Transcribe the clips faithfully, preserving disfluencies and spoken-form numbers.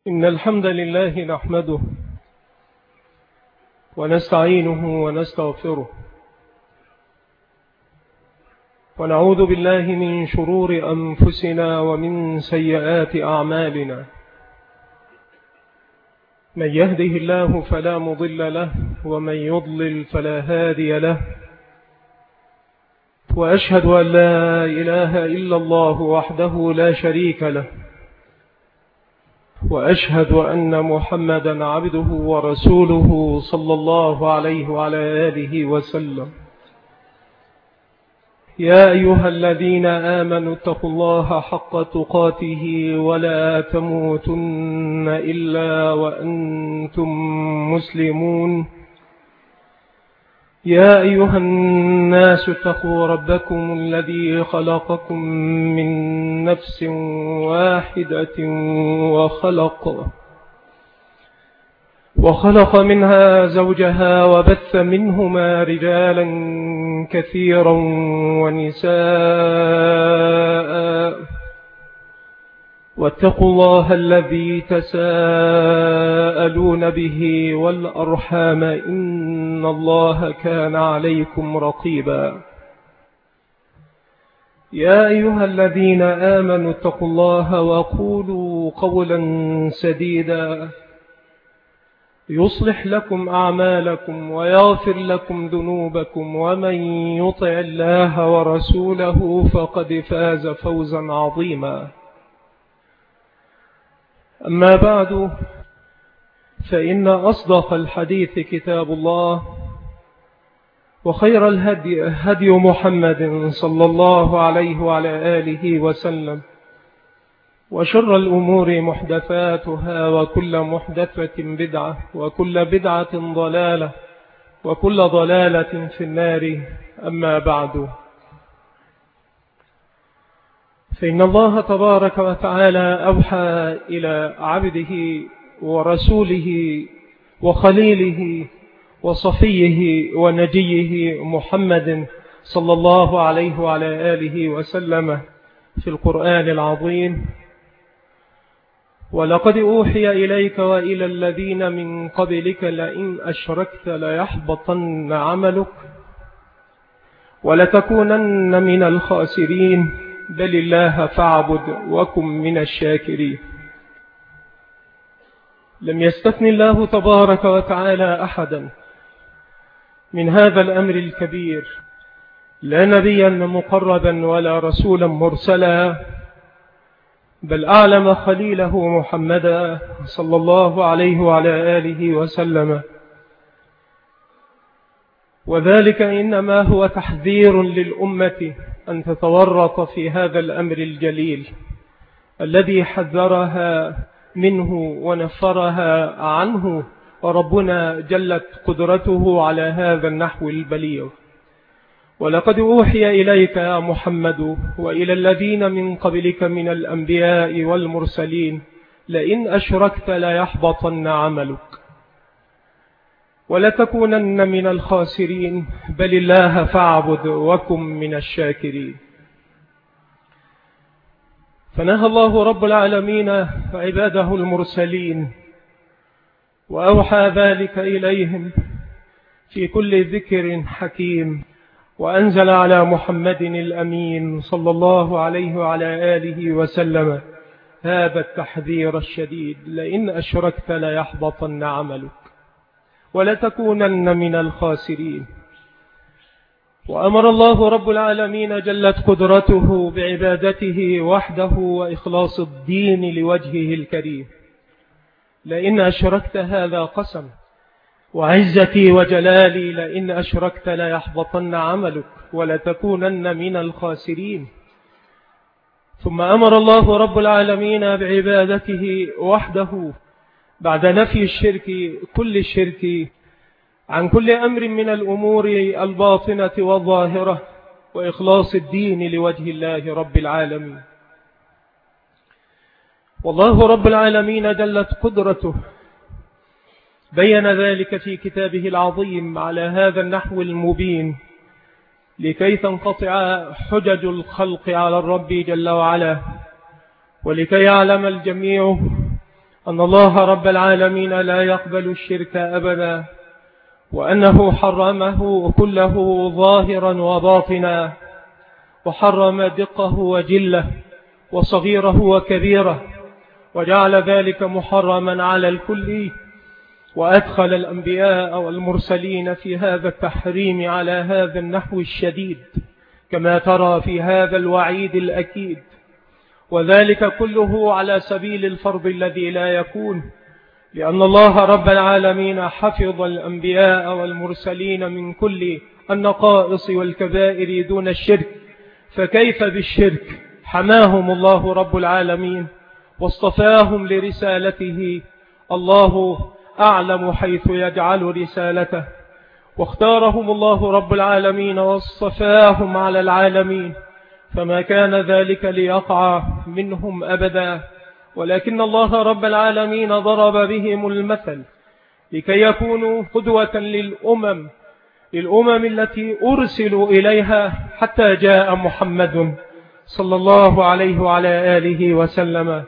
إن الحمد لله نحمده ونستعينه ونستغفره ونعوذ بالله من شرور أنفسنا ومن سيئات أعمالنا. من يهده الله فلا مضل له ومن يضلل فلا هادي له، وأشهد أن لا إله إلا الله وحده لا شريك له، وأشهد أن محمدا عبده ورسوله صلى الله عليه وعلى آله وسلم. يا أيها الذين آمنوا اتقوا الله حق تقاته ولا تموتن إلا وأنتم مسلمون. يا أيها الناس اتقوا ربكم الذي خلقكم من نفس واحدة وخلق وخلق منها زوجها وبث منهما رجالا كثيرا ونساء، واتقوا الله الذي تساءلون به والأرحام إن الله كان عليكم رقيبا. يا أيها الذين آمنوا اتقوا الله وقولوا قولا سديدا يصلح لكم أعمالكم ويغفر لكم ذنوبكم، ومن يطع الله ورسوله فقد فاز فوزا عظيما. أما بعد، فإن أصدق الحديث كتاب الله، وخير الهدي هدي محمد صلى الله عليه وعلى آله وسلم، وشر الأمور محدثاتها، وكل محدثة بدعة، وكل بدعة ضلالة، وكل ضلالة في النار. أما بعد، فإن الله تبارك وتعالى أوحى إلى عبده ورسوله وخليله وصفيه ونجيه محمد صلى الله عليه وعلى آله وسلم في القرآن العظيم: ولقد أوحي إليك وإلى الذين من قبلك لئن أشركت ليحبطن عملك ولتكونن من الخاسرين بل الله فاعبد وكن من الشاكرين. لم يستثن الله تبارك وتعالى أحدا من هذا الأمر الكبير، لا نبيا مقربا ولا رسولا مرسلا، بل أعلم خليله محمدا صلى الله عليه وعلى آله وسلم. وذلك إنما هو تحذير للأمة أن تتورط في هذا الأمر الجليل الذي حذرها منه ونفرها عنه، وربنا جلت قدرته على هذا النحو البليغ. ولقد أوحي إليك يا محمد وإلى الذين من قبلك من الأنبياء والمرسلين لئن أشركت ليحبطن عملك ولتكونن من الخاسرين بل الله فاعبد وكن من الشاكرين. فنهى الله رب العالمين عباده المرسلين وأوحى ذلك إليهم في كل ذكر حكيم، وأنزل على محمد الأمين صلى الله عليه وعلى آله وسلم هذا التحذير الشديد: لئن أشركت ليحبطن عملك ولتكونن من الخاسرين. وأمر الله رب العالمين جلت قدرته بعبادته وحده وإخلاص الدين لوجهه الكريم. لئن أشركت، هذا قسم، وعزتي وجلالي لئن أشركت ليحبطن عملك ولتكونن من الخاسرين. ثم أمر الله رب العالمين بعبادته وحده بعد نفي الشرك، كل الشرك، عن كل أمر من الأمور الباطنة والظاهرة، وإخلاص الدين لوجه الله رب العالمين. والله رب العالمين جلت قدرته بين ذلك في كتابه العظيم على هذا النحو المبين، لكي تنقطع حجج الخلق على الرب جل وعلا، ولكي يعلم الجميع أن الله رب العالمين لا يقبل الشرك أبدا، وأنه حرمه كله ظاهرا وباطنا، وحرم دقه وجله وصغيره وكبيره، وجعل ذلك محرما على الكل، وأدخل الأنبياء والمرسلين في هذا التحريم على هذا النحو الشديد، كما ترى في هذا الوعيد الأكيد، وذلك كله على سبيل الفرض الذي لا يكون، لأن الله رب العالمين حفظ الأنبياء والمرسلين من كل النقائص والكبائر دون الشرك، فكيف بالشرك؟ حماهم الله رب العالمين واصطفاهم لرسالته، الله أعلم حيث يجعل رسالته، واختارهم الله رب العالمين واصطفاهم على العالمين، فما كان ذلك ليقع منهم أبدا، ولكن الله رب العالمين ضرب بهم المثل لكي يكونوا قدوة للأمم للأمم التي أرسلوا إليها، حتى جاء محمد صلى الله عليه وعلى آله وسلم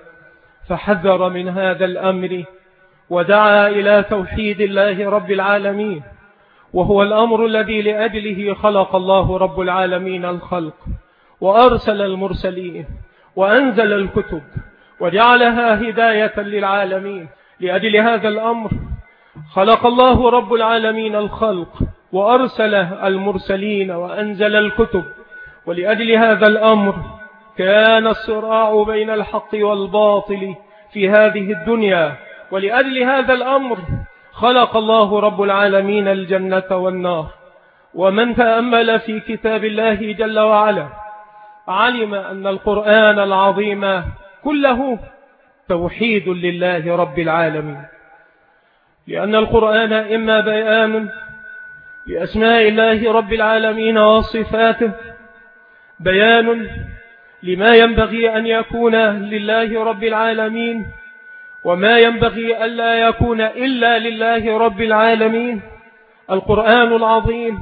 فحذر من هذا الأمر، ودعا إلى توحيد الله رب العالمين، وهو الأمر الذي لأجله خلق الله رب العالمين الخلق، وأرسل المرسلين، وأنزل الكتب، وجعلها هداية للعالمين. لأجل هذا الأمر خلق الله رب العالمين الخلق، وأرسل المرسلين، وأنزل الكتب، ولأجل هذا الأمر كان الصراع بين الحق والباطل في هذه الدنيا، ولأجل هذا الأمر خلق الله رب العالمين الجنة والنار. ومن تأمل في كتاب الله جل وعلا علم أن القرآن العظيم كله توحيد لله رب العالمين، لأن القرآن إما بيان لأسماء الله رب العالمين وصفاته، بيان لما ينبغي أن يكون لله رب العالمين، وما ينبغي ألا يكون إلا لله رب العالمين. القرآن العظيم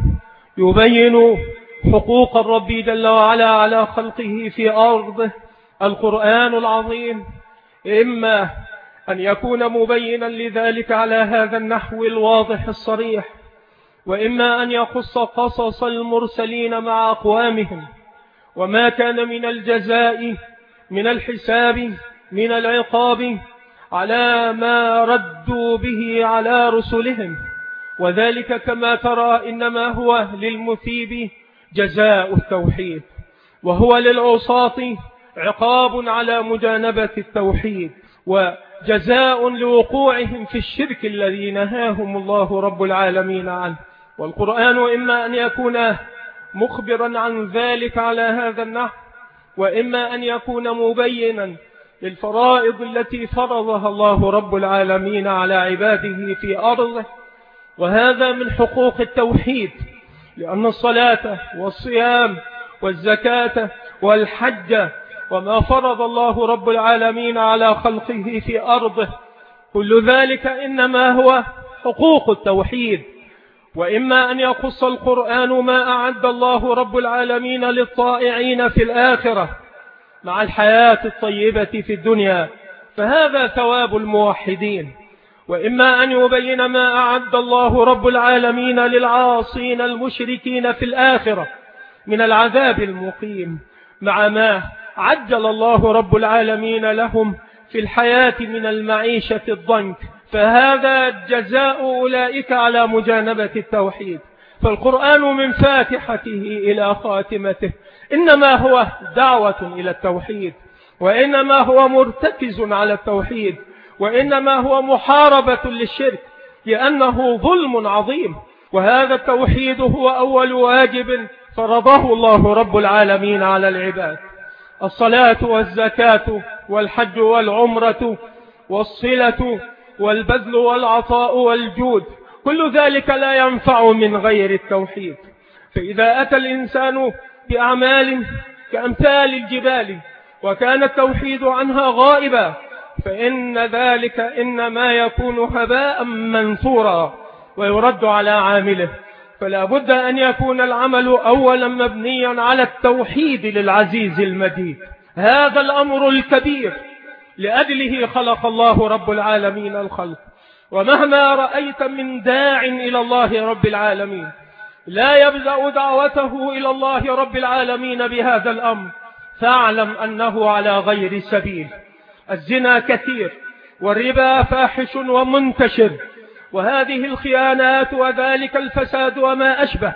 يبين حقوق الرب جل وعلا على خلقه في أرضه. القرآن العظيم إما أن يكون مبينا لذلك على هذا النحو الواضح الصريح، وإما أن يخص قصص المرسلين مع أقوامهم، وما كان من الجزاء، من الحساب، من العقاب على ما ردوا به على رسلهم، وذلك كما ترى إنما هو للمثيب جزاء التوحيد، وهو للعصاة عقاب على مجانبة التوحيد، وجزاء لوقوعهم في الشرك الذي نهاهم الله رب العالمين عنه. والقرآن إما أن يكون مخبرا عن ذلك على هذا النحو، وإما أن يكون مبينا للفرائض التي فرضها الله رب العالمين على عباده في أرضه، وهذا من حقوق التوحيد، لأن الصلاة والصيام والزكاة والحج وما فرض الله رب العالمين على خلقه في أرضه كل ذلك إنما هو حقوق التوحيد. وإما أن يخص القرآن ما أعد الله رب العالمين للطائعين في الآخرة مع الحياة الطيبة في الدنيا، فهذا ثواب الموحدين. وإما أن يبين ما أعد الله رب العالمين للعاصين المشركين في الآخرة من العذاب المقيم، مع ما عجل الله رب العالمين لهم في الحياة من المعيشة الضنك، فهذا جزاء أولئك على مجانبة التوحيد. فالقرآن من فاتحته إلى خاتمته إنما هو دعوة إلى التوحيد، وإنما هو مرتكز على التوحيد، وإنما هو محاربة للشرك، لأنه ظلم عظيم، وهذا التوحيد هو أول واجب فرضه الله رب العالمين على العباد. الصلاة والزكاة والحج والعمرة والصلة والبذل والعطاء والجود، كل ذلك لا ينفع من غير التوحيد. فإذا أتى الإنسان بأعمال كأمثال الجبال وكان التوحيد عنها غائبا، فإن ذلك إنما يكون هباء منثورا ويرد على عامله. فلا بد أن يكون العمل أولا مبنيا على التوحيد للعزيز المجيد. هذا الأمر الكبير لأجله خلق الله رب العالمين الخلق. ومهما رأيت من داع إلى الله رب العالمين لا يبدأ دعوته إلى الله رب العالمين بهذا الأمر، فاعلم أنه على غير السبيل. الزنا كثير، والربا فاحش ومنتشر، وهذه الخيانات وذلك الفساد وما أشبه،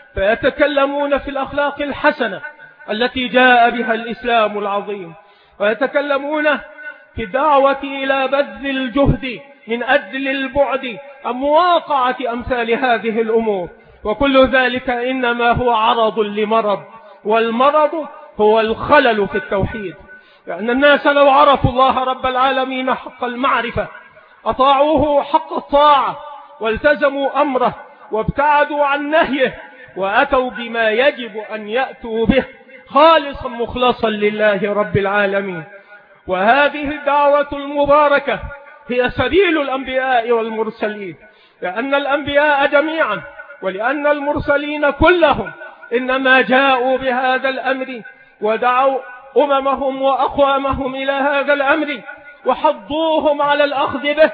فيتكلمون في الأخلاق الحسنة التي جاء بها الإسلام العظيم، ويتكلمون في الدعوة إلى بذل الجهد من أجل البعد عن مواقعة أمثال هذه الأمور، وكل ذلك إنما هو عرض لمرض، والمرض هو الخلل في التوحيد. لأن الناس لو عرفوا الله رب العالمين حق المعرفة أطاعوه حق الطاعة، والتزموا أمره وابتعدوا عن نهيه، وأتوا بما يجب أن يأتوا به خالصا مخلصا لله رب العالمين. وهذه الدعوة المباركة هي سبيل الأنبياء والمرسلين، لأن الأنبياء جميعا ولأن المرسلين كلهم إنما جاءوا بهذا الأمر ودعوا أممهم وأقوامهم إلى هذا الأمر، وحضوهم على الأخذ به،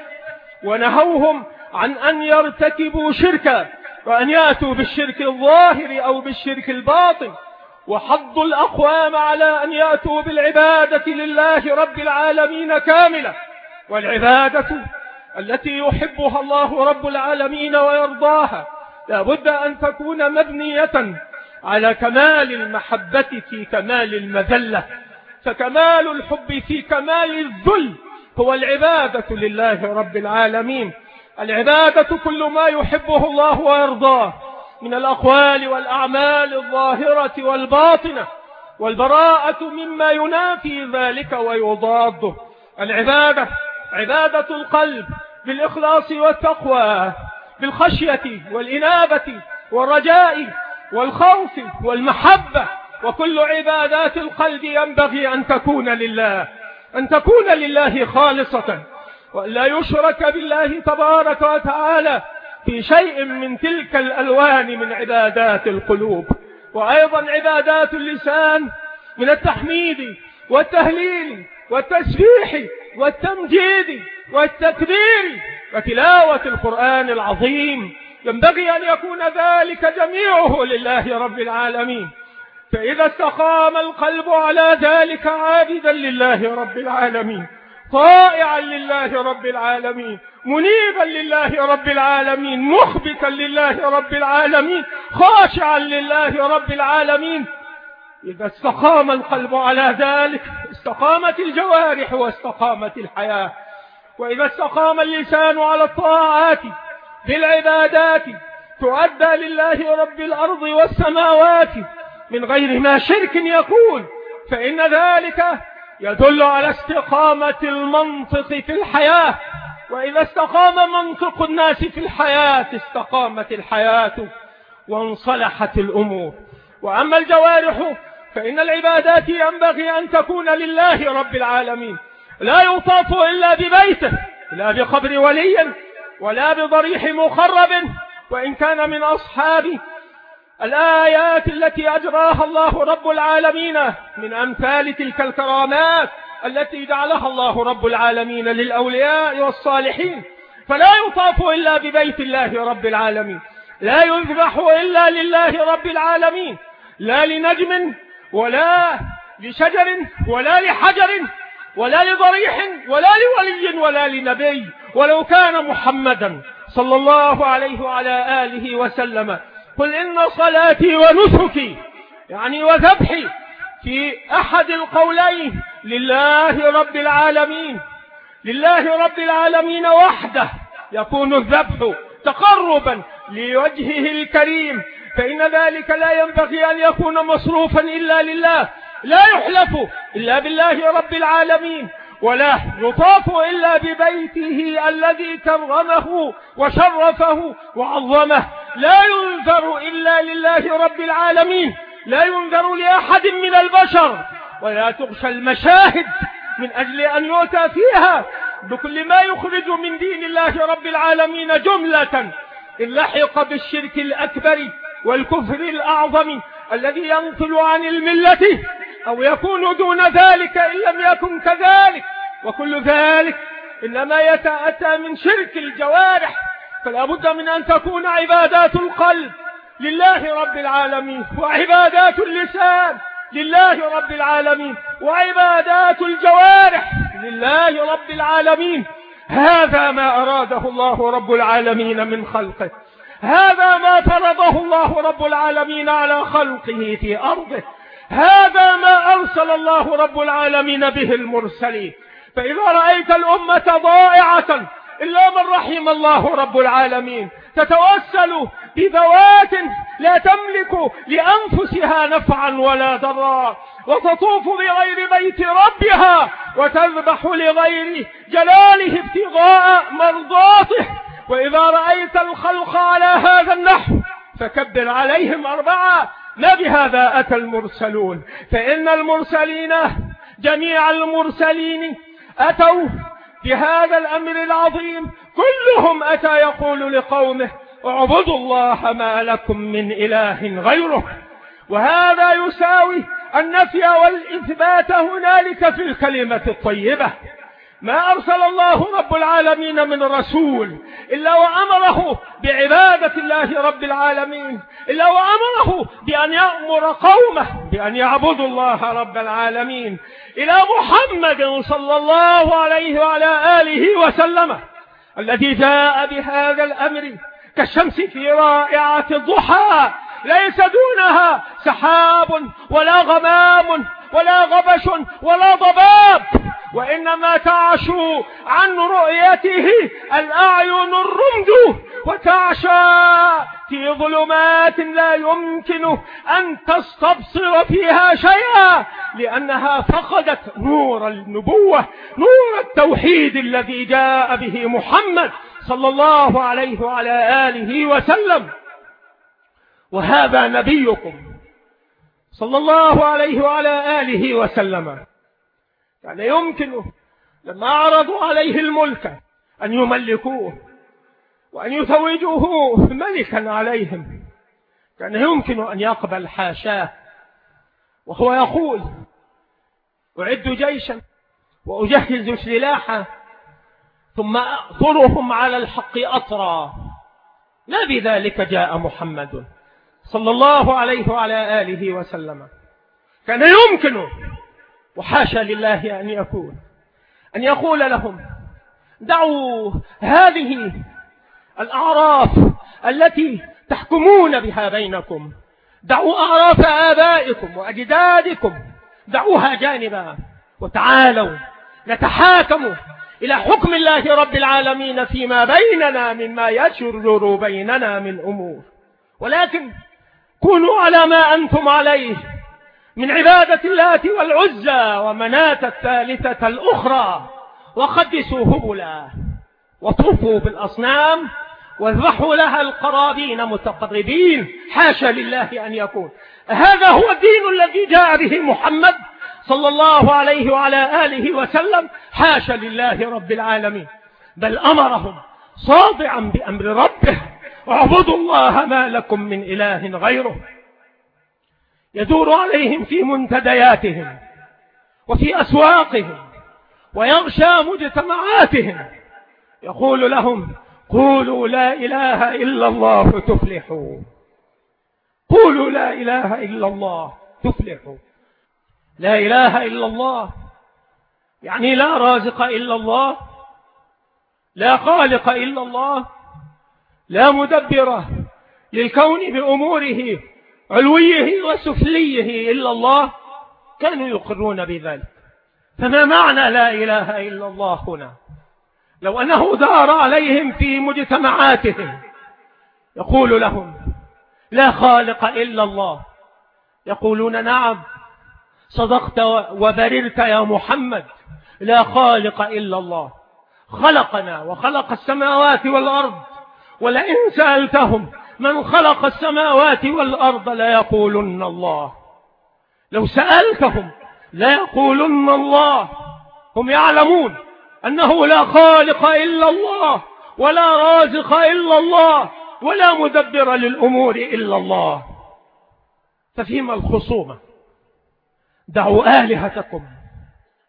ونهوهم عن أن يرتكبوا شركا وأن يأتوا بالشرك الظاهر أو بالشرك الباطن، وحضوا الأقوام على أن يأتوا بالعبادة لله رب العالمين كاملة. والعبادة التي يحبها الله رب العالمين ويرضاها لا بد أن تكون مبنية على كمال المحبة في كمال المذلة، فكمال الحب في كمال الذل هو العبادة لله رب العالمين. العبادة كل ما يحبه الله ويرضاه من الأقوال والأعمال الظاهرة والباطنة، والبراءة مما ينافي ذلك ويضاده. العبادة عبادة القلب بالإخلاص والتقوى، بالخشية والإنابة والرجاء والخوف والمحبة، وكل عبادات القلب ينبغي أن تكون لله، أن تكون لله خالصة، ولا يشرك بالله تبارك وتعالى في شيء من تلك الألوان من عبادات القلوب. وأيضا عبادات اللسان من التحميد والتهليل والتسبيح والتمجيد والتكبير وتلاوة القرآن العظيم، ينبغي أن يكون ذلك جميعه لله رب العالمين. فإذا استقام القلب على ذلك عابدا لله رب العالمين، طائعا لله رب العالمين، منيبا لله رب العالمين، مخبتا لله رب العالمين، خاشعا لله رب العالمين، إذا استقام القلب على ذلك استقامت الجوارح واستقامت الحياة. وإذا استقام اللسان على الطاعات بالعبادات تؤدى لله رب الأرض والسماوات من غير ما شرك يكون، فإن ذلك يدل على استقامة المنطق في الحياة. وإذا استقام منطق الناس في الحياة استقامت الحياة وانصلحت الأمور. وأما الجوارح فإن العبادات ينبغي أن تكون لله رب العالمين، لا يطاف إلا ببيته، لا بقبر ولي ولا بضريح مخرب، وإن كان من أصحاب الآيات التي أجراها الله رب العالمين من أمثال تلك الكرامات التي جعلها الله رب العالمين للأولياء والصالحين. فلا يطاف إلا ببيت الله رب العالمين، لا يذبح إلا لله رب العالمين، لا لنجم ولا لشجر ولا لحجر ولا لضريح ولا لولي ولا لنبي، ولو كان محمدا صلى الله عليه وعلى آله وسلم قل إن صلاتي ونسكي يعني وذبحي في أحد القولين لله رب العالمين، لله رب العالمين وحده يكون الذبح تقربا لوجهه الكريم، فإن ذلك لا ينبغي أن يكون مصروفا إلا لله، لا يحلف إلا بالله رب العالمين، ولا يطاف إلا ببيته الذي كرمه وشرفه وعظمه، لا ينذر إلا لله رب العالمين، لا ينذر لأحد من البشر، ولا تغشى المشاهد من أجل أن يؤتى فيها بكل ما يخرج من دين الله رب العالمين جملة، إن لحق بالشرك الأكبر والكفر الأعظم الذي ينقل عن الملة، أو يكون دون ذلك إن لم يكن كذلك، وكل ذلك إنما يتأتى من شرك الجوارح، فلا بد من أن تكون عبادات القلب لله رب العالمين، وعبادات اللسان لله رب العالمين، وعبادات الجوارح لله رب العالمين. هذا ما أراده الله رب العالمين من خلقه، هذا ما فرضه الله رب العالمين على خلقه في أرضه، هذا ما أرسل الله رب العالمين به المرسلين. فإذا رأيت الأمة ضائعة إلا من رحم الله رب العالمين تتوسل بذوات لا تملك لأنفسها نفعا ولا ضرا، وتطوف بغير بيت ربها، وتذبح لغير جلاله ابتغاء مرضاته. وإذا رأيت الخلق على هذا النحو فكبر عليهم أربعة، ما بهذا أتى المرسلون، فإن المرسلين جميع المرسلين أتوا بهذا الأمر العظيم، كلهم أتى يقول لقومه اعبدوا الله ما لكم من إله غيره. وهذا يساوي النفي والإثبات هنالك في الكلمة الطيبة. ما أرسل الله رب العالمين من رسول إلا وأمره بعبادة الله رب العالمين، إلا وأمره بأن يأمر قومه بأن يعبدوا الله رب العالمين. إلى محمد صلى الله عليه وعلى آله وسلم الذي جاء بهذا الأمر كالشمس في رائعة الضحى، ليس دونها سحاب ولا غمام ولا غبش ولا ضباب، وإنما تعشو عن رؤيته الأعين الرمد، وتعشى في ظلمات لا يمكن أن تستبصر فيها شيئا، لأنها فقدت نور النبوة، نور التوحيد الذي جاء به محمد صلى الله عليه وعلى آله وسلم. وهذا نبيكم صلى الله عليه وعلى آله وسلم كان يعني يمكن لما عرضوا عليه الملك أن يملكوه وأن يتوجوه ملكا عليهم، كان يعني يمكن أن يقبل حاشاه، وهو يقول أعد جيشا وأجهز سلاحا ثم أأطرهم على الحق أطرا. لا بذلك جاء محمد صلى الله عليه وعلى آله وسلم. كان يمكن وحاشا لله أن يكون أن يقول لهم دعوا هذه الأعراف التي تحكمون بها بينكم، دعوا أعراف آبائكم وأجدادكم، دعوها جانبا وتعالوا نتحاكم إلى حكم الله رب العالمين فيما بيننا مما يشرر بيننا من أمور، ولكن كونوا على ما أنتم عليه من عبادة اللات والعزى ومناة الثالثة الأخرى، وقدسوا هبلا وطوفوا بالأصنام واذبحوا لها القرابين متقربين. حاشا لله أن يكون هذا هو الدين الذي جاء به محمد صلى الله عليه وعلى آله وسلم. حاشا لله رب العالمين، بل أمرهم صادعا بأمر ربه اعبدوا الله ما لكم من إله غيره. يدور عليهم في منتدياتهم وفي أسواقهم ويغشى مجتمعاتهم، يقول لهم قولوا لا إله إلا الله تفلحوا، قولوا لا إله إلا الله تفلحوا. لا إله إلا الله يعني لا رازق إلا الله، لا خالق إلا الله، لا مدبر للكون بأموره علويه وسفليه إلا الله. كانوا يقرون بذلك. فما معنى لا إله إلا الله هنا؟ لو أنه دار عليهم في مجتمعاتهم يقول لهم لا خالق إلا الله، يقولون نعم صدقت وبررت يا محمد، لا خالق إلا الله، خلقنا وخلق السماوات والأرض، ولئن سألتهم من خلق السماوات والأرض لا يقولن الله. لو سألتهم لا يقولن الله. هم يعلمون أنه لا خالق إلا الله، ولا رازق إلا الله، ولا مدبر للأمور إلا الله. ففيما الخصومة؟ دعوا آلهتكم،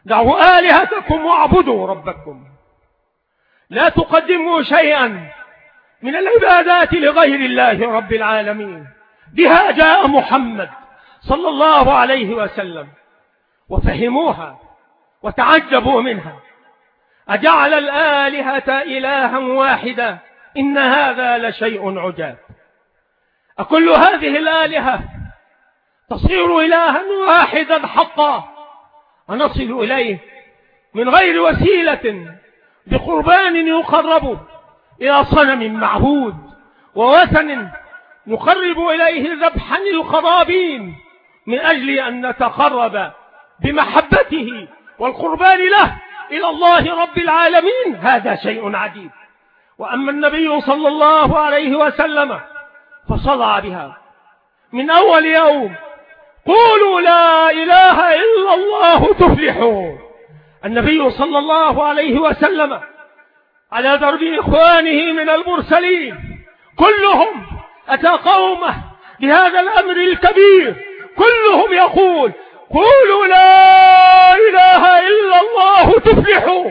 دعوا آلهتكم واعبدوا ربكم. لا تقدموا شيئا من العبادات لغير الله رب العالمين. بها جاء محمد صلى الله عليه وسلم، وفهموها وتعجبوا منها. أجعل الآلهة إلها واحدا إن هذا لشيء عجاب. أكل هذه الآلهة تصير إلها واحدا حقا ونصل إليه من غير وسيلة بقربان يقرب إلى صنم معبود ووثن نقرب إليه ذبحا القرابين من أجل أن نتقرب بمحبته والقربان له إلى الله رب العالمين؟ هذا شيء عجيب. وأما النبي صلى الله عليه وسلم فصدع بها من أول يوم: قولوا لا إله إلا الله تفلحوا. النبي صلى الله عليه وسلم على درب إخوانه من المرسلين كلهم أتى قومه بهذا الأمر الكبير، كلهم يقول: قولوا لا إله إلا الله تفلحوا.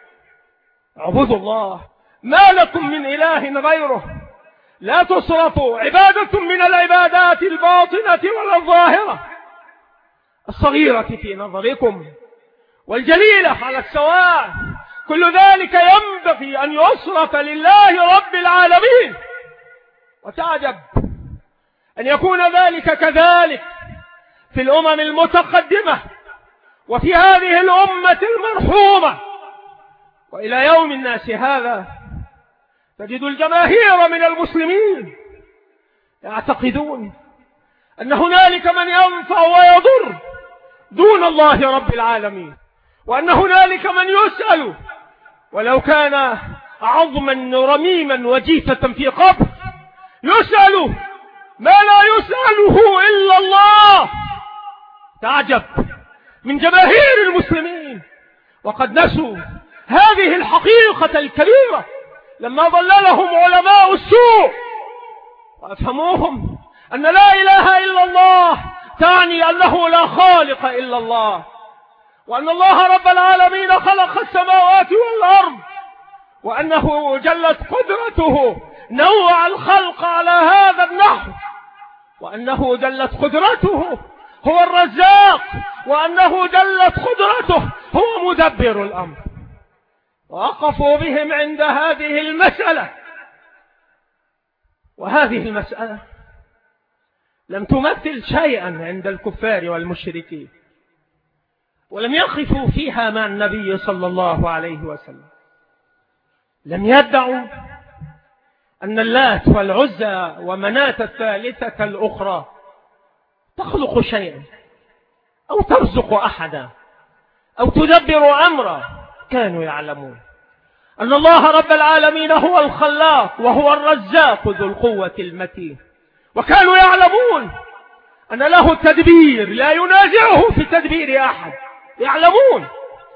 اعبدوا الله، ما لكم من إله غيره، لا تصرفوا. عبادة من العبادات الباطنة ولا الظاهرة، الصغيرة في نظركم والجليلة على السواء، كل ذلك ينبغي أن يصرف لله رب العالمين. وتعجب أن يكون ذلك كذلك في الأمم المتقدمة وفي هذه الأمة المرحومة. وإلى يوم الناس هذا تجد الجماهير من المسلمين يعتقدون أن هنالك من ينفع ويضر دون الله رب العالمين، وأن هنالك من يسأل ولو كان عظما رميما وجيفة في قبر، يسأل ما لا يسأله إلا الله. تعجب من جماهير المسلمين، وقد نسوا هذه الحقيقة الكبيرة لما ضللهم علماء السوء وأفهموهم أن لا إله إلا الله تعني أنه لا خالق إلا الله، وأن الله رب العالمين خلق السماوات والأرض، وأنه جلت قدرته نوع الخلق على هذا النحو، وأنه جلت قدرته هو الرزاق، وأنه جلت قدرته هو مدبر الأمر. ووقفوا بهم عند هذه المسألة، وهذه المسألة لم تمثل شيئا عند الكفار والمشركين، ولم يقفوا فيها مع النبي صلى الله عليه وسلم. لم يدعوا أن اللات والعزى ومناة الثالثة الأخرى تخلق شيئا أو ترزق أحدا أو تدبر أمرا. كانوا يعلمون أن الله رب العالمين هو الخلاق وهو الرزاق ذو القوة المتين، وكانوا يعلمون أن له التدبير لا ينازعه في تدبير أحد. يعلمون.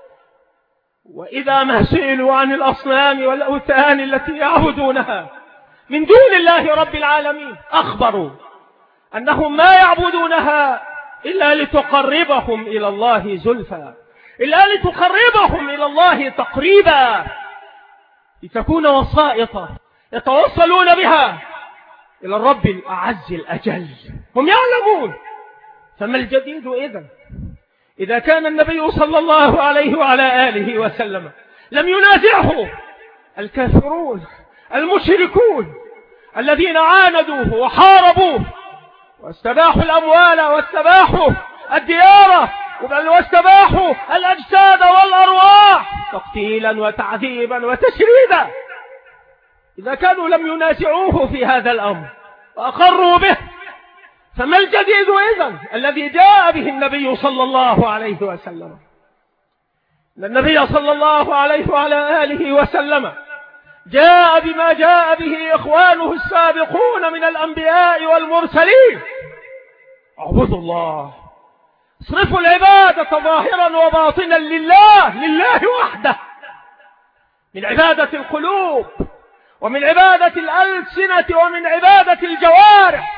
وإذا ما سئلوا عن الأصنام والأوثان التي يعبدونها من دون الله رب العالمين أخبروا أنهم ما يعبدونها إلا لتقربهم إلى الله زلفى، إلا لتقربهم إلى الله تقريبا، لتكون وسائط يتوصلون بها إلى الرب الأعز الأجل. هم يعلمون. فما الجديد إذن إذا كان النبي صلى الله عليه وعلى آله وسلم لم ينازعه الكافرون المشركون الذين عاندوه وحاربوه واستباحوا الأموال واستباحوا الديار بل واستباحوا الأجساد والأرواح تقتيلا وتعذيبا وتشريدا؟ إذا كانوا لم ينازعوه في هذا الأمر وأقروا به، فما الجديد إذن الذي جاء به النبي صلى الله عليه وسلم؟ النبي صلى الله عليه وعلى آله وسلم جاء بما جاء به إخوانه السابقون من الأنبياء والمرسلين: اعبدوا الله، اصرفوا العبادة ظاهرا وباطنا لله لله وحده، من عبادة القلوب ومن عبادة الألسنة ومن عبادة الجوارح،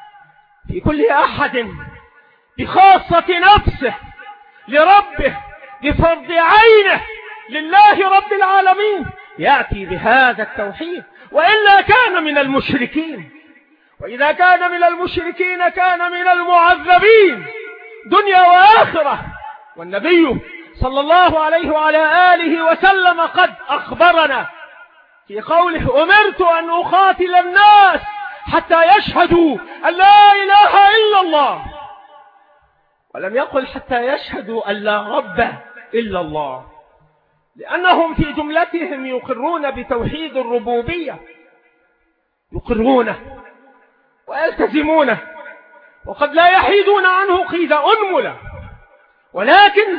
في كل أحد بخاصة نفسه لربه بفرض عينه لله رب العالمين يأتي بهذا التوحيد، وإلا كان من المشركين. وإذا كان من المشركين كان من المعذبين دنيا وآخرة. والنبي صلى الله عليه وعلى آله وسلم قد أخبرنا في قوله أمرت أن أقاتل الناس حتى يشهدوا أن لا إله إلا الله، ولم يقل حتى يشهدوا أن لا رب إلا الله، لأنهم في جملتهم يقرون بتوحيد الربوبية، يقرونه ويلتزمونه، وقد لا يحيدون عنه قيد أنملة. ولكن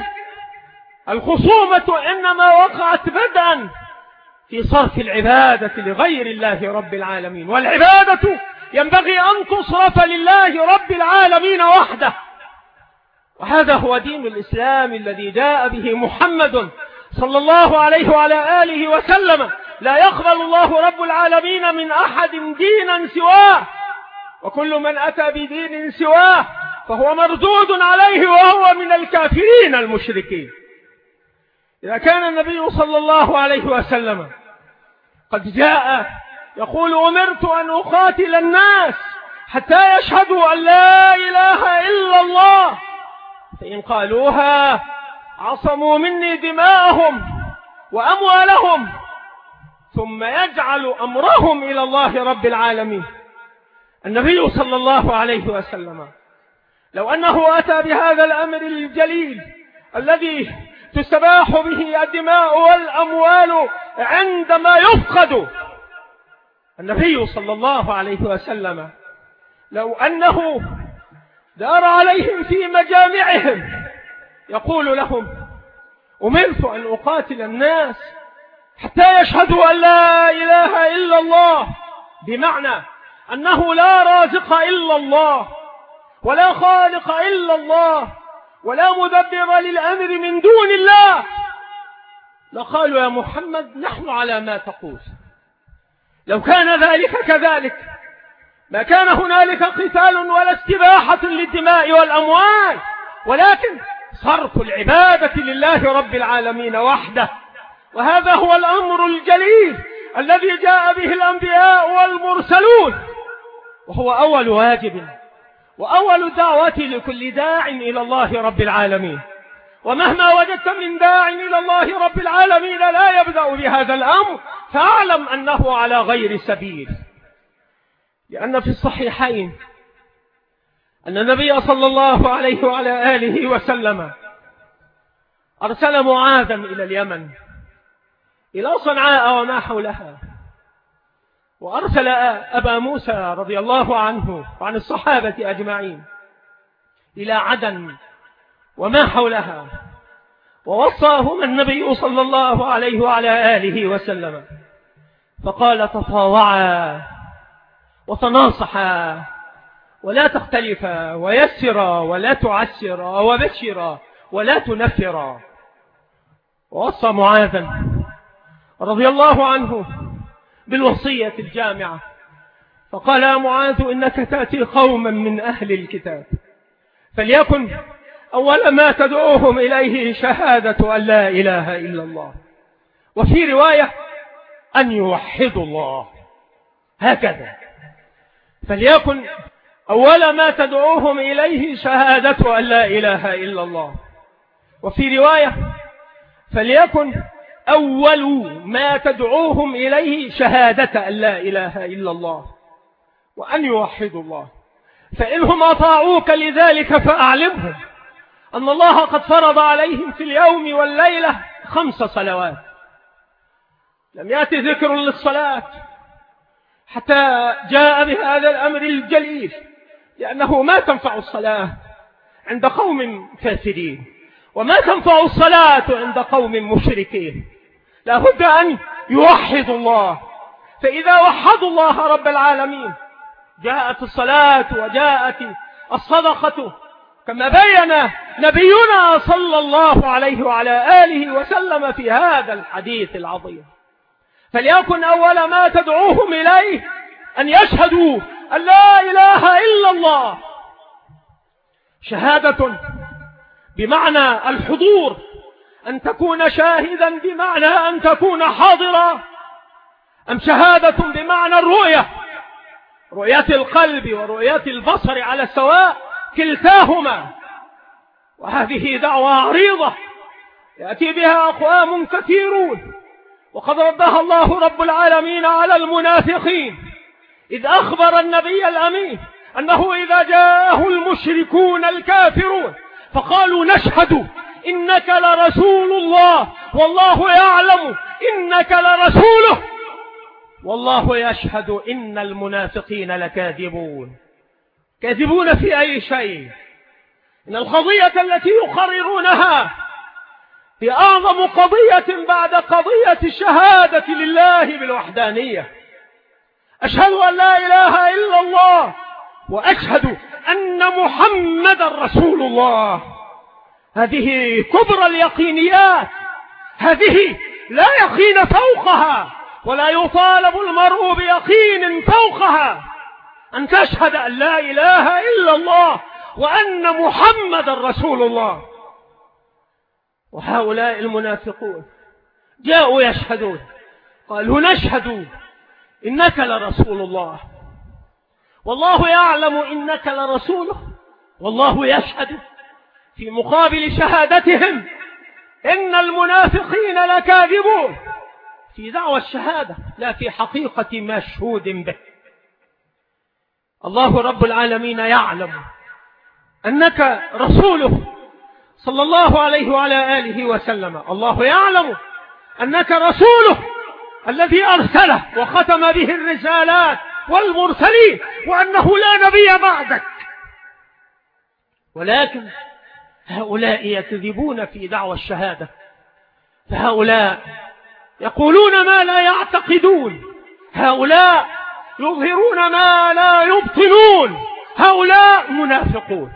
الخصومة إنما وقعت بدءا في صرف العبادة لغير الله رب العالمين، والعبادة ينبغي أن تصرف لله رب العالمين وحده. وهذا هو دين الإسلام الذي جاء به محمد صلى الله عليه وعلى آله وسلم. لا يقبل الله رب العالمين من أحد دينا سواه، وكل من أتى بدين سواه فهو مردود عليه وهو من الكافرين المشركين. إذا كان النبي صلى الله عليه وسلم قد جاء يقول أمرت أن أقاتل الناس حتى يشهدوا أن لا إله إلا الله، فإن قالوها عصموا مني دماءهم وأموالهم، ثم يجعل أمرهم إلى الله رب العالمين. النبي صلى الله عليه وسلم لو أنه أتى بهذا الأمر الجليل الذي تستباح به الدماء والأموال عندما يفقد، النبي صلى الله عليه وسلم لو أنه دار عليهم في مجامعهم يقول لهم أمرت أن أقاتل الناس حتى يشهدوا أن لا إله إلا الله، بمعنى أنه لا رازق إلا الله ولا خالق إلا الله ولا مدبر للأمر من دون الله، لقالوا يا محمد نحن على ما تقول. لو كان ذلك كذلك ما كان هنالك قتال ولا استباحة للدماء والأموال، ولكن صرف العبادة لله رب العالمين وحده. وهذا هو الأمر الجليل الذي جاء به الأنبياء والمرسلون، وهو أول واجب وأول دعوة لكل داع إلى الله رب العالمين. ومهما وجدت من داع إلى الله رب العالمين لا يبدأ بهذا الأمر فاعلم أنه على غير سبيل. لأن في الصحيحين أن النبي صلى الله عليه وعلى آله وسلم أرسل معاذا إلى اليمن إلى صنعاء وما حولها، وأرسل أبا موسى رضي الله عنه وعن الصحابة أجمعين إلى عدن وما حولها، ووصاهما النبي صلى الله عليه وعلى آله وسلم فقال تطاوعا وتناصحا ولا تختلفا، ويسرا ولا تعسرا، وبشرا ولا تنفرا. ووصى معاذا رضي الله عنه بالوصية الجامعة فقال يا معاذ إنك تأتي قوما من أهل الكتاب فليكن أول ما تدعوهم إليه شهادة أن لا إله إلا الله، وفي رواية أن يوحدوا الله، هكذا فليكن أول ما تدعوهم إليه شهادة أن لا إله إلا الله، وفي رواية فليكن أول ما تدعوهم إليه شهادة أن لا إله إلا الله وأن يوحدوا الله، فإنهم أطاعوك لذلك فأعلمهم أن الله قد فرض عليهم في اليوم والليلة خمس صلوات. لم يأتي ذكر للصلاة حتى جاء بهذا الأمر الجليل، لأنه ما تنفع الصلاة عند قوم كافرين وما تنفع الصلاة عند قوم مشركين، لا بد أن يوحدوا الله. فإذا وحدوا الله رب العالمين جاءت الصلاة وجاءت الصدقة كما بين نبينا صلى الله عليه وعلى آله وسلم في هذا الحديث العظيم. فليكن أول ما تدعوهم إليه أن يشهدوا أن لا إله إلا الله، شهادة بمعنى الحضور أن تكون شاهدا بمعنى أن تكون حاضرا، أم شهادة بمعنى الرؤية، رؤية القلب ورؤية البصر على السواء، كلتاهما. وهذه دعوة عريضة يأتي بها أقوام كثيرون، وقد ردها الله رب العالمين على المنافقين إذ أخبر النبي الأمين أنه إذا جاءه المشركون الكافرون فقالوا نشهد إنك لرسول الله والله يعلم إنك لرسوله والله يشهد إن المنافقين لكاذبون. كاذبون في أي شيء؟ إن القضية التي يقررونها في أعظم قضية بعد قضية الشهادة لله بالوحدانية. أشهد أن لا إله إلا الله وأشهد أن محمد رسول الله. هذه كبرى اليقينيات، هذه لا يقين فوقها، ولا يطالب المرء بيقين فوقها، أن تشهد أن لا إله إلا الله وأن محمد رسول الله. وهؤلاء المنافقون جاءوا يشهدون، قالوا نشهد إنك لرسول الله والله يعلم إنك لرسوله والله يشهد. في مقابل شهادتهم إن المنافقين لكاذبون في دعوى الشهادة لا في حقيقة مشهود به. الله رب العالمين يعلم أنك رسوله صلى الله عليه وعلى آله وسلم. الله يعلم أنك رسوله الذي أرسله وختم به الرسالات والمرسلين، وأنه لا نبي بعدك. ولكن هؤلاء يكذبون في دعوى الشهادة، فهؤلاء يقولون ما لا يعتقدون، هؤلاء يظهرون ما لا يبطنون، هؤلاء منافقون.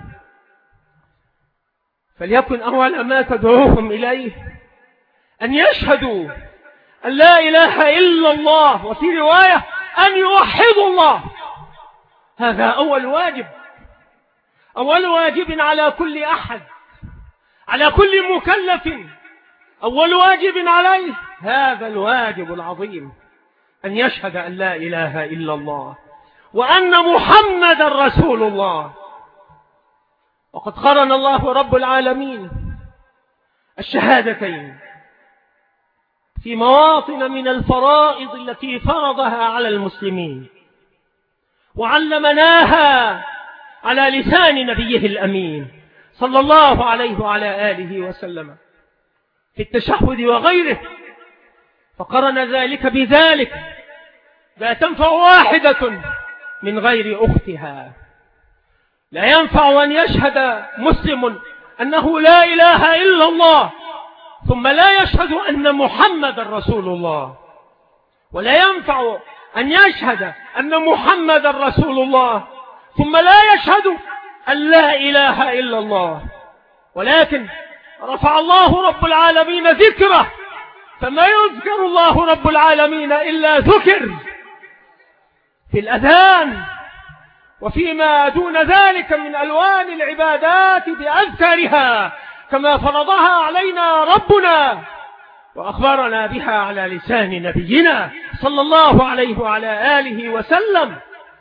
فليكن أول ما تدعوهم إليه أن يشهدوا أن لا إله إلا الله، وفي رواية أن يوحدوا الله. هذا أول واجب، أول واجب على كل أحد، على كل مكلف، أول واجب عليه هذا الواجب العظيم، أن يشهد أن لا إله إلا الله وأن محمد رسول الله. وقد قرن الله رب العالمين الشهادتين في مواطن من الفرائض التي فرضها على المسلمين، وعلمناها على لسان نبيه الأمين صلى الله عليه وعلى آله وسلم في التشهد وغيره. فقرن ذلك بذلك، لا تنفع واحدة من غير أختها. لا ينفع أن يشهد مسلم أنه لا إله إلا الله ثم لا يشهد أن محمد رسول الله، ولا ينفع أن يشهد أن محمد رسول الله ثم لا يشهد أن لا إله إلا الله. ولكن رفع الله رب العالمين ذكره، فما يذكر الله رب العالمين إلا ذكر في الأذان وفيما دون ذلك من ألوان العبادات بأذكارها كما فرضها علينا ربنا وأخبرنا بها على لسان نبينا صلى الله عليه وعلى آله وسلم.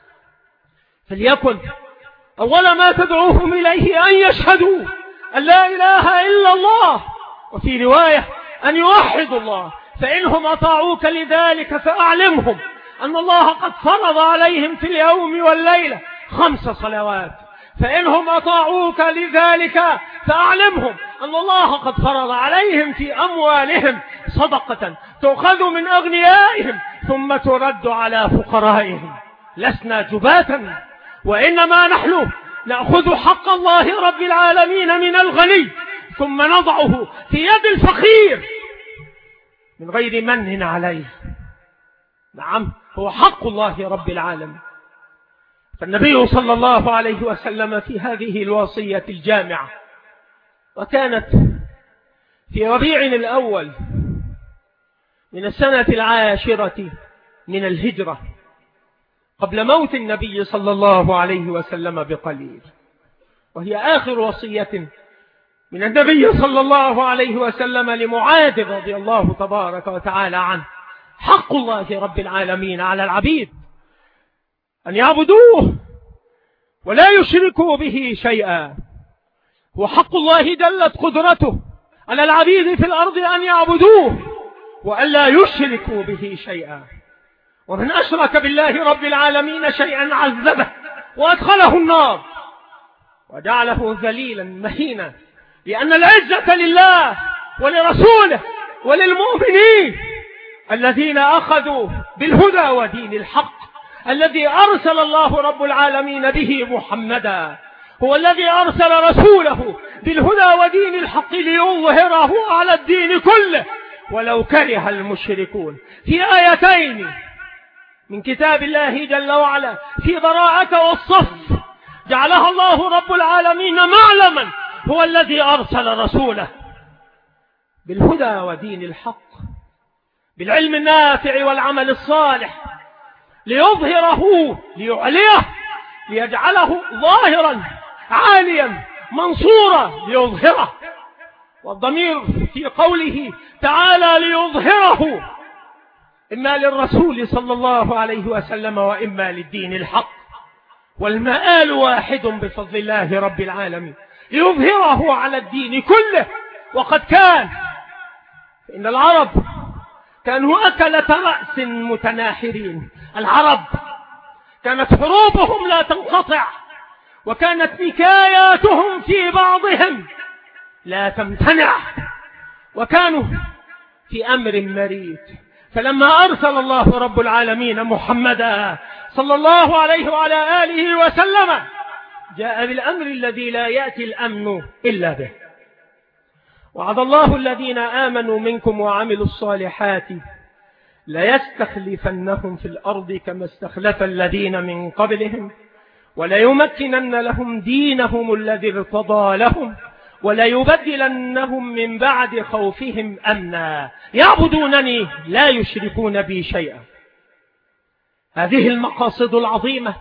فليكن أول ما تدعوهم إليه أن يشهدوا أن لا إله إلا الله، وفي رواية أن يوحدوا الله. فإنهم أطاعوك لذلك فأعلمهم أن الله قد فرض عليهم في اليوم والليلة خمس صلوات. فإنهم أطاعوك لذلك فأعلمهم أن الله قد فرض عليهم في أموالهم صدقة تؤخذ من أغنيائهم ثم ترد على فقرائهم. لسنا جباتا، وإنما نحن نأخذ حق الله رب العالمين من الغني ثم نضعه في يد الفقير من غير من عليه. نعم، هو حق الله رب العالمين. فالنبي صلى الله عليه وسلم في هذه الوصية الجامعة، وكانت في ربيع الأول من السنة العاشرة من الهجرة قبل موت النبي صلى الله عليه وسلم بقليل، وهي آخر وصية من النبي صلى الله عليه وسلم لمعاذ رضي الله تبارك وتعالى عنه: حق الله رب العالمين على العبيد أن يعبدوه ولا يشركوا به شيئا. وحق الله دلت قدرته على العبيد في الأرض أن يعبدوه وألا يشركوا به شيئا. ومن أشرك بالله رب العالمين شيئا عذبه وأدخله النار وجعله ذليلا مهينا، لأن العزة لله ولرسوله وللمؤمنين الذين أخذوا بالهدى ودين الحق الذي أرسل الله رب العالمين به محمدا. هو الذي أرسل رسوله بالهدى ودين الحق ليظهره على الدين كله ولو كره المشركون. في آيتين من كتاب الله جل وعلا في براءة والصف جعلها الله رب العالمين معلما: هو الذي أرسل رسوله بالهدى ودين الحق بالعلم النافع والعمل الصالح ليظهره ليعليه ليجعله ظاهرا عاليا منصورا ليظهره. والضمير في قوله تعالى ليظهره إما للرسول صلى الله عليه وسلم وإما للدين الحق، والمآل واحد بفضل الله رب العالمين ليظهره على الدين كله. وقد كان إن العرب كانوا أكلة رأس متناحرين. العرب كانت حروبهم لا تنقطع، وكانت نكاياتهم في بعضهم لا تمتنع، وكانوا في أمر مريض. فلما أرسل الله رب العالمين محمدا صلى الله عليه وعلى آله وسلم جاء بالأمر الذي لا يأتي الأمن إلا به. وعد الله الذين آمنوا منكم وعملوا الصالحات ليستخلفنهم في الأرض كما استخلف الذين من قبلهم وليمكنن لهم دينهم الذي ارتضى لهم وليبدلنهم من بعد خوفهم أمنا يعبدونني لا يشركون بي شيئا. هذه المقاصد العظيمة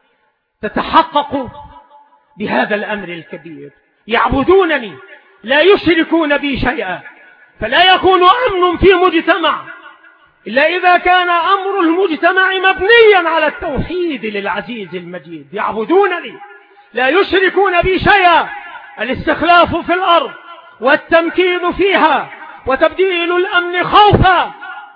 تتحقق بهذا الأمر الكبير: يعبدونني لا يشركون بي شيئا. فلا يكون أمن في مجتمع إلا إذا كان أمر المجتمع مبنيا على التوحيد للعزيز المجيد. يعبدونني لا يشركون بي شيئا، الاستخلاف في الأرض والتمكين فيها وتبديل الأمن خوفا،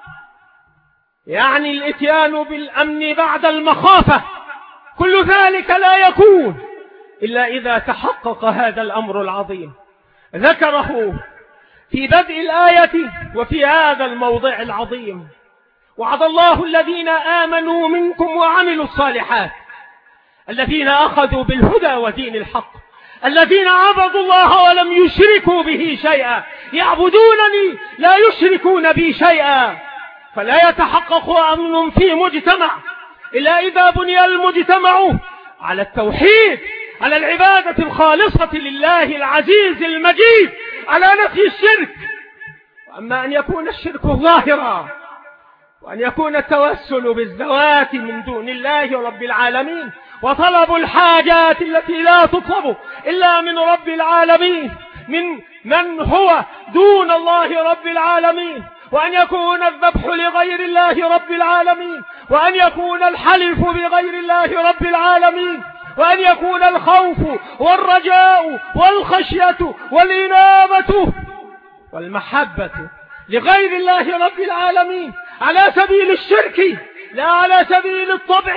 يعني الاتيان بالأمن بعد المخافة. كل ذلك لا يكون إلا إذا تحقق هذا الأمر العظيم. ذكره في بدء الآية وفي هذا الموضع العظيم: وعد الله الذين آمنوا منكم وعملوا الصالحات الذين أخذوا بالهدى ودين الحق الذين عبدوا الله ولم يشركوا به شيئا. يعبدونني لا يشركون بي شيئا. فلا يتحقق أمن في مجتمع إلا إذا بني المجتمع على التوحيد، على العبادة الخالصة لله العزيز المجيد، على نفي الشرك. وأما أن يكون الشرك ظاهرا وأن يكون التوسل بالذوات من دون الله رب العالمين وطلب الحاجات التي لا تطلب إلا من رب العالمين من من هو دون الله رب العالمين، وأن يكون الذبح لغير الله رب العالمين، وأن يكون الحلف بغير الله رب العالمين، وأن يكون الخوف والرجاء والخشية والإنابة والمحبة لغير الله رب العالمين على سبيل الشرك لا على سبيل الطبع.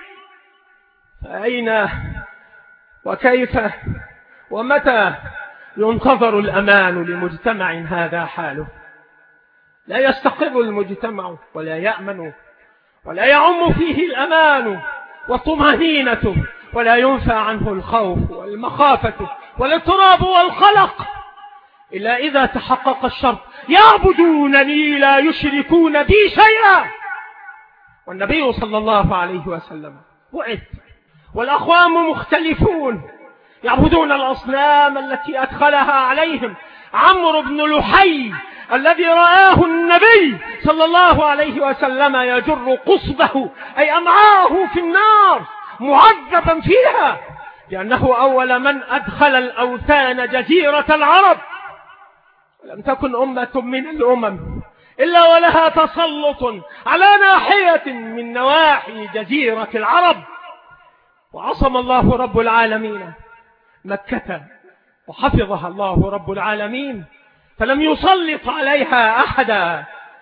فأين وكيف ومتى ينتظر الأمان لمجتمع هذا حاله؟ لا يستقر المجتمع ولا يأمن ولا يعم فيه الأمان والطمأنينة ولا ينفى عنه الخوف والمخافة والاضطراب والقلق إلا إذا تحقق الشرط: يعبدونني لا يشركون بي شيئا. والنبي صلى الله عليه وسلم بعث والأقوام مختلفون يعبدون الأصنام التي أدخلها عليهم عمرو بن لحي الذي رآه النبي صلى الله عليه وسلم يجر قصبه أي أمعاءه في النار معذبا فيها لأنه أول من أدخل الأوثان جزيرة العرب. لم تكن أمة من الأمم إلا ولها تسلط على ناحية من نواحي جزيرة العرب. وعصم الله رب العالمين مكة وحفظها الله رب العالمين، فلم يسلط عليها أحدا.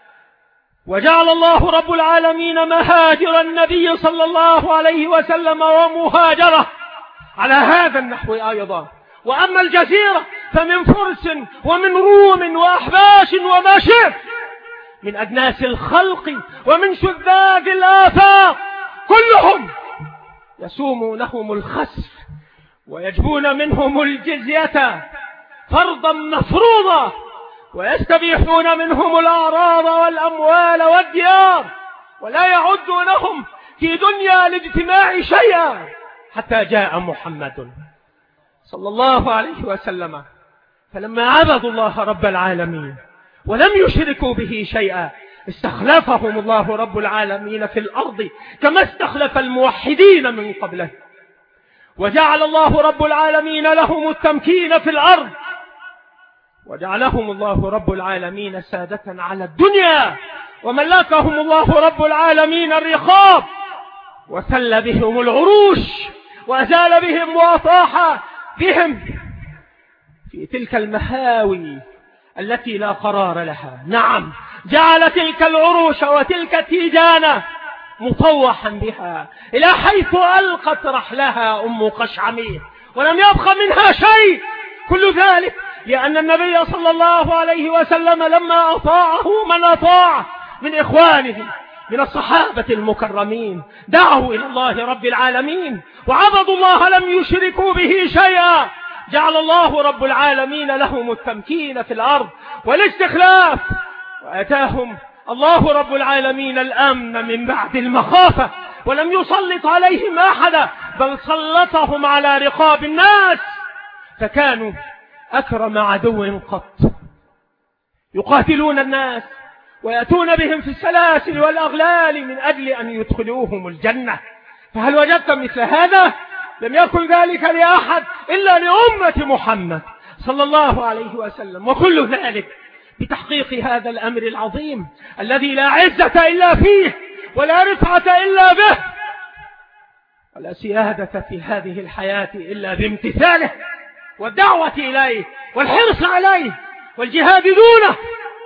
وجعل الله رب العالمين مهاجر النبي صلى الله عليه وسلم ومهاجره على هذا النحو أيضا. وأما الجزيرة فمن فرس ومن روم وأحباش وما شئت من أجناس الخلق ومن شذاذ الآفاق، كلهم يسومونهم الخسف ويجبون منهم الجزية فرضا مفروضا، ويستبيحون منهم الأعراض والأموال والديار، ولا يعدونهم في دنيا الاجتماع شيئا، حتى جاء محمد صلى الله عليه وسلم. فلما عبدوا الله رب العالمين ولم يشركوا به شيئا استخلفهم الله رب العالمين في الأرض كما استخلف الموحدين من قبله، وجعل الله رب العالمين لهم التمكين في الأرض، وجعلهم الله رب العالمين سادة على الدنيا، وملكهم الله رب العالمين الرقاب، وسل بهم العروش، وأزال بهم وأطاح بهم في تلك المهاوي التي لا قرار لها. نعم، جعل تلك العروش وتلك التيجان مطوحا بها إلى حيث ألقت رحلها أم قشعمير ولم يبق منها شيء. كل ذلك لأن النبي صلى الله عليه وسلم لما أطاعه من أطاعه من إخوانه من الصحابة المكرمين دعوا إلى الله رب العالمين وعبدوا الله لم يشركوا به شيئا، جعل الله رب العالمين لهم التمكين في الأرض والاستخلاف، وأتاهم الله رب العالمين الأمن من بعد المخافة، ولم يسلط عليهم أحدا بل سلطهم على رقاب الناس، فكانوا أكرم عدو قط، يقاتلون الناس ويأتون بهم في السلاسل والأغلال من أجل أن يدخلوهم الجنة. فهل وجدت مثل هذا؟ لم يكن ذلك لأحد إلا لأمة محمد صلى الله عليه وسلم، وكل ذلك بتحقيق هذا الأمر العظيم الذي لا عزة إلا فيه ولا رفعة إلا به ولا سيادة في هذه الحياة إلا بامتثاله والدعوة إليه والحرص عليه والجهاد دونه.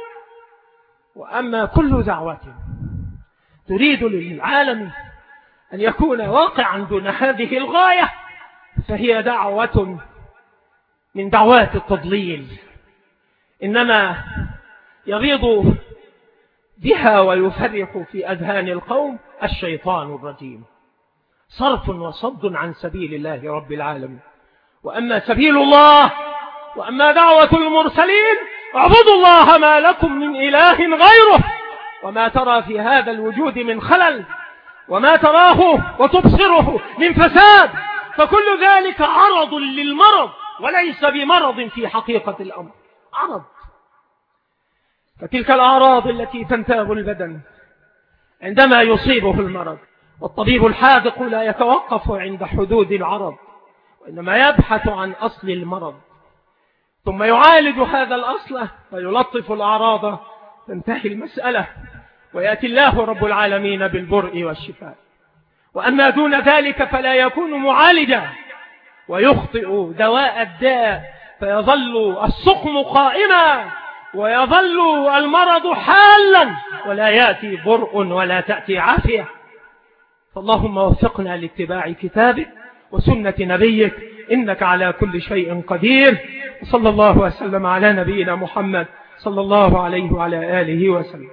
وأما كل دعوة تريد للعالم أن يكون واقعا دون هذه الغاية فهي دعوة من دعوات التضليل، إنما يغيض بها ويفرق في أذهان القوم الشيطان الرجيم، صرف وصد عن سبيل الله رب العالمين. وأما سبيل الله وأما دعوة المرسلين اعبدوا الله ما لكم من إله غيره، وما ترى في هذا الوجود من خلل وما تراه وتبصره من فساد فكل ذلك عرض للمرض وليس بمرض في حقيقة الأمر، عرض. فتلك الأعراض التي تنتاب البدن عندما يصيبه المرض، والطبيب الحاذق لا يتوقف عند حدود العرض وإنما يبحث عن أصل المرض ثم يعالج هذا الأصل ويلطف الأعراض، تنتهي المسألة ويأتي الله رب العالمين بالبرء والشفاء. وأما دون ذلك فلا يكون معالجا ويخطئ دواء الداء فيظل السقم قائما ويظل المرض حالا ولا يأتي برء ولا تأتي عافية. فاللهم وفقنا لاتباع كتابك وسنة نبيك إنك على كل شيء قدير. صلى الله وسلم على نبينا محمد صلى الله عليه وعلى آله وسلم.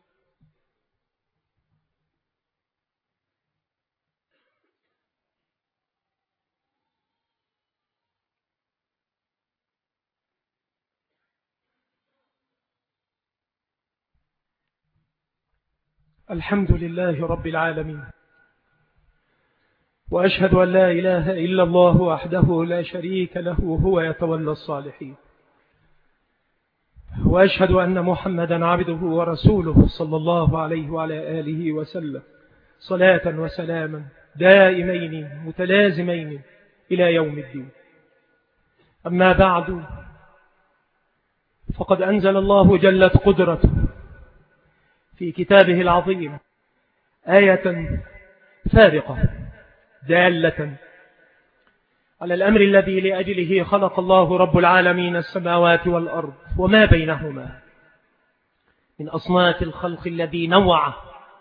الحمد لله رب العالمين، وأشهد أن لا إله إلا الله وحده لا شريك له هو يتولى الصالحين، وأشهد أن محمدا عبده ورسوله صلى الله عليه وعلى آله وسلم، صلاة وسلاما دائمين متلازمين إلى يوم الدين. أما بعد، فقد أنزل الله جلت قدرته في كتابه العظيم آية فارقة دالة على الأمر الذي لأجله خلق الله رب العالمين السماوات والأرض وما بينهما من أصناف الخلق الذي نوع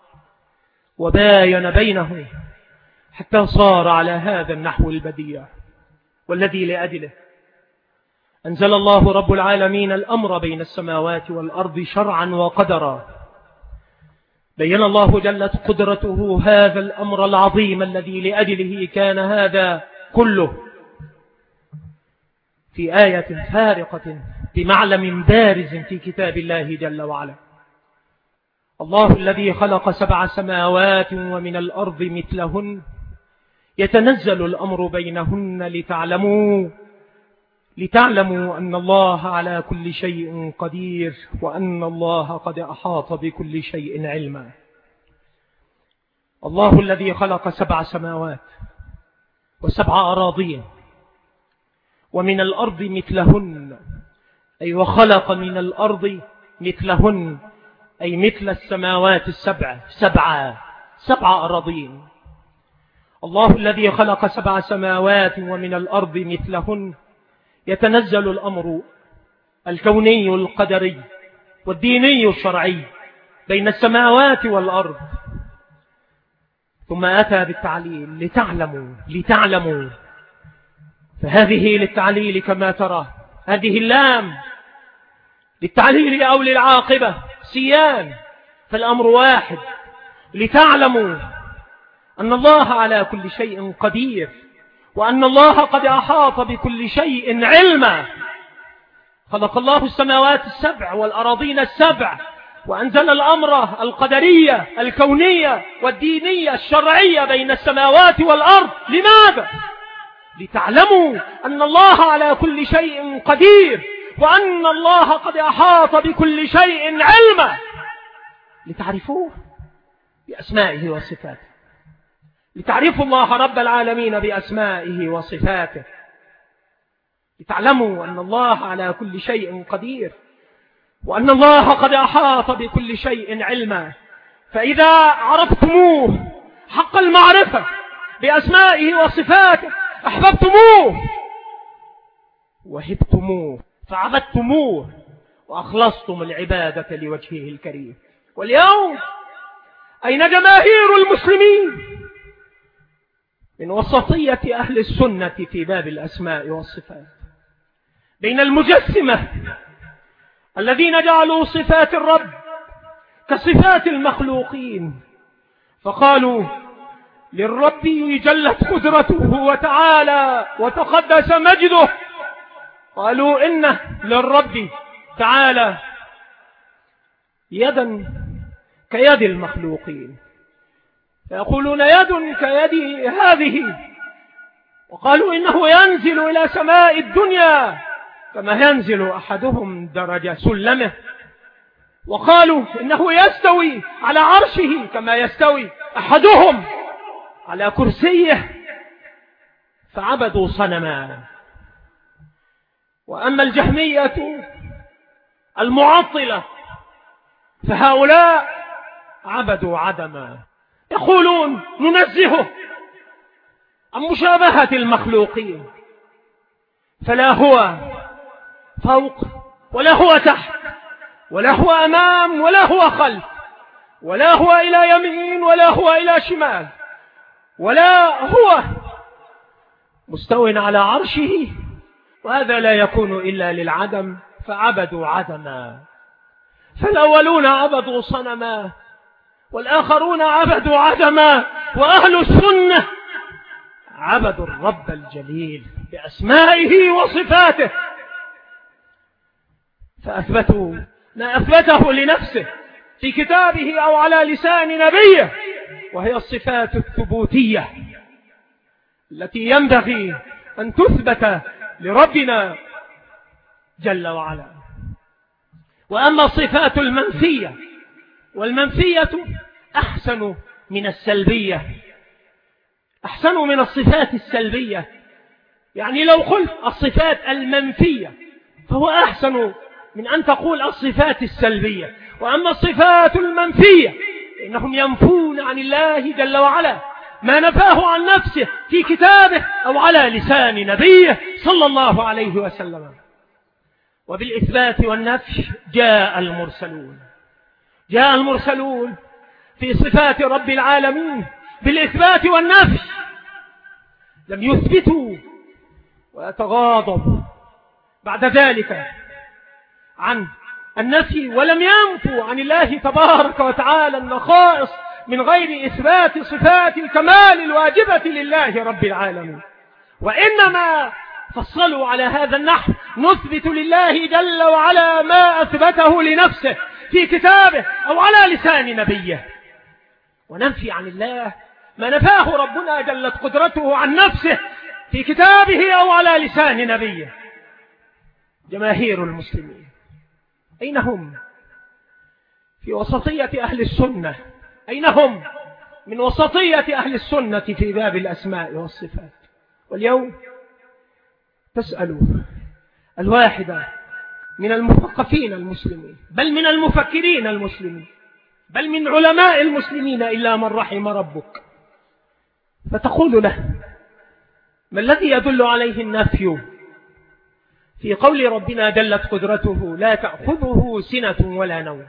وباين بينه حتى صار على هذا النحو البديع، والذي لأجله أنزل الله رب العالمين الأمر بين السماوات والأرض شرعا وقدرا. بين الله جلت قدرته هذا الأمر العظيم الذي لأجله كان هذا كله في آية فارقة بمعلم بارز في كتاب الله جل وعلا. الله الذي خلق سبع سماوات ومن الأرض مثلهن يتنزل الأمر بينهن لتعلموا لتعلموا أن الله على كل شيء قدير وأن الله قد أحاط بكل شيء علما. الله الذي خلق سبع سماوات وسبع أراضين ومن الأرض مثلهن، أي وخلق من الأرض مثلهن، أي مثل السماوات السبع سبعة سبع أراضين. الله الذي خلق سبع سماوات ومن الأرض مثلهن يتنزل الأمر الكوني القدري والديني الشرعي بين السماوات والأرض، ثم أتى بالتعليل لتعلموا لتعلموا فهذه للتعليل كما ترى، هذه اللام للتعليل أو للعاقبة سيان، فالأمر واحد، لتعلموا أن الله على كل شيء قدير وأن الله قد أحاط بكل شيء علما. خلق الله السماوات السبع والأراضين السبع وأنزل الأمر القدرية الكونية والدينية الشرعية بين السماوات والأرض. لماذا؟ لتعلموا أن الله على كل شيء قدير وأن الله قد أحاط بكل شيء علما، لتعرفوه بأسمائه وصفاته، لتعرفوا الله رب العالمين بأسمائه وصفاته، لتعلموا أن الله على كل شيء قدير وأن الله قد أحاط بكل شيء علما. فإذا عرفتموه حق المعرفة بأسمائه وصفاته أحببتموه وهبتموه فعبدتموه وأخلصتم العبادة لوجهه الكريم. واليوم أين جماهير المسلمين من وسطية أهل السنة في باب الأسماء والصفات؟ بين المجسمة الذين جعلوا صفات الرب كصفات المخلوقين، فقالوا للرب جلت قدرته وتعالى وتقدس مجده، قالوا إن للرب تعالى يدا كيد المخلوقين، فيقولون يد كيد هذه، وقالوا إنه ينزل إلى سماء الدنيا كما ينزل أحدهم درجة سلمه، وقالوا إنه يستوي على عرشه كما يستوي أحدهم على كرسيه، فعبدوا صنما. وأما الجهمية المعطلة فهؤلاء عبدوا عدما، يقولون ننزهه عن مشابهة المخلوقين، فلا هو فوق ولا هو تحت ولا هو أمام ولا هو خلف ولا هو إلى يمين ولا هو إلى شمال ولا هو مستو على عرشه، وهذا لا يكون إلا للعدم، فعبدوا عدما. فالأولون عبدوا صنما والآخرون عبدوا عدما، وأهل السنة عبدوا الرب الجليل بأسمائه وصفاته، فأثبتوا ما أثبته لنفسه في كتابه أو على لسان نبيه، وهي الصفات الثبوتية التي ينبغي أن تثبت لربنا جل وعلا. وأما الصفات المنفية، والمنفية أحسن من السلبية، أحسن من الصفات السلبية، يعني لو قلت الصفات المنفية فهو أحسن من أن تقول الصفات السلبية. وأما الصفات المنفية إنهم ينفون عن الله جل وعلا ما نفاه عن نفسه في كتابه أو على لسان نبيه صلى الله عليه وسلم. وبالإثبات والنفي جاء المرسلون جاء المرسلون في صفات رب العالمين بالإثبات والنفي، لم يثبتوا ويتغاضب بعد ذلك عن النفي، ولم ينفوا عن الله تبارك وتعالى النقائص من غير إثبات صفات الكمال الواجبة لله رب العالمين، وإنما فصلوا على هذا النحو: نثبت لله جل وعلا ما أثبته لنفسه في كتابه أو على لسان نبيه، وننفي عن الله ما نفاه ربنا جلت قدرته عن نفسه في كتابه أو على لسان نبيه. جماهير المسلمين أين هم في وسطية أهل السنة؟ أين هم من وسطية أهل السنة في باب الأسماء والصفات؟ واليوم تسألوا الواحدة من المثقفين المسلمين، بل من المفكرين المسلمين، بل من علماء المسلمين إلا من رحم ربك، فتقول له: ما الذي يدل عليه النفي في قول ربنا جلت قدرته لا تأخذه سنة ولا نوم؟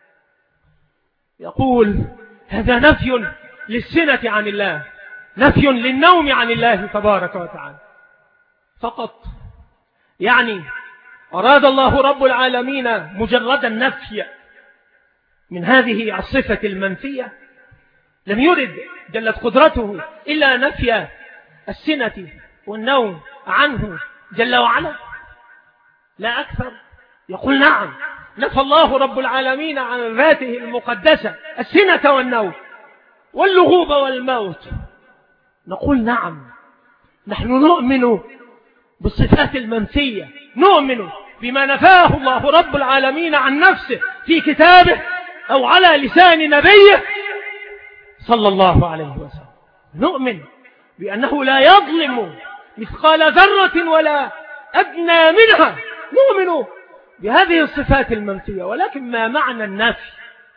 يقول: هذا نفي للسنة عن الله، نفي للنوم عن الله تبارك وتعالى فقط. يعني أراد الله رب العالمين مجرد النفي من هذه الصفة المنفية، لم يرد جلت قدرته إلا نفي السنة والنوم عنه جل وعلا، لا أكثر. يقول: نعم، نفى الله رب العالمين عن ذاته المقدسة السنة والنوم واللغوب والموت. نقول: نعم، نحن نؤمن بالصفات المنفية، نؤمن بما نفاه الله رب العالمين عن نفسه في كتابه أو على لسان نبيه صلى الله عليه وسلم. نؤمن بأنه لا يظلم مثقال ذرة ولا أدنى منها، نؤمن بهذه الصفات المنفية. ولكن ما معنى النفي؟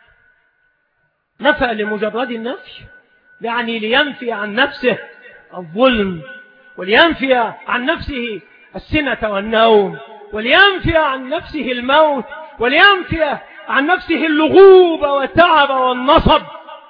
نفى لمجرد النفي، يعني لينفي عن نفسه الظلم، ولينفي عن نفسه السنة والنوم، ولينفي عن نفسه الموت، ولينفي عن نفسه اللغوب والتعب والنصب.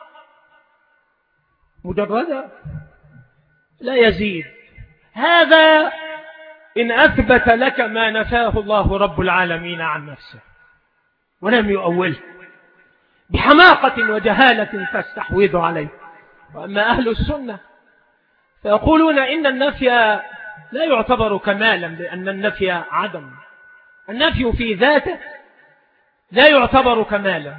مجرد لا يزيد. هذا إن أثبت لك ما نفاه الله رب العالمين عن نفسه ولم يؤوله بحماقة وجهالة تستحوذ عليه. وأما أهل السنة فيقولون إن النفي لا يعتبر كمالا، لأن النفي عدم، النفي في ذاته لا يعتبر كمالا،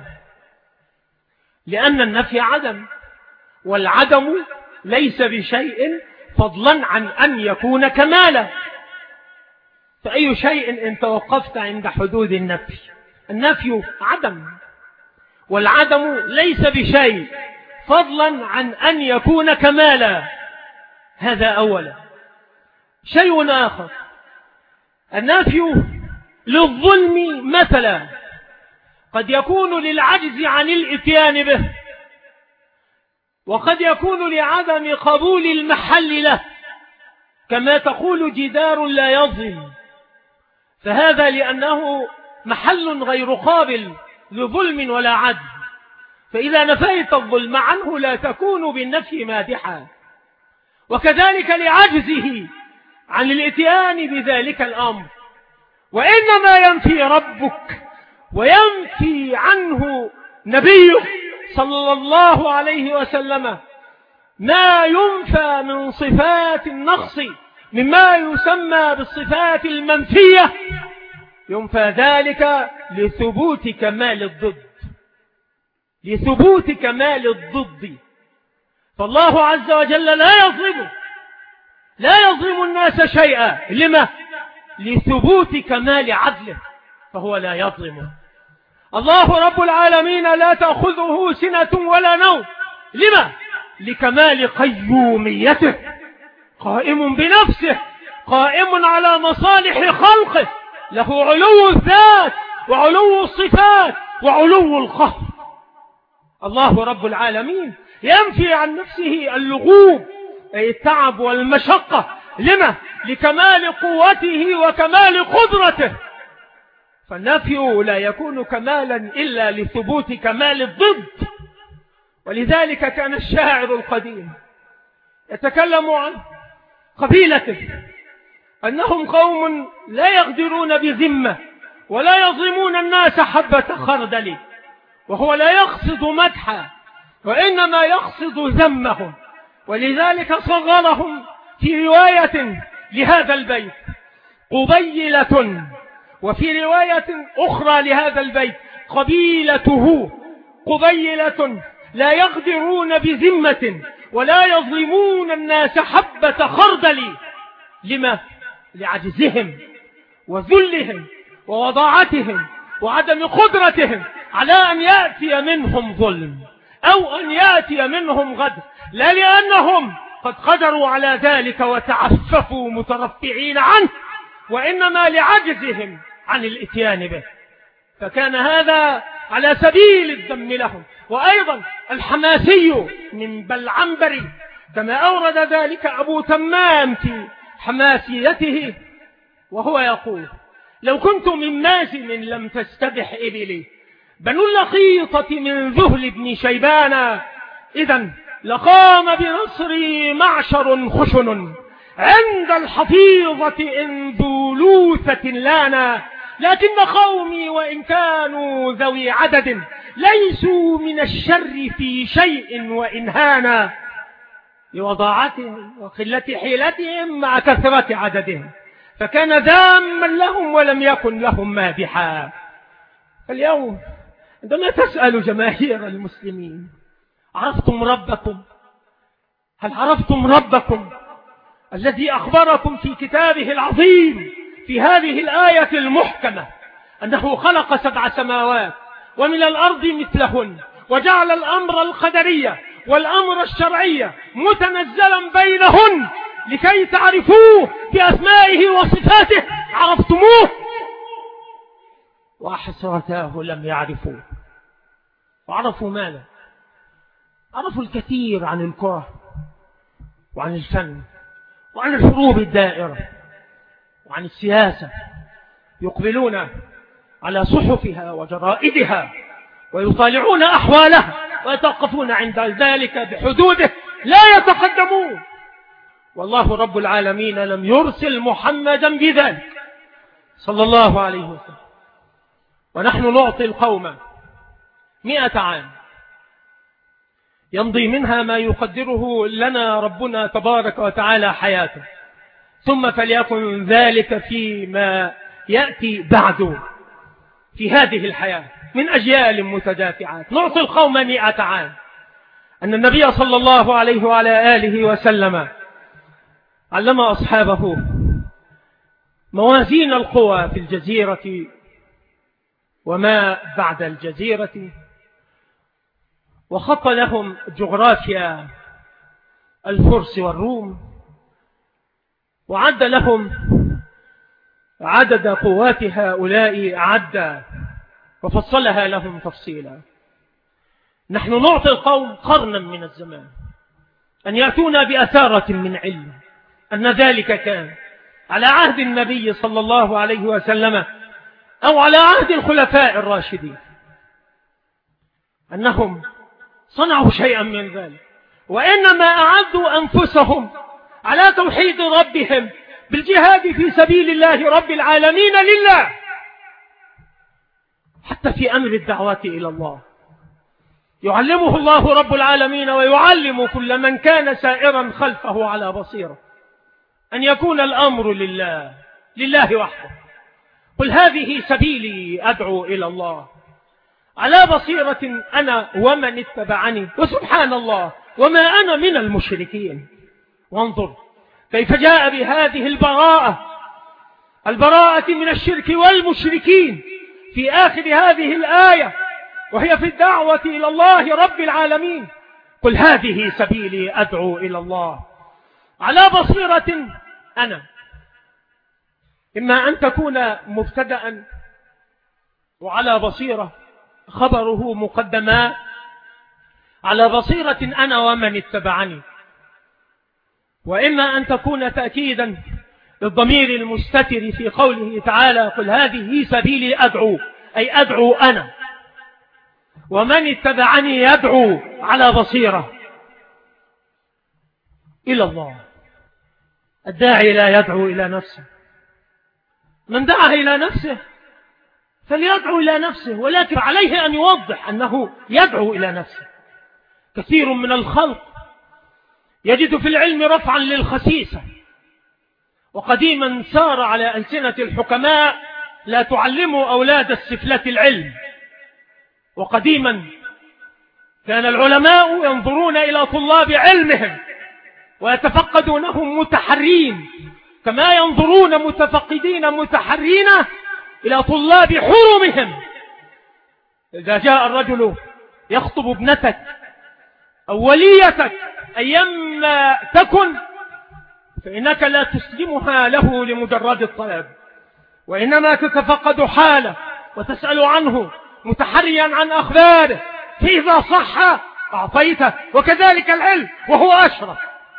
لأن النفي عدم، والعدم ليس بشيء فضلا عن أن يكون كمالا. فأي شيء إن توقفت عند حدود النفي؟ النفي عدم، والعدم ليس بشيء فضلا عن أن يكون كمالا. هذا أولا. شيء آخر: النفي للظلم مثلا قد يكون للعجز عن الاتيان به، وقد يكون لعدم قبول المحل له، كما تقول جدار لا يظلم، فهذا لأنه محل غير قابل لظلم ولا عدل، فإذا نفيت الظلم عنه لا تكون بالنفي مادحا. وكذلك لعجزه عن الاتيان بذلك الأمر. وإنما ينفي ربك وينفي عنه نبيه صلى الله عليه وسلم ما ينفى من صفات النقص مما يسمى بالصفات المنفية، ينفى ذلك لثبوت كمال الضد، لثبوت كمال الضد. فالله عز وجل لا يظلم لا يظلم الناس شيئا. لما؟ لثبوت كمال عدله، فهو لا يظلم. الله رب العالمين لا تأخذه سنة ولا نوم. لما؟ لكمال قيوميته، قائم بنفسه قائم على مصالح خلقه، له علو الذات وعلو الصفات وعلو القهر. الله رب العالمين ينفي عن نفسه اللغوب أي التعب والمشقة. لما؟ لكمال قوته وكمال قدرته. فالنفي لا يكون كمالا إلا لثبوت كمال الضد. ولذلك كان الشاعر القديم يتكلم عن قبيلته أنهم قوم لا يقدرون بذمة ولا يظلمون الناس حبة خردل، وهو لا يقصد مدحا وإنما يقصد ذمهم. ولذلك صغرهم في رواية لهذا البيت قبيلة، وفي رواية أخرى لهذا البيت قبيلته. قبيلة لا يقدرون بذمة ولا يظلمون الناس حبة خردل. لما؟ لعجزهم وذلهم ووضاعتهم وعدم قدرتهم على أن يأتي منهم ظلم أو أن يأتي منهم غدر، لا لأنهم قد قدروا على ذلك وتعففوا مترفعين عنه، وإنما لعجزهم عن الاتيان به. فكان هذا على سبيل الذم لهم. وأيضا الحماسي من بلعنبري كما أورد ذلك أبو تمام في حماسيته، وهو يقول: لو كنت من مازن لم تستبح إبلي، بنو اللقيطة من ذهل بن شيبان، إذن لقام بنصري معشر خشن، عند الحفيظة إن ذو لوثة لانا، لكن قومي وإن كانوا ذوي عدد ليسوا من الشر في شيء وإن هانا، لوضاعتهم وقلة حيلتهم مع كثرة عددهم، فكان ذاما لهم ولم يكن لهم مادحا. فاليوم عندما تسأل جماهير المسلمين: عرفتم ربكم؟ هل عرفتم ربكم الذي أخبركم في كتابه العظيم في هذه الآية المحكمة أنه خلق سبع سماوات ومن الأرض مثلهن، وجعل الأمر القدرية والأمر الشرعية متنزلا بينهن لكي تعرفوه بأسمائه وصفاته؟ عرفتموه؟ وحسرتاه لم يعرفوه. وعرفوا ماذا؟ عرفوا الكثير عن الكرة وعن الفن وعن الحروب الدائرة وعن السياسة، يقبلون على صحفها وجرائدها ويطالعون أحوالها ويتوقفون عند ذلك بحدوده، لا يتقدمون. والله رب العالمين لم يرسل محمدا بذلك صلى الله عليه وسلم. ونحن نعطي القوم مئة عام يمضي منها ما يقدره لنا ربنا تبارك وتعالى حياته، ثم فليكن ذلك فيما يأتي بعد في هذه الحياة من أجيال متدافعات. نعطي القوم مئة عام. أن النبي صلى الله عليه وعلى آله وسلم علم أصحابه موازين القوى في الجزيرة وما بعد الجزيرة، وخط لهم جغرافيا الفرس والروم، وعد لهم عدد قوات هؤلاء عدا، وفصلها لهم تفصيلا. نحن نعطي القوم قرنا من الزمان أن يأتونا بأثارة من علم أن ذلك كان على عهد النبي صلى الله عليه وسلم أو على عهد الخلفاء الراشدين، أنهم صنعوا شيئا من ذلك، وإنما أعدوا أنفسهم على توحيد ربهم بالجهاد في سبيل الله رب العالمين لله، حتى في أمر الدعوة إلى الله يعلمه الله رب العالمين ويعلم كل من كان سائرا خلفه على بصيرة أن يكون الأمر لله لله وحده. قل هذه سبيلي أدعو إلى الله على بصيرة أنا ومن اتبعني وسبحان الله وما أنا من المشركين. وانظر كيف جاء بهذه البراءة البراءة من الشرك والمشركين في آخر هذه الآية، وهي في الدعوة إلى الله رب العالمين. قل هذه سبيلي أدعو إلى الله على بصيرة أنا إما أن تكون مبتدأ وعلى بصيرة خبره مقدما على بصيرة أنا ومن اتبعني، وإما أن تكون تأكيدا للضمير المستتر في قوله تعالى قل هذه سبيلي أدعو، أي أدعو أنا، ومن اتبعني يدعو على بصيرة إلى الله. الداعي لا يدعو إلى نفسه، من دعا إلى نفسه فليدعو إلى نفسه، ولكن عليه أن يوضح أنه يدعو إلى نفسه. كثير من الخلق يجد في العلم رفعا للخسيسة، وقديما سار على ألسنة الحكماء لا تعلموا أولاد السفلة العلم. وقديما كان العلماء ينظرون إلى طلاب علمهم ويتفقدونهم متحرين كما ينظرون متفقدين متحرين إلى طلاب حرمهم. إذا جاء الرجل يخطب ابنتك أو وليتك أيما تكن فإنك لا تسلمها له لمجرد الطلب، وإنما تتفقد حاله وتسأل عنه متحريا عن أخباره، فإذا صح أعطيته. وكذلك العلم وهو أشرف.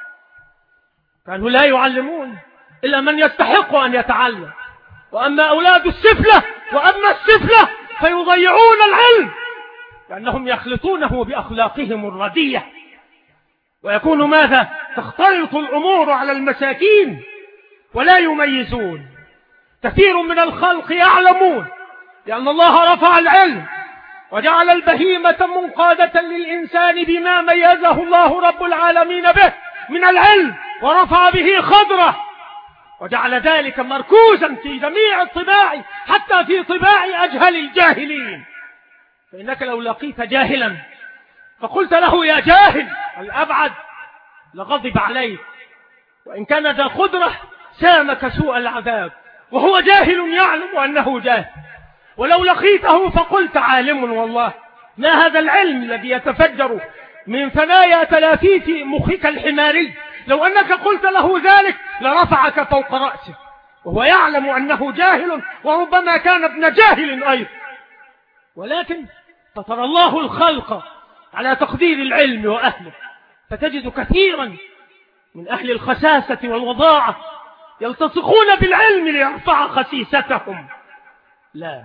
كانوا لا يعلمون إلا من يستحق أن يتعلم، وأما أولاد السفلة وأما السفلة فيضيعون العلم لأنهم يخلطونه بأخلاقهم الردية، ويكون ماذا؟ تختلط الأمور على المساكين ولا يميزون. كثير من الخلق يعلمون لأن الله رفع العلم وجعل البهيمة منقادة للإنسان بما ميزه الله رب العالمين به من العلم، ورفع به خضره، وجعل ذلك مركوزا في جميع الطباع حتى في طباع أجهل الجاهلين. فإنك لو لقيت جاهلا فقلت له يا جاهل الأبعد لغضب عليك، وإن كان ذا خضرة سامك سوء العذاب، وهو جاهل يعلم أنه جاهل. ولو لقيته فقلت عالم والله ما هذا العلم الذي يتفجر من ثنايا تلافيف مخك الحماري، لو أنك قلت له ذلك لرفعك فوق رأسه، وهو يعلم أنه جاهل وربما كان ابن جاهل أيضا. ولكن فطر الله الخلق على تقدير العلم وأهله، فتجد كثيرا من أهل الخساسة والوضاعة يلتصقون بالعلم ليرفع خسيستهم. لا،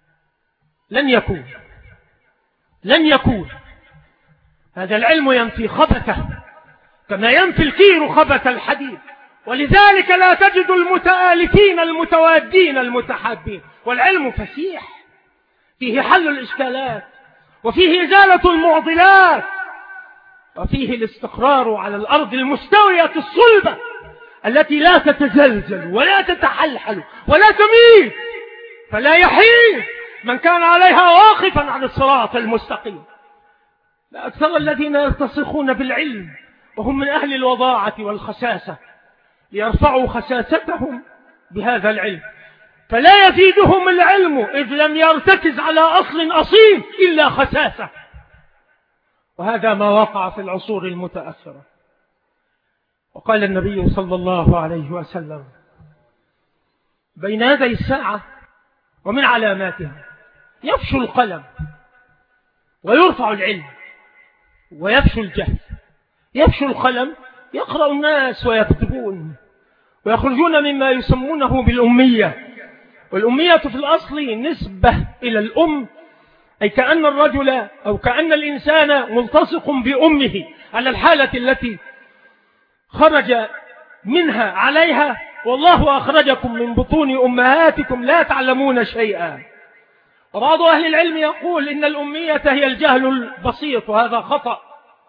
لن يكون لن يكون هذا العلم ينفي خبثه كما ينفي الكير خبث الحديد. ولذلك لا تجد المتآلفين المتوادين المتحابين. والعلم فسيح، فيه حل الإشكالات، وفيه إزالة المعضلات، وفيه الاستقرار على الأرض المستوية الصلبة التي لا تتزلزل ولا تتحلحل ولا تميل، فلا يحيد من كان عليها واقفا عن الصراط المستقيم. لا أكثر الذين يلتصقون بالعلم وهم من أهل الوضاعة والخساسة ليرفعوا خساستهم بهذا العلم، فلا يفيدهم العلم إذ لم يرتكز على أصل أصيل إلا خساسة. وهذا ما وقع في العصور المتأخرة. وقال النبي صلى الله عليه وسلم بين يدي الساعة ومن علاماتها يفشو القلم ويرفع العلم ويفشو الجهل. يفشو القلم، يقرأ الناس ويكتبون ويخرجون مما يسمونه بالأمية. والأمية في الأصل نسبة إلى الأم، أي كأن الرجل أو كأن الإنسان ملتصق بأمه على الحالة التي خرج منها عليها. والله أخرجكم من بطون أمهاتكم لا تعلمون شيئا. وبعض أهل العلم يقول إن الأمية هي الجهل البسيط، وهذا خطأ.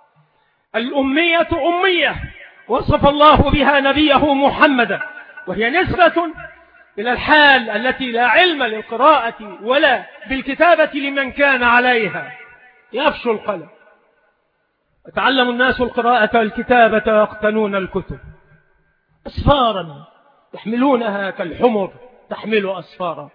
الأمية أمية وصف الله بها نبيه محمدا، وهي نسبة إلى الحال التي لا علم للقراءة ولا بالكتابة لمن كان عليها. يفشو القلم، وتعلم الناس القراءة والكتابة ويقتنون الكتب أسفارا يحملونها كالحمر تحمل أسفارا.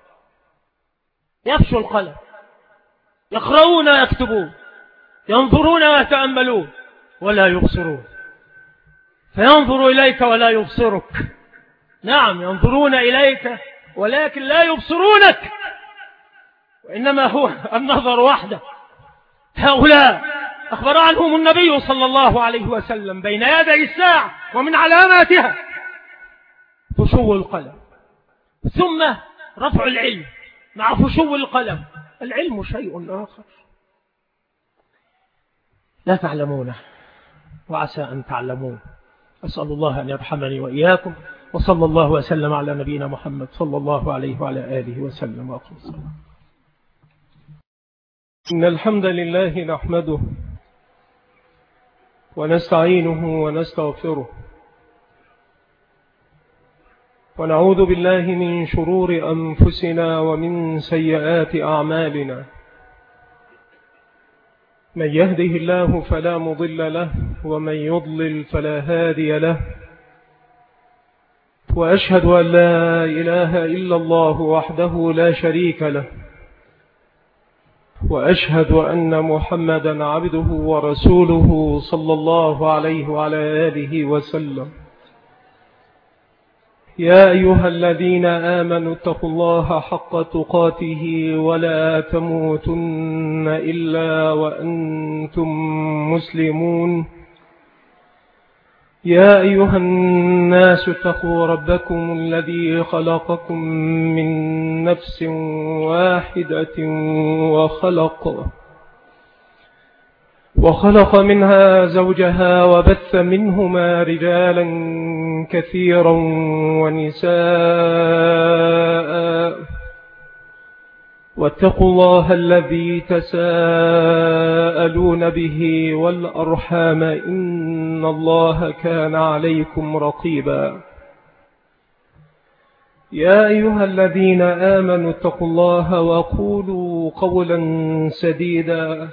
يفشو القلم، يقرؤون ويكتبون، ينظرون ويتأملون ولا يبصرون، فينظر إليك ولا يبصرك نعم ينظرون إليك ولكن لا يبصرونك، وإنما هو النظر وحده. هؤلاء أخبر عنهم النبي صلى الله عليه وسلم بين يدي الساعة ومن علاماتها فشو القلم، ثم رفع العلم مع فشو القلم. العلم شيء آخر لا تعلمونه وعسى أن تعلمون. أسأل الله أن يرحمني وإياكم، وصلى الله وسلم على نبينا محمد صلى الله عليه وعلى آله وسلم وأقم الصلاة. إن الحمد لله نحمده ونستعينه ونستغفره، ونعوذ بالله من شرور أنفسنا ومن سيئات أعمالنا. من يهده الله فلا مضل له، ومن يضلل فلا هادي له، وأشهد أن لا إله إلا الله وحده لا شريك له، وأشهد أن محمدا عبده ورسوله صلى الله عليه وعلى آله وسلم. يا أيها الذين آمنوا اتقوا الله حق تقاته ولا تموتن إلا وأنتم مسلمون. يا أيها الناس اتقوا ربكم الذي خلقكم من نفس واحدة وخلق وخلق منها زوجها وبث منهما رجالا كثيرا ونساء، واتقوا الله الذي تساءلون به والأرحام إن الله كان عليكم رقيبا. يا أيها الذين آمنوا اتقوا الله وقولوا قولا سديدا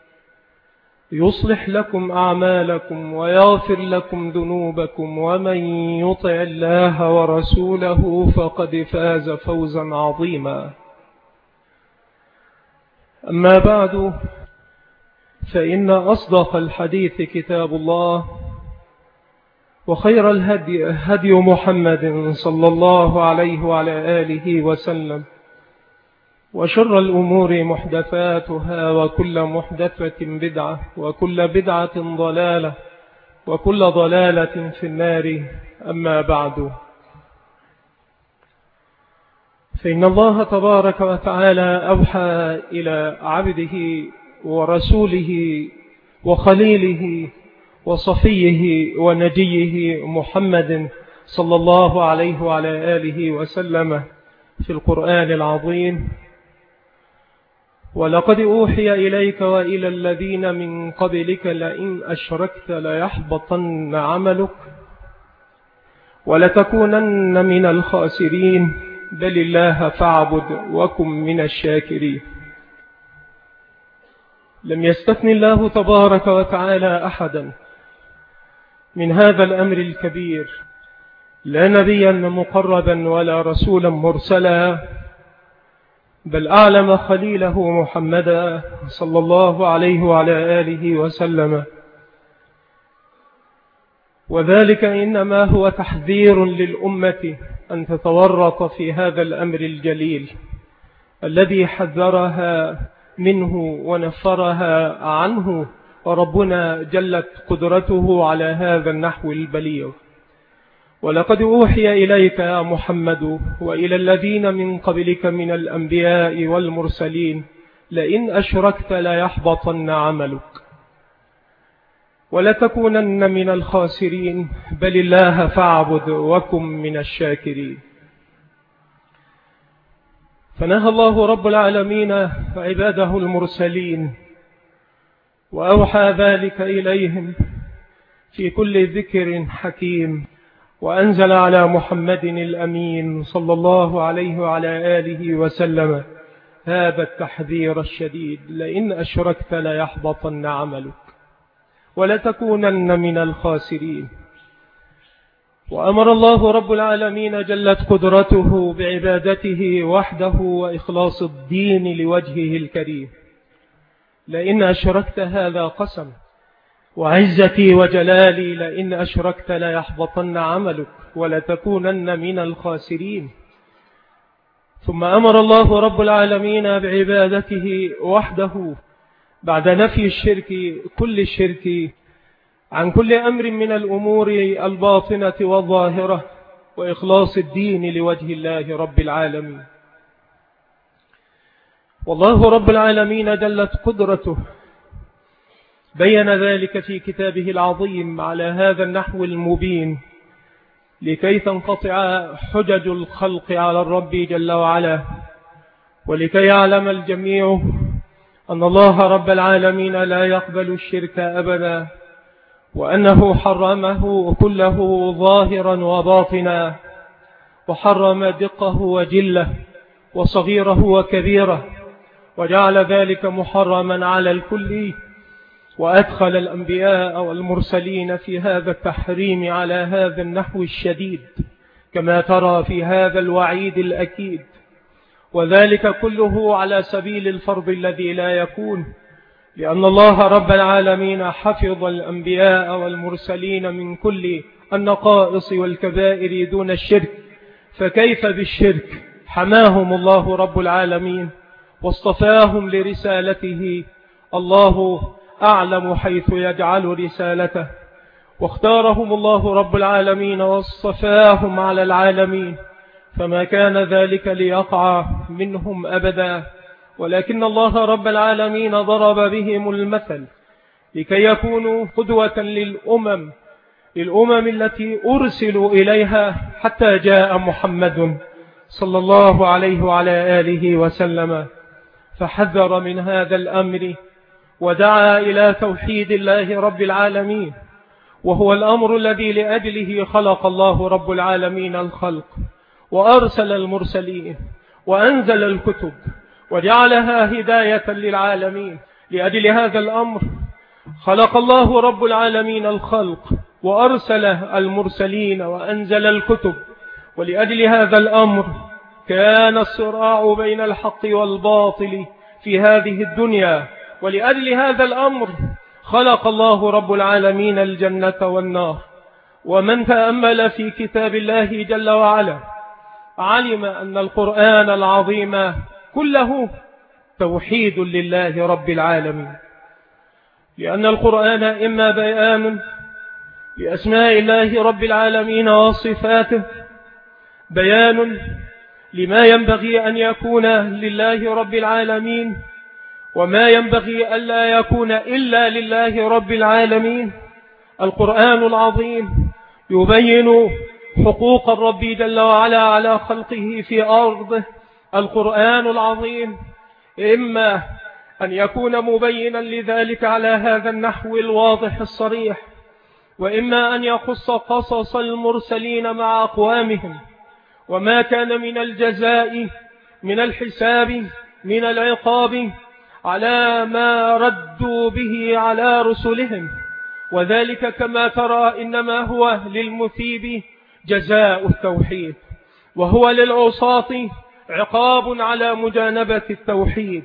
يصلح لكم أعمالكم ويغفر لكم ذنوبكم، ومن يطع الله ورسوله فقد فاز فوزا عظيما. أما بعد، فإن أصدق الحديث كتاب الله، وخير الهدي هدي محمد صلى الله عليه وعلى آله وسلم، وشر الأمور محدثاتها، وكل محدثة بدعة، وكل بدعة ضلالة، وكل ضلالة في النار. أما بعد، فإن الله تبارك وتعالى أوحى إلى عبده ورسوله وخليله وصفيه ونجيه محمد صلى الله عليه وعلى آله وسلم في القرآن العظيم: ولقد أوحي إليك وإلى الذين من قبلك لئن أشركت ليحبطن عملك ولتكونن من الخاسرين، بل الله فاعبد وكن من الشاكرين. لم يستثني الله تبارك وتعالى أحدا من هذا الأمر الكبير، لا نبيا مقربا ولا رسولا مرسلا، بل أعلم خليله محمدا صلى الله عليه وعلى آله وسلم. وذلك إنما هو تحذير للأمة أن تتورط في هذا الأمر الجليل الذي حذرها منه ونفرها عنه، وربنا جلت قدرته على هذا النحو البليغ. ولقد أوحي إليك يا محمد وإلى الذين من قبلك من الأنبياء والمرسلين لئن أشركت ليحبطن عملك ولتكونن من الخاسرين، بل الله فاعبد وكن من الشاكرين. فنهى الله رب العالمين عباده المرسلين وأوحى ذلك إليهم في كل ذكر حكيم، وأنزل على محمد الأمين صلى الله عليه وعلى آله وسلم هذا التحذير الشديد: لئن أشركت ليحبطن عملك ولتكونن من الخاسرين. وأمر الله رب العالمين جلت قدرته بعبادته وحده وإخلاص الدين لوجهه الكريم. لئن أشركت هذا قسم، وعزتي وجلالي لئن أشركت ليحبطن عملك ولتكونن من الخاسرين. ثم أمر الله رب العالمين بعبادته وحده بعد نفي الشرك كل الشرك عن كل أمر من الأمور الباطنة والظاهرة، وإخلاص الدين لوجه الله رب العالمين. والله رب العالمين جلت قدرته بين ذلك في كتابه العظيم على هذا النحو المبين لكي تنقطع حجج الخلق على الرب جل وعلا، ولكي يعلم الجميع أن الله رب العالمين لا يقبل الشرك أبدا، وأنه حرمه كله ظاهرا وباطنا، وحرم دقه وجله وصغيره وكبيره، وجعل ذلك محرما على الكل، وأدخل الأنبياء والمرسلين في هذا التحريم على هذا النحو الشديد كما ترى في هذا الوعيد الأكيد، وذلك كله على سبيل الفرض الذي لا يكون، لأن الله رب العالمين حفظ الأنبياء والمرسلين من كل النقائص والكبائر دون الشرك، فكيف بالشرك؟ حماهم الله رب العالمين واصطفاهم لرسالته، الله أعلم حيث يجعل رسالته، واختارهم الله رب العالمين واصطفاهم على العالمين، فما كان ذلك ليقع منهم أبدا، ولكن الله رب العالمين ضرب بهم المثل لكي يكونوا قدوة للأمم للأمم التي أرسلوا إليها حتى جاء محمد صلى الله عليه وعلى آله وسلم، فحذر من هذا الأمر ودعا إلى توحيد الله رب العالمين، وهو الأمر الذي لأجله خلق الله رب العالمين الخلق، وأرسل المرسلين، وأنزل الكتب، وجعلها هداية للعالمين. لأجل هذا الأمر خلق الله رب العالمين الخلق، وأرسل المرسلين، وأنزل الكتب. ولأجل هذا الأمر كان الصراع بين الحق والباطل في هذه الدنيا، ولأجل هذا الأمر خلق الله رب العالمين الجنة والنار. ومن تأمل في كتاب الله جل وعلا علم أن القرآن العظيم كله توحيد لله رب العالمين، لأن القرآن إما بيان لأسماء الله رب العالمين وصفاته، بيان لما ينبغي أن يكون لله رب العالمين وما ينبغي ألا يكون إلا لله رب العالمين. القرآن العظيم يبين حقوق الرب جل وعلا على خلقه في أرضه. القرآن العظيم إما أن يكون مبينا لذلك على هذا النحو الواضح الصريح، وإما أن يقص قصص المرسلين مع أقوامهم وما كان من الجزاء، من الحساب، من العقاب على ما ردوا به على رسلهم، وذلك كما ترى إنما هو للمثيب جزاء التوحيد، وهو للعصاة عقاب على مجانبة التوحيد،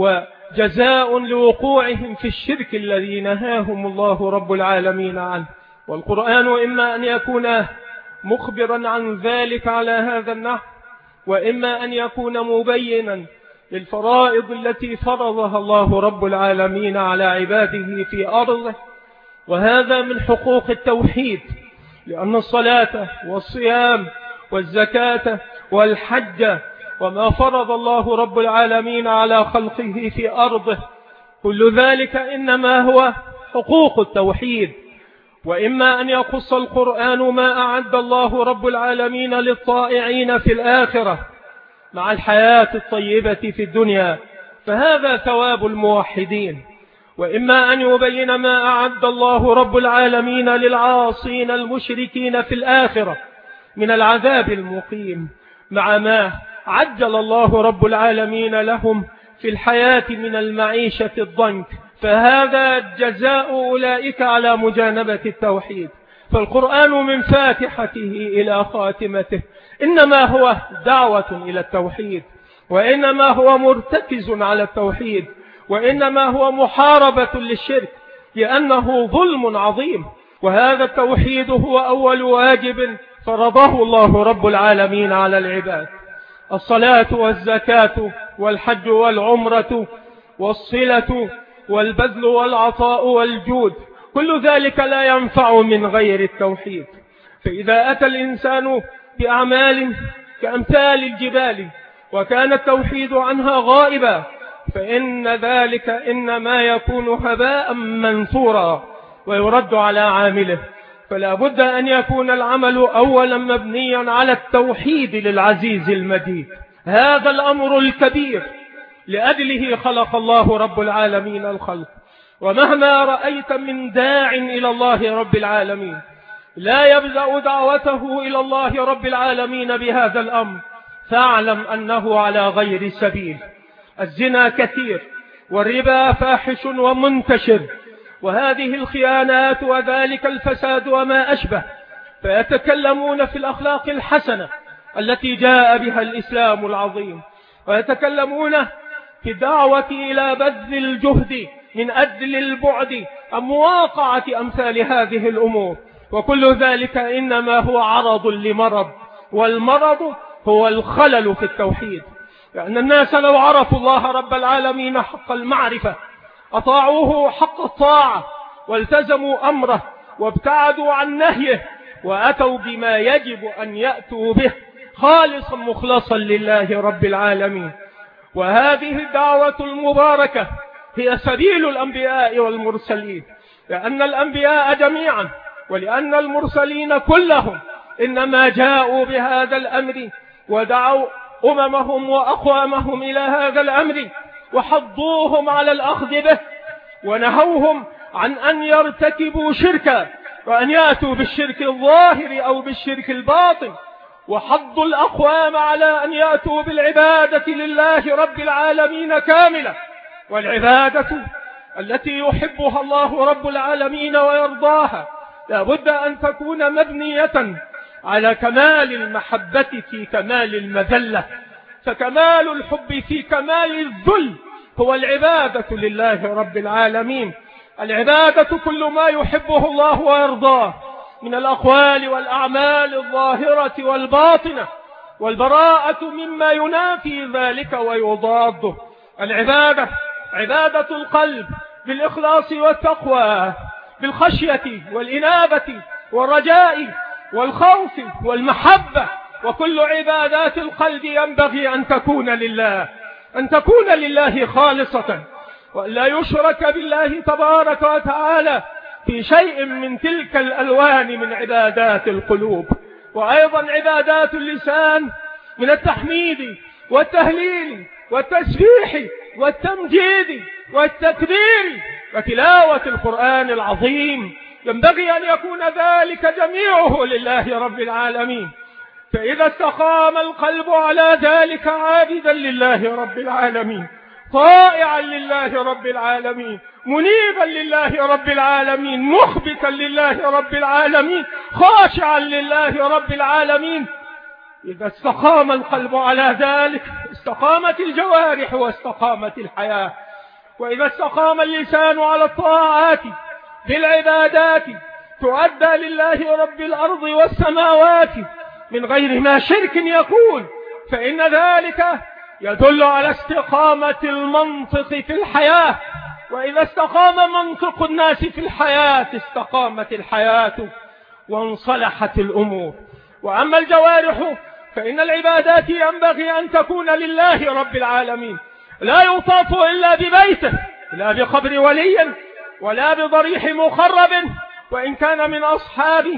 وجزاء لوقوعهم في الشرك الذي نهاهم الله رب العالمين عنه. والقرآن إما أن يكون مخبرا عن ذلك على هذا النحو، وإما أن يكون مبينا للفرائض التي فرضها الله رب العالمين على عباده في أرضه، وهذا من حقوق التوحيد، لأن الصلاة والصيام والزكاة والحج وما فرض الله رب العالمين على خلقه في أرضه كل ذلك إنما هو حقوق التوحيد. وإما أن يقص القرآن ما أعد الله رب العالمين للطائعين في الآخرة مع الحياة الطيبة في الدنيا، فهذا ثواب الموحدين. وإما أن يبين ما أعد الله رب العالمين للعاصين المشركين في الآخرة من العذاب المقيم مع ما عجل الله رب العالمين لهم في الحياة من المعيشة الضنك، فهذا جزاء أولئك على مجانبة التوحيد. فالقرآن من فاتحته إلى خاتمته إنما هو دعوة إلى التوحيد، وإنما هو مرتكز على التوحيد، وإنما هو محاربة للشرك، لأنه ظلم عظيم. وهذا التوحيد هو أول واجب فرضه الله رب العالمين على العباد. الصلاة والزكاة والحج والعمرة والصلة والبذل والعطاء والجود، كل ذلك لا ينفع من غير التوحيد. فإذا أتى الإنسان بأعمال كأمثال الجبال وكان التوحيد عنها غائبا فإن ذلك إنما يكون هباء منثورا ويرد على عامله. فلا بد أن يكون العمل أولا مبنيا على التوحيد للعزيز المجيد. هذا الأمر الكبير لأجله خلق الله رب العالمين الخلق. ومهما رأيت من داع إلى الله رب العالمين لا يبدأ دعوته إلى الله رب العالمين بهذا الأمر فاعلم أنه على غير سبيل. الزنا كثير والربا فاحش ومنتشر وهذه الخيانات وذلك الفساد وما أشبه، فيتكلمون في الأخلاق الحسنة التي جاء بها الإسلام العظيم، ويتكلمون في الدعوة إلى بذل الجهد من أجل البعد عن مواقعة أمثال هذه الأمور، وكل ذلك إنما هو عرض لمرض، والمرض هو الخلل في التوحيد. لأن الناس لو عرفوا الله رب العالمين حق المعرفة أطاعوه حق الطاعة والتزموا أمره وابتعدوا عن نهيه وأتوا بما يجب أن يأتوا به خالصا مخلصا لله رب العالمين. وهذه الدعوة المباركة هي سبيل الأنبياء والمرسلين، لأن الأنبياء جميعا ولأن المرسلين كلهم إنما جاءوا بهذا الأمر ودعوا أممهم وأقوامهم إلى هذا الأمر وحضوهم على الأخذ به ونهوهم عن أن يرتكبوا شركا وأن يأتوا بالشرك الظاهر أو بالشرك الباطن، وحضوا الأقوام على أن يأتوا بالعبادة لله رب العالمين كاملة. والعبادة التي يحبها الله رب العالمين ويرضاها لا بد أن تكون مبنية على كمال المحبة في كمال المذلة، فكمال الحب في كمال الذل هو العبادة لله رب العالمين. العبادة كل ما يحبه الله ويرضاه من الأقوال والأعمال الظاهرة والباطنة، والبراءة مما ينافي ذلك ويضاده. العبادة عبادة القلب بالإخلاص والتقوى، بالخشية والإنابة والرجاء والخوف والمحبة، وكل عبادات القلب ينبغي أن تكون لله، أن تكون لله خالصة، ولا يشرك بالله تبارك وتعالى في شيء من تلك الألوان من عبادات القلوب. وأيضا عبادات اللسان من التحميد والتهليل والتسبيح والتمجيد والتكبير وتلاوة القرآن العظيم، ينبغي أن يكون ذلك جميعه لله رب العالمين. فإذا استقام القلب على ذلك عابدا لله رب العالمين، طائعا لله رب العالمين، منيبا لله رب العالمين، مخبتا لله رب العالمين، خاشعا لله رب العالمين، إذا استقام القلب على ذلك استقامت الجوارح واستقامت الحياة. وإذا استقام اللسان على الطاعات بالعبادات تؤدى لله رب الأرض والسماوات من غير ما شرك يكون، فإن ذلك يدل على استقامة المنطق في الحياة. وإذا استقام منطق الناس في الحياة استقامت الحياة وانصلحت الأمور. وأما الجوارح فإن العبادات ينبغي أن تكون لله رب العالمين، لا يطاف إلا ببيته، لا بقبر ولي ولا بضريح مخرب، وإن كان من أصحاب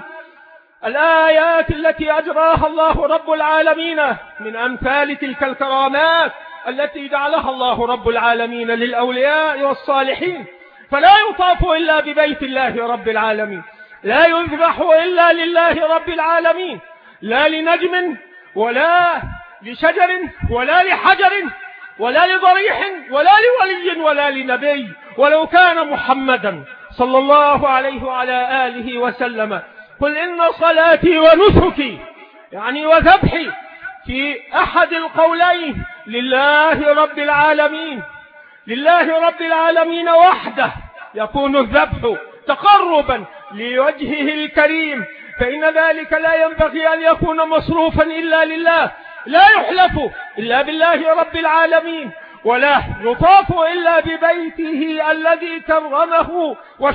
الآيات التي أجراها الله رب العالمين من أمثال تلك الكرامات التي جعلها الله رب العالمين للأولياء والصالحين. فلا يطاف إلا ببيت الله رب العالمين، لا يذبح إلا لله رب العالمين، لا لنجم ولا لشجر ولا لحجر ولا لضريح ولا لولي ولا لنبي، ولو كان محمدا صلى الله عليه وعلى آله وسلم قل إن صلاتي ونسكي يعني وذبحي في أحد القولين لله رب العالمين، لله رب العالمين وحده يكون الذبح تقربا لوجهه الكريم، فإن ذلك لا ينبغي أن يكون مصروفا إلا لله، لا يحلف إلا بالله رب العالمين، ولا يطاف إلا ببيته الذي كرمه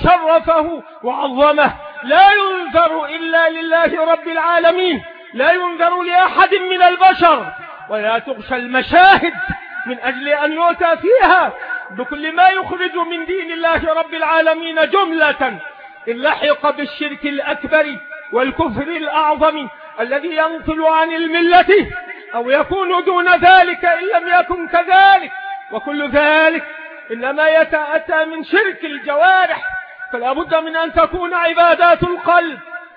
وشرفه وعظمه، لا ينذر إلا لله رب العالمين، لا ينذر لأحد من البشر، ولا تغشى المشاهد من أجل أن يؤتى فيها بكل ما يخرج من دين الله رب العالمين جملة، إن لحق بالشرك الأكبر والكفر الأعظم الذي ينقل عن الملة، أو يكون دون ذلك إن لم يكن كذلك، وكل ذلك إنما يتأتى من شرك الجوارح. فلا بد من أن تكون عبادات القلب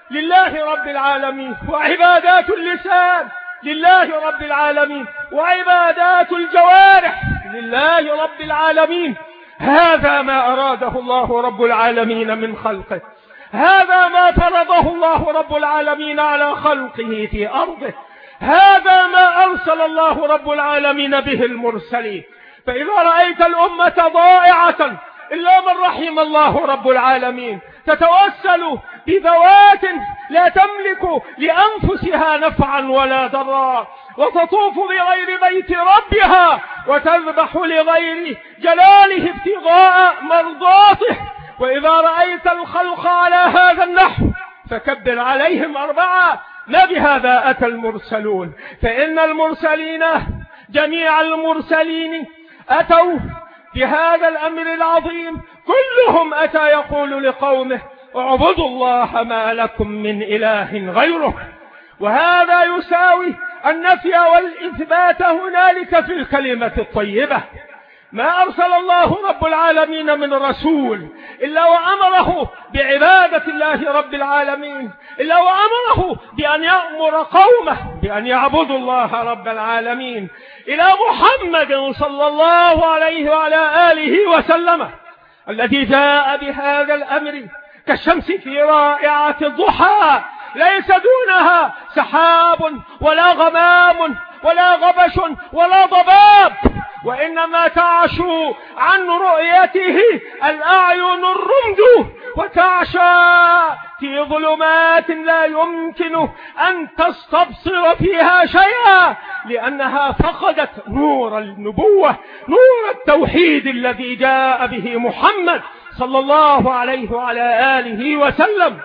لله رب العالمين، وعبادات اللسان لله رب العالمين، وعبادات الجوارح لله رب العالمين. هذا ما أراده الله رب العالمين من خلقه، هذا ما فرضه الله رب العالمين على خلقه في أرضه، هذا ما أرسل الله رب العالمين به المرسلين. فإذا رأيت الأمة ضائعة إلا من رحم الله رب العالمين تتوسل بذوات لا تملك لأنفسها نفعا ولا ضرا، وتطوف بغير بيت ربها، وتذبح لغير جلاله ابتغاء مرضاته. وإذا رأيت الخلق على هذا النحو فكبر عليهم أربعة، ما بهذا أتى المرسلون، فإن المرسلين جميع المرسلين أتوا بهذا الأمر العظيم، كلهم أتى يقول لقومه اعبدوا الله ما لكم من إله غيره. وهذا يساوي النفي والإثبات هنالك في الكلمة الطيبة. ما أرسل الله رب العالمين من رسول إلا وأمره بعبادة الله رب العالمين، إلا وأمره بأن يأمر قومه بأن يعبدوا الله رب العالمين. إلى محمد صلى الله عليه وعلى آله وسلم الذي جاء بهذا الأمر كالشمس في رائعة الضحى، ليس دونها سحاب ولا غمام ولا غبش ولا ضباب، وإنما تعشو عن رؤيته الأعين الرمد، وتعشى في ظلمات لا يمكن أن تستبصر فيها شيئا، لأنها فقدت نور النبوة، نور التوحيد الذي جاء به محمد صلى الله عليه وعلى آله وسلم.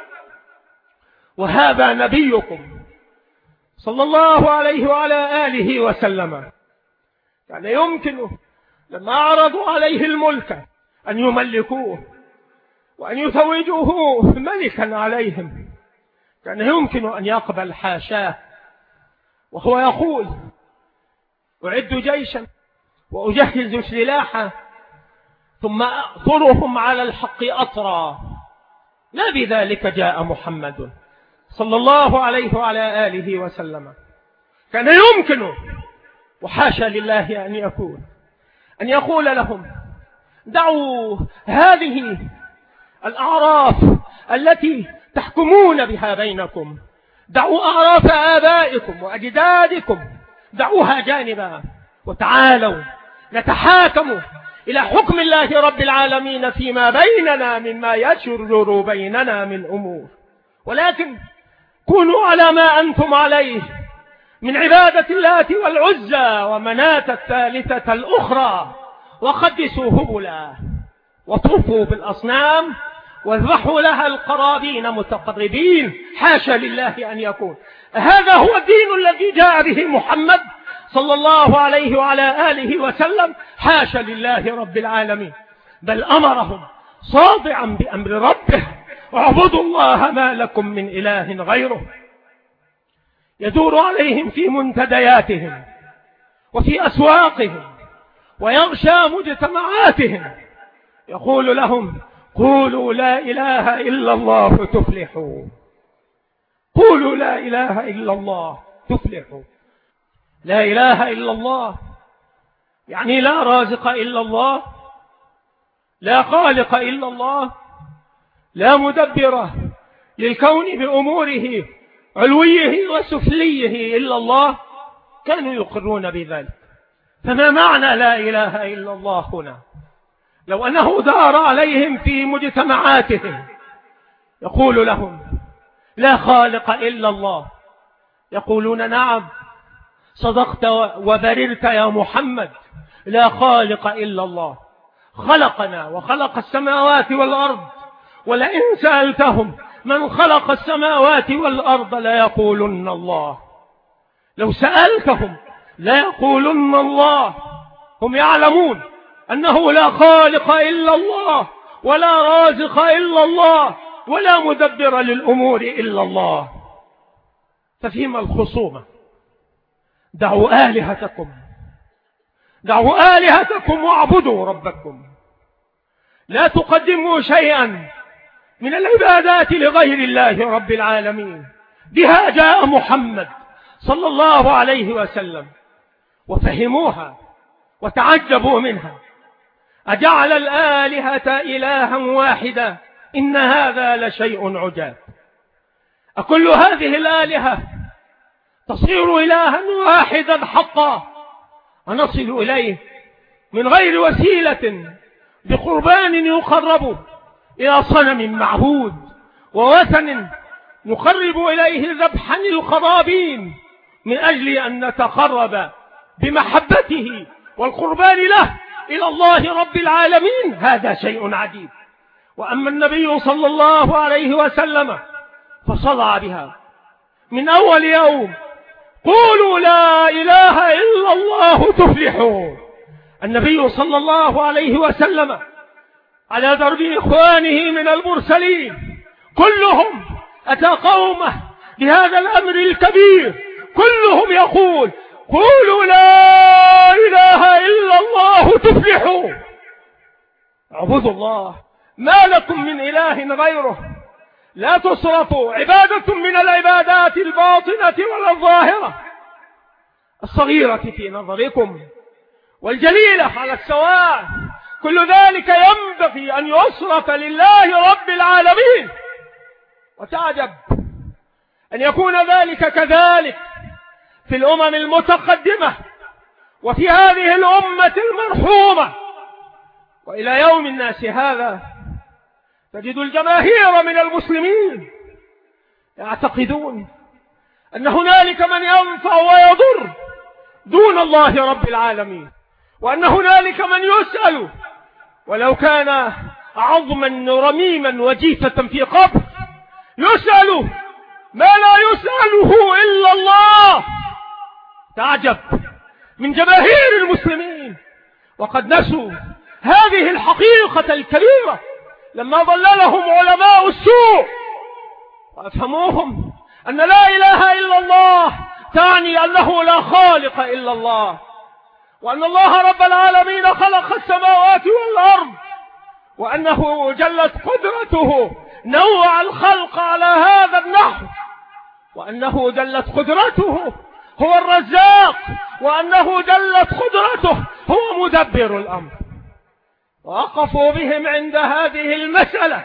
وهذا نبيكم صلى الله عليه وعلى آله وسلم كان يعني يمكن لما عرضوا عليه الملك أن يملكوه وأن يثوجوه ملكا عليهم، كان يعني يمكن أن يقبل، حاشاه، وهو يقول أعد جيشا وأجهز سلاحا ثم أأطرهم على الحق أطرا. لا بذلك جاء محمد صلى الله عليه وعلى آله وسلم. كان يمكن وحاشا لله أن يكون أن يقول لهم دعوا هذه الأعراف التي تحكمون بها بينكم، دعوا أعراف آبائكم وأجدادكم، دعوها جانبا وتعالوا نتحاكم إلى حكم الله رب العالمين فيما بيننا مما يشرر بيننا من أمور، ولكن كونوا على ما أنتم عليه من عبادة اللات والعزى ومناة الثالثة الأخرى، وقدسوا هبلا وطوفوا بالأصنام واذبحوا لها القرابين متقربين. حاشا لله أن يكون هذا هو الدين الذي جاء به محمد صلى الله عليه وعلى آله وسلم. حاشا لله رب العالمين، بل أمرهم صادعا بأمر ربه اعبدوا الله ما لكم من إله غيره. يدور عليهم في منتدياتهم وفي أسواقهم ويغشى مجتمعاتهم، يقول لهم قولوا لا إله إلا الله تفلحوا، قولوا لا إله إلا الله تفلحوا. لا إله إلا الله يعني لا رازق إلا الله، لا خالق إلا الله، لا مدبر للكون بأموره علويه وسفليه إلا الله. كانوا يقرون بذلك. فما معنى لا إله إلا الله هنا؟ لو أنه دار عليهم في مجتمعاتهم يقول لهم لا خالق إلا الله، يقولون نعم صدقت وبررت يا محمد، لا خالق إلا الله، خلقنا وخلق السماوات والأرض، ولئن سألتهم من خلق السماوات والأرض لا يقولن الله. لو سألتهم لا يقولن الله. هم يعلمون أنه لا خالق إلا الله، ولا رازق إلا الله، ولا مدبر للأمور إلا الله. ففيما الخصومة؟ دعوا آلهتكم دعوا آلهتكم واعبدوا ربكم. لا تقدموا شيئا من العبادات لغير الله رب العالمين. بها جاء محمد صلى الله عليه وسلم، وفهموها وتعجبوا منها. أجعل الآلهة إلها واحدا إن هذا لشيء عجاب. أكل هذه الآلهة تصير إلها واحدا حقا، ونصل إليه من غير وسيلة بقربان يقرب إلى صنم معبود ووثن نقرب إليه ذبحا القرابين من أجل أن نتقرب بمحبته والقربان له إلى الله رب العالمين. هذا شيء عجيب. وأما النبي صلى الله عليه وسلم فصدع بها من أول يوم: قولوا لا إله إلا الله تفلحوا. النبي صلى الله عليه وسلم على درب إخوانه من المرسلين كلهم أتى قومه بهذا الأمر الكبير، كلهم يقول: قولوا لا إله إلا الله تفلحوا. اعبدوا الله، ما لكم من إله غيره، لا تصرفوا. عبادة من العبادات الباطنة ولا الظاهرة، الصغيرة في نظركم والجليلة على السواء، كل ذلك ينبغي أن يصرف لله رب العالمين. وتعجب أن يكون ذلك كذلك في الأمم المتقدمة وفي هذه الأمة المرحومة. وإلى يوم الناس هذا تجد الجماهير من المسلمين يعتقدون أن هنالك من ينفع ويضر دون الله رب العالمين، وأن هنالك من يسأل ولو كان عظما رميما وجيفة في قبر، يسأل ما لا يسأله إلا الله. تعجب من جماهير المسلمين، وقد نسوا هذه الحقيقة الكبيرة لما ضللهم علماء السوء وأفهموهم أن لا إله إلا الله تعني أنه لا خالق إلا الله، وأن الله رب العالمين خلق السماوات والأرض، وأنه جلت قدرته نوع الخلق على هذا النحو، وأنه جلت قدرته هو الرزاق، وأنه جلت قدرته هو مدبر الأمر. وقفوا بهم عند هذه المسألة،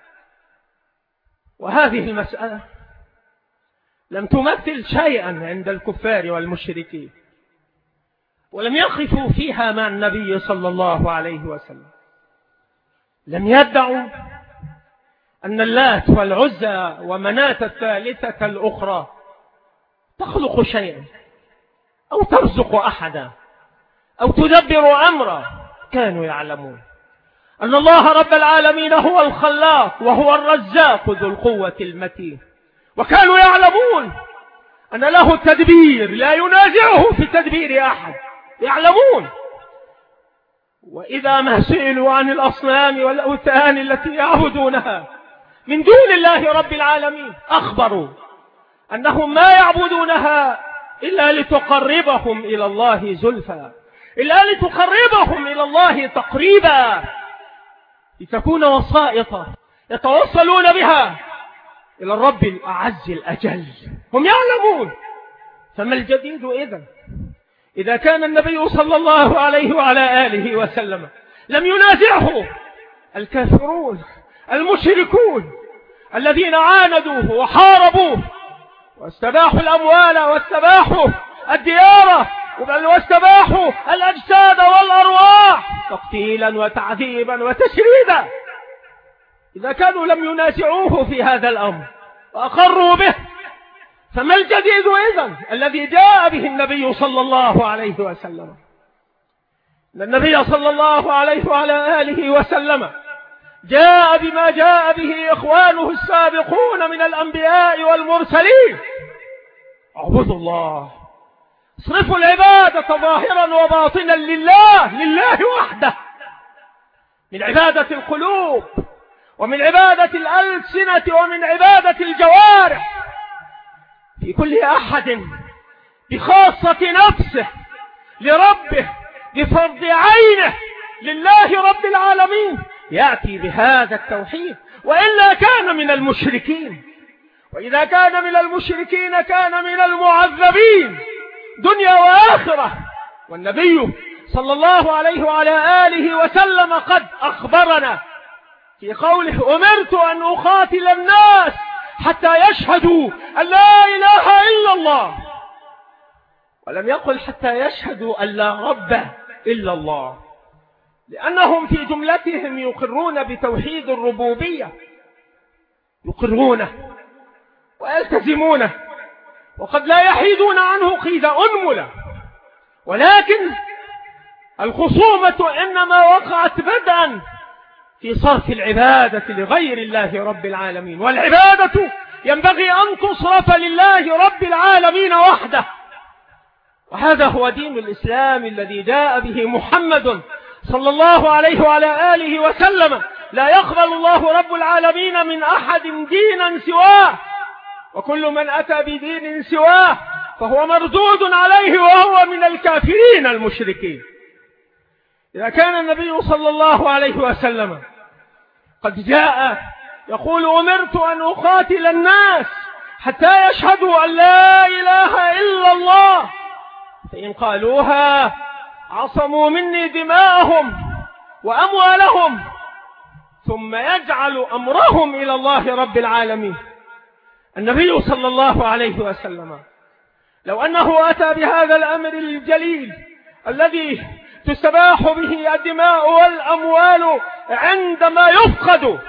وهذه المسألة لم تمثل شيئا عند الكفار والمشركين، ولم يقفوا فيها مع النبي صلى الله عليه وسلم. لم يدعوا أن اللات والعزى ومناة الثالثة الأخرى تخلق شيئا أو ترزق أحدا أو تدبر أمرا. كانوا يعلمون أن الله رب العالمين هو الخلاق وهو الرزاق ذو القوة المتين، وكانوا يعلمون أن له التدبير لا ينازعه في تدبير أحد. يعلمون. وإذا ما سئلوا عن الأصنام والأوثان التي يعبدونها من دون الله رب العالمين أخبروا أنهم ما يعبدونها إلا لتقربهم إلى الله زلفى، إلا لتقربهم إلى الله تقريبا، لتكون وسائط يتوصلون بها إلى الرب الأعز الأجل. هم يعلمون. فما الجديد إذن إذا كان النبي صلى الله عليه وعلى آله وسلم لم ينازعه الكافرون المشركون الذين عاندوه وحاربوه واستباحوا الأموال واستباحوا الديار بل واستباحوا الأجساد والأرواح تقتيلا وتعذيبا وتشريدا. إذا كانوا لم ينازعوه في هذا الأمر وأقروا به، فما الجديد إذن الذي جاء به النبي صلى الله عليه وسلم؟ النبي صلى الله عليه وعلى آله وسلم جاء بما جاء به إخوانه السابقون من الأنبياء والمرسلين: اعبدوا الله، اصرفوا العبادة ظاهرا وباطنا لله لله وحده، من عبادة القلوب ومن عبادة الألسنة ومن عبادة الجوارح، في كل أحد بخاصة نفسه لربه بفرض عينه لله رب العالمين يأتي بهذا التوحيد، وإلا كان من المشركين. وإذا كان من المشركين كان من المعذبين دنيا وآخرة. والنبي صلى الله عليه وعلى آله وسلم قد أخبرنا في قوله: أمرت أن أقاتل الناس حتى يشهدوا أن لا إله إلا الله، ولم يقل حتى يشهدوا أن لا رب إلا الله، لأنهم في جملتهم يقرون بتوحيد الربوبية، يقرونه ويلتزمونه، وقد لا يحيدون عنه قيد أنملة. ولكن الخصومة إنما وقعت بدءا في صرف العبادة لغير الله رب العالمين، والعبادة ينبغي أن تصرف لله رب العالمين وحده. وهذا هو دين الإسلام الذي جاء به محمد صلى الله عليه وعلى آله وسلم. لا يقبل الله رب العالمين من أحد دينا سواه، وكل من أتى بدين سواه فهو مردود عليه وهو من الكافرين المشركين. إذا كان النبي صلى الله عليه وسلم قد جاء يقول: أمرت أن أقاتل الناس حتى يشهدوا أن لا إله إلا الله، فإن قالوها عصموا مني دماءهم وأموالهم، ثم يجعل أمرهم إلى الله رب العالمين. النبي صلى الله عليه وسلم لو أنه أتى بهذا الأمر الجليل الذي تستباح به الدماء والأموال عندما يفقد،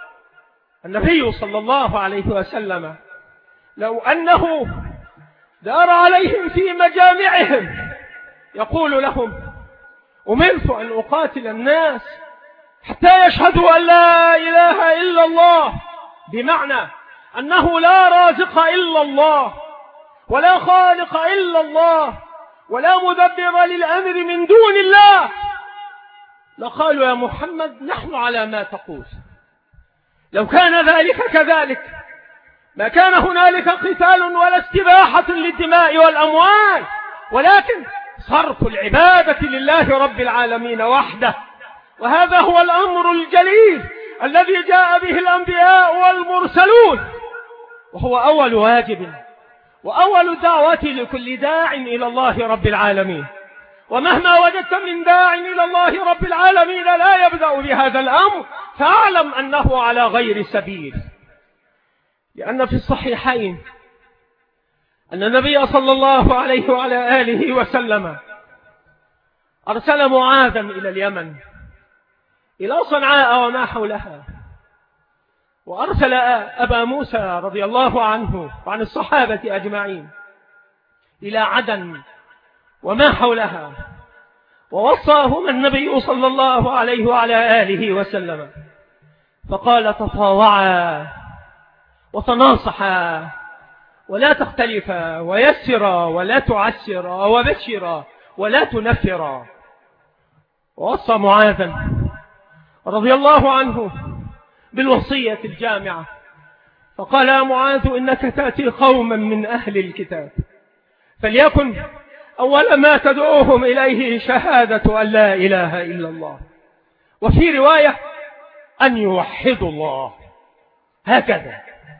النبي صلى الله عليه وسلم لو أنه دار عليهم في مجامعهم يقول لهم: أمرت أن أقاتل الناس حتى يشهدوا أن لا إله إلا الله، بمعنى أنه لا رازق إلا الله، ولا خالق إلا الله، ولا مدبر للأمر من دون الله، لقالوا: يا محمد نحن على ما تقول. لو كان ذلك كذلك ما كان هنالك قتال ولا استباحة للدماء والأموال، ولكن صرف العبادة لله رب العالمين وحده. وهذا هو الأمر الجليل الذي جاء به الأنبياء والمرسلون، وهو أول واجب وأول دعوة لكل داع إلى الله رب العالمين. ومهما وجدت من داع إلى الله رب العالمين لا يبدأ بهذا الأمر، فاعلم أنه على غير سبيل. لأن في الصحيحين أن النبي صلى الله عليه وعلى آله وسلم أرسل معاذا إلى اليمن، إلى صنعاء وما حولها، وأرسل أبا موسى رضي الله عنه وعن الصحابة أجمعين إلى عدن وما حولها، ووصاهما النبي صلى الله عليه وعلى آله وسلم، فقال: تطاوعا وتناصحا ولا تختلفا، ويسرا ولا تعسرا، وبشرا ولا تنفرا. ووصى معاذا رضي الله عنه بالوصية الجامعة، فقال: يا معاذ إنك تأتي قوما من أهل الكتاب، فليكن أول ما تدعوهم إليه شهادة أن لا إله إلا الله، وفي رواية أن يوحدوا الله. هكذا،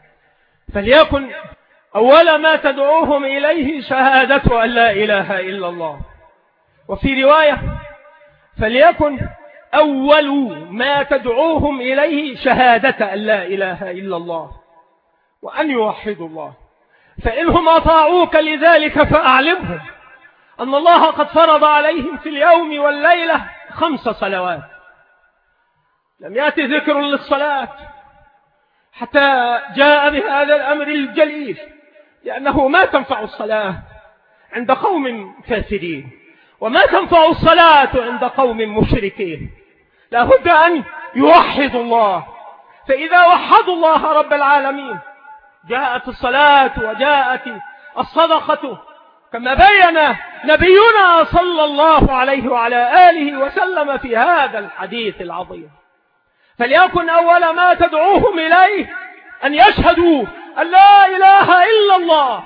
فليكن أول ما تدعوهم إليه شهادة أن لا إله إلا الله، وفي رواية فليكن أول ما تدعوهم إليه شهادة أن لا إله إلا الله وأن يوحدوا الله، فإنهم أطاعوك لذلك فأعلمهم أن الله قد فرض عليهم في اليوم والليلة خمس صلوات. لم يأتي ذكر للصلاة حتى جاء بهذا الأمر الجليل، لأنه ما تنفع الصلاة عند قوم كافرين، وما تنفع الصلاة عند قوم مشركين. لا بد أن يوحدوا الله، فإذا وحدوا الله رب العالمين جاءت الصلاة وجاءت الصدقة، كما بين نبينا صلى الله عليه وعلى آله وسلم في هذا الحديث العظيم. فليكن أول ما تدعوهم إليه أن يشهدوا أن لا إله إلا الله،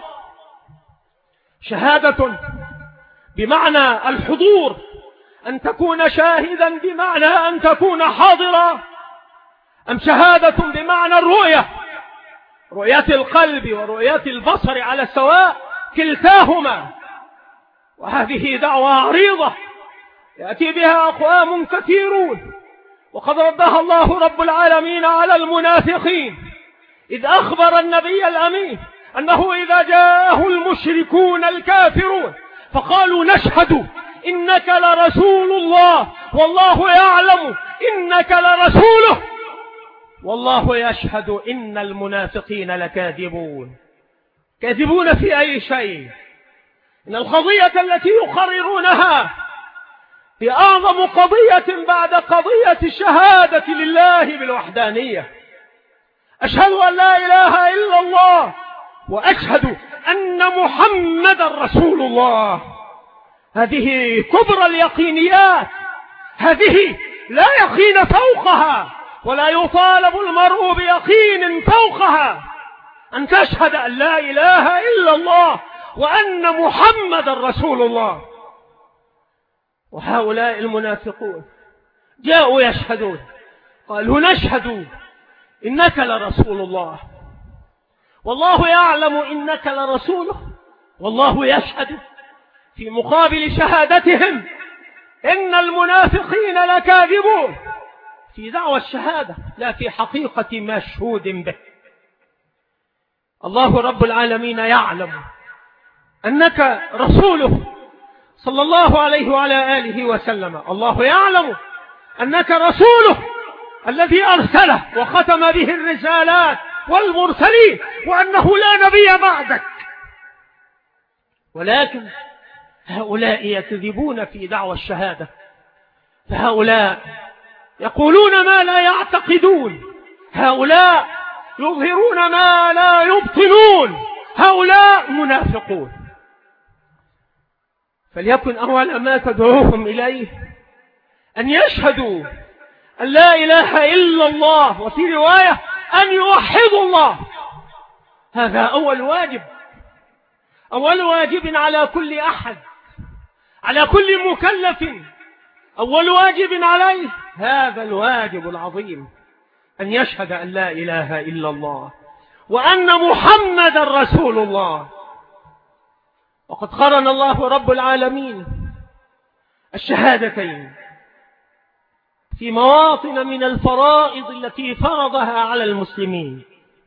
شهادة بمعنى الحضور، أن تكون شاهدا بمعنى أن تكون حاضرا، أم شهادة بمعنى الرؤية، رؤية القلب ورؤية البصر على السواء، كلتاهما. وهذه دعوة عريضة يأتي بها أقوام كثيرون، وقد ردها الله رب العالمين على المنافقين، إذ أخبر النبي الأمين أنه إذا جاءه المشركون الكافرون فقالوا نشهد إنك لرسول الله والله يعلم إنك لرسوله والله يشهد إن المنافقين لكاذبون. كاذبون في أي شيء؟ إن القضية التي يقررونها هي أعظم قضية بعد قضية الشهادة لله بالوحدانية. أشهد أن لا إله إلا الله وأشهد أن محمد رسول الله. هذه كبرى اليقينيات، هذه لا يقين فوقها، ولا يطالب المرء بيقين فوقها، أن تشهد أن لا إله إلا الله وأن محمد رسول الله. وهؤلاء المنافقون جاءوا يشهدون، قالوا نشهد إنك لرسول الله والله يعلم إنك لرسوله والله يشهد، في مقابل شهادتهم إن المنافقين لكاذبون، في دعوى الشهادة لا في حقيقة مشهود به. الله رب العالمين يعلم أنك رسوله صلى الله عليه وعلى آله وسلم، الله يعلم أنك رسوله الذي أرسله وختم به الرسالات والمرسلين، وأنه لا نبي بعدك. ولكن هؤلاء يكذبون في دعوى الشهادة، فهؤلاء يقولون ما لا يعتقدون، هؤلاء يظهرون ما لا يبطنون، هؤلاء منافقون. فليكن أول ما تدعوهم إليه أن يشهدوا أن لا إله إلا الله، وفي رواية أن يوحدوا الله. هذا أول واجب، أول واجب على كل أحد، على كل مكلف، أول واجب عليه هذا الواجب العظيم، أن يشهد أن لا إله إلا الله وأن محمد رسول الله. وقد قرن الله رب العالمين الشهادتين في مواطن من الفرائض التي فرضها على المسلمين،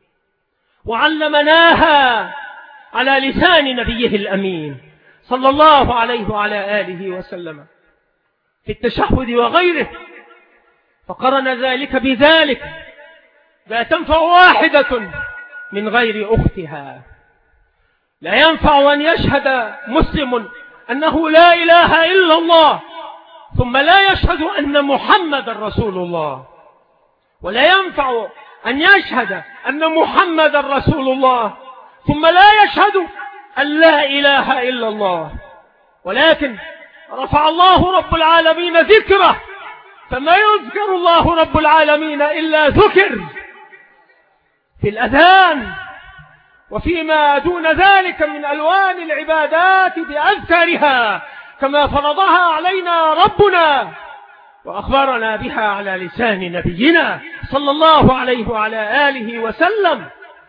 وعلمناها على لسان نبيه الأمين صلى الله عليه وعلى آله وسلم في التشهد وغيره. فقرن ذلك بذلك، لا تنفع واحدة من غير أختها. لا ينفع أن يشهد مسلم أنه لا إله إلا الله ثم لا يشهد أن محمد رسول الله، ولا ينفع أن يشهد أن محمد رسول الله ثم لا يشهد أن لا إله إلا الله. ولكن رفع الله رب العالمين ذكره، فما يذكر الله رب العالمين إلا ذكر في الأذان وفيما دون ذلك من ألوان العبادات بأذكارها، كما فرضها علينا ربنا وأخبرنا بها على لسان نبينا صلى الله عليه وعلى آله وسلم.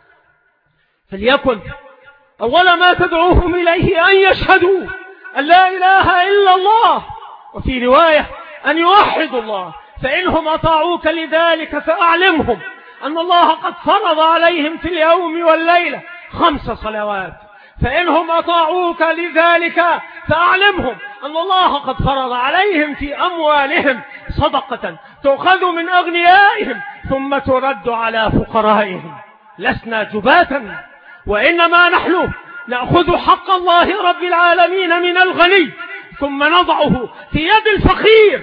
فليكن أول ما تدعوهم إليه أن يشهدوا أن لا إله إلا الله، وفي رواية أن يوحدوا الله. فإنهم أطاعوك لذلك فأعلمهم أن الله قد فرض عليهم في اليوم والليلة خمس صلوات، فإنهم أطاعوك لذلك فأعلمهم أن الله قد فرض عليهم في أموالهم صدقة تؤخذ من أغنيائهم ثم ترد على فقرائهم. لسنا جباتا، وإنما نحن نأخذ حق الله رب العالمين من الغني ثم نضعه في يد الفقير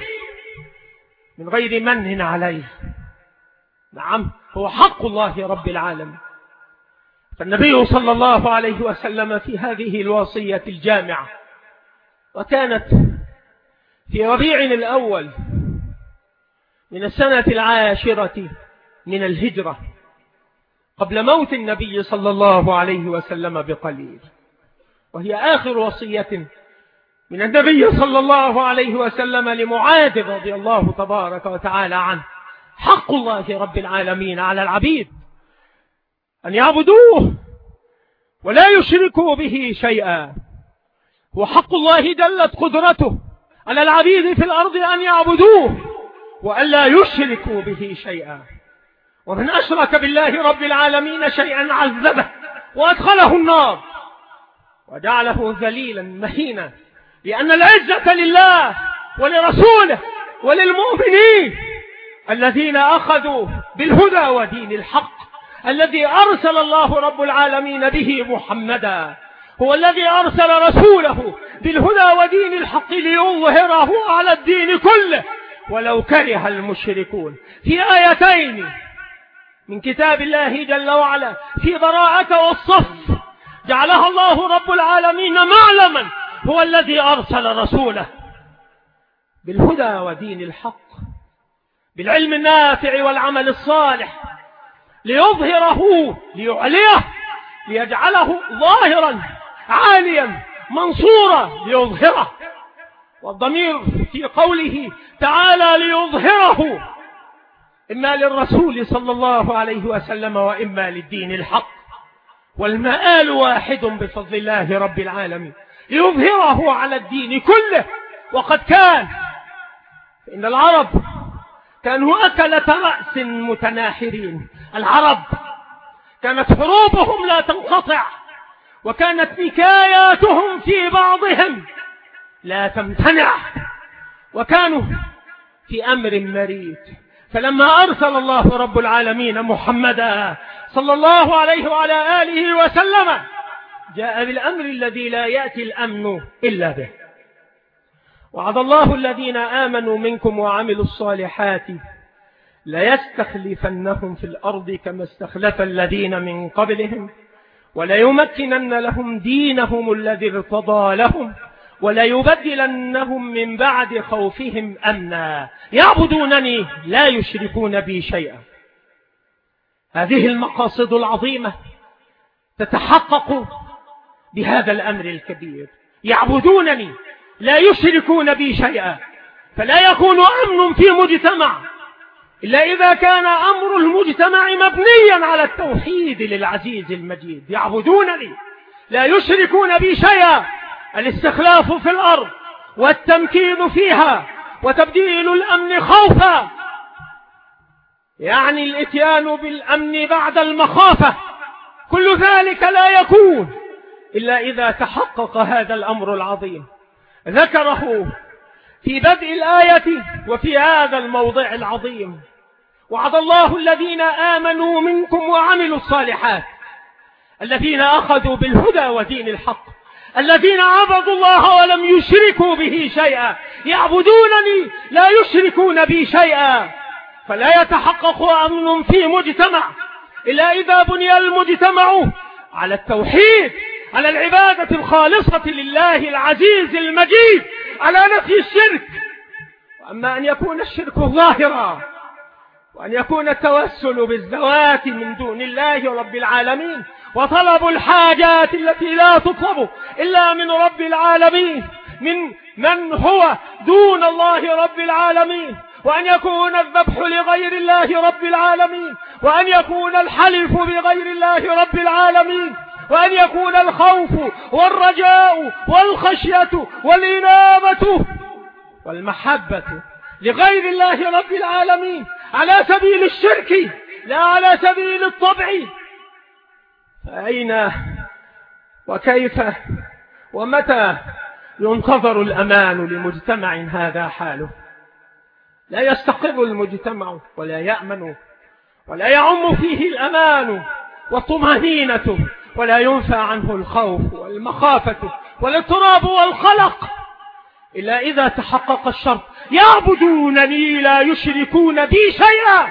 من غير من عليه. نعم، هو حق الله رب العالمين. فالنبي صلى الله عليه وسلم في هذه الوصية الجامعة، وكانت في ربيع الأول من السنة العاشرة من الهجرة قبل موت النبي صلى الله عليه وسلم بقليل، وهي آخر وصية من النبي صلى الله عليه وسلم لمعاذ رضي الله تبارك وتعالى عنه. حق الله رب العالمين على العبيد أن يعبدوه ولا يشركوا به شيئا، وحق الله دلت قدرته على العبيد في الأرض أن يعبدوه وأن لا يشركوا به شيئا. ومن أشرك بالله رب العالمين شيئا عذبه وأدخله النار وجعله ذليلا مهينا، لأن العزة لله ولرسوله وللمؤمنين الذين أخذوا بالهدى ودين الحق الذي أرسل الله رب العالمين به محمدا. هو الذي أرسل رسوله بالهدى ودين الحق ليظهره على الدين كله ولو كره المشركون. في آيتين من كتاب الله جل وعلا في براءة والصف جعلها الله رب العالمين معلما، هو الذي أرسل رسوله بالهدى ودين الحق بالعلم النافع والعمل الصالح ليظهره ليعليه ليجعله ظاهرا عاليا منصورا ليظهره. والضمير في قوله تعالى ليظهره إما للرسول صلى الله عليه وسلم وإما للدين الحق، والمآل واحد بفضل الله رب العالمين ليظهره على الدين كله. وقد كان إن العرب كانوا أكلة رأس متناحرين. العرب كانت حروبهم لا تنقطع، وكانت نكاياتهم في بعضهم لا تمتنع، وكانوا في أمر مريد. فلما أرسل الله رب العالمين محمدا صلى الله عليه وعلى آله وسلم جاء بالأمر الذي لا يأتي الأمن إلا به. وعد الله الذين آمنوا منكم وعملوا الصالحات ليستخلفنهم في الأرض كما استخلف الذين من قبلهم وليمكنن لهم دينهم الذي ارتضى لهم وليبدلنهم من بعد خوفهم أمنا يعبدونني لا يشركون بي شيئا. هذه المقاصد العظيمة تتحقق بهذا الأمر الكبير، يعبدونني لا يشركون بي شيئا. فلا يكون أمن في مجتمع إلا إذا كان أمر المجتمع مبنيا على التوحيد للعزيز المجيد. يعبدونني لا يشركون بي شيئا، الاستخلاف في الأرض والتمكين فيها وتبديل الأمن خوفا، يعني الاتيان بالأمن بعد المخافة. كل ذلك لا يكون إلا إذا تحقق هذا الأمر العظيم. ذكره في بدء الآية وفي هذا الموضع العظيم. وعد الله الذين آمنوا منكم وعملوا الصالحات الذين أخذوا بالهدى ودين الحق الذين عبدوا الله ولم يشركوا به شيئا. يعبدونني لا يشركون بي شيئا. فلا يتحقق أمن في مجتمع إلا إذا بني المجتمع على التوحيد، على العبادة الخالصة لله العزيز المجيد، على نفي الشرك. وأما أن يكون الشرك ظاهرا وأن يكون التوسل بالذوات من دون الله رب العالمين وطلب الحاجات التي لا تطلب إلا من رب العالمين من من هو دون الله رب العالمين، وأن يكون الذبح لغير الله رب العالمين، وأن يكون الحلف بغير الله رب العالمين، وأن يكون الخوف والرجاء والخشية والإنابة والمحبة لغير الله رب العالمين على سبيل الشرك لا على سبيل الطبع. فأين وكيف ومتى ينتظر الأمان لمجتمع هذا حاله؟ لا يستقر المجتمع ولا يأمن ولا يعم فيه الأمان والطمأنينة، ولا ينفى عنه الخوف والمخافة والاضطراب والقلق إلا إذا تحقق الشرط: يعبدونني لا يشركون بي شيئا.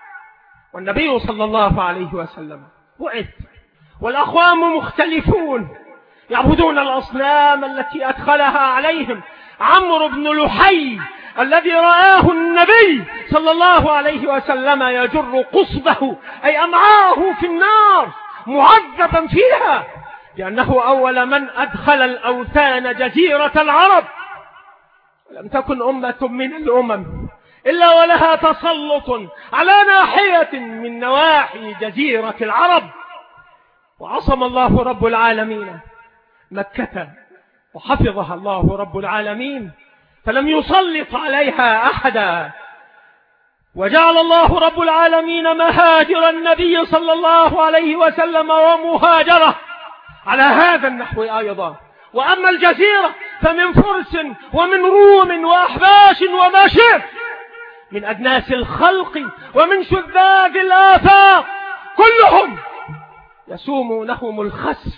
والنبي صلى الله عليه وسلم بعث والأقوام مختلفون يعبدون الأصنام التي أدخلها عليهم عمرو بن لحي الذي رآه النبي صلى الله عليه وسلم يجر قصبه أي أمعاءه في النار معذبا فيها، لأنه أول من أدخل الأوثان جزيرة العرب. ولم تكن أمة من الأمم إلا ولها تسلط على ناحية من نواحي جزيرة العرب، وعصم الله رب العالمين مكة وحفظها الله رب العالمين فلم يسلط عليها أحدا، وجعل الله رب العالمين مهاجر النبي صلى الله عليه وسلم ومهاجره على هذا النحو أيضا. وأما الجزيرة فمن فرس ومن روم وأحباش وماشر من أدناس الخلق ومن شذاذ الآفاق كلهم يسومونهم الخسف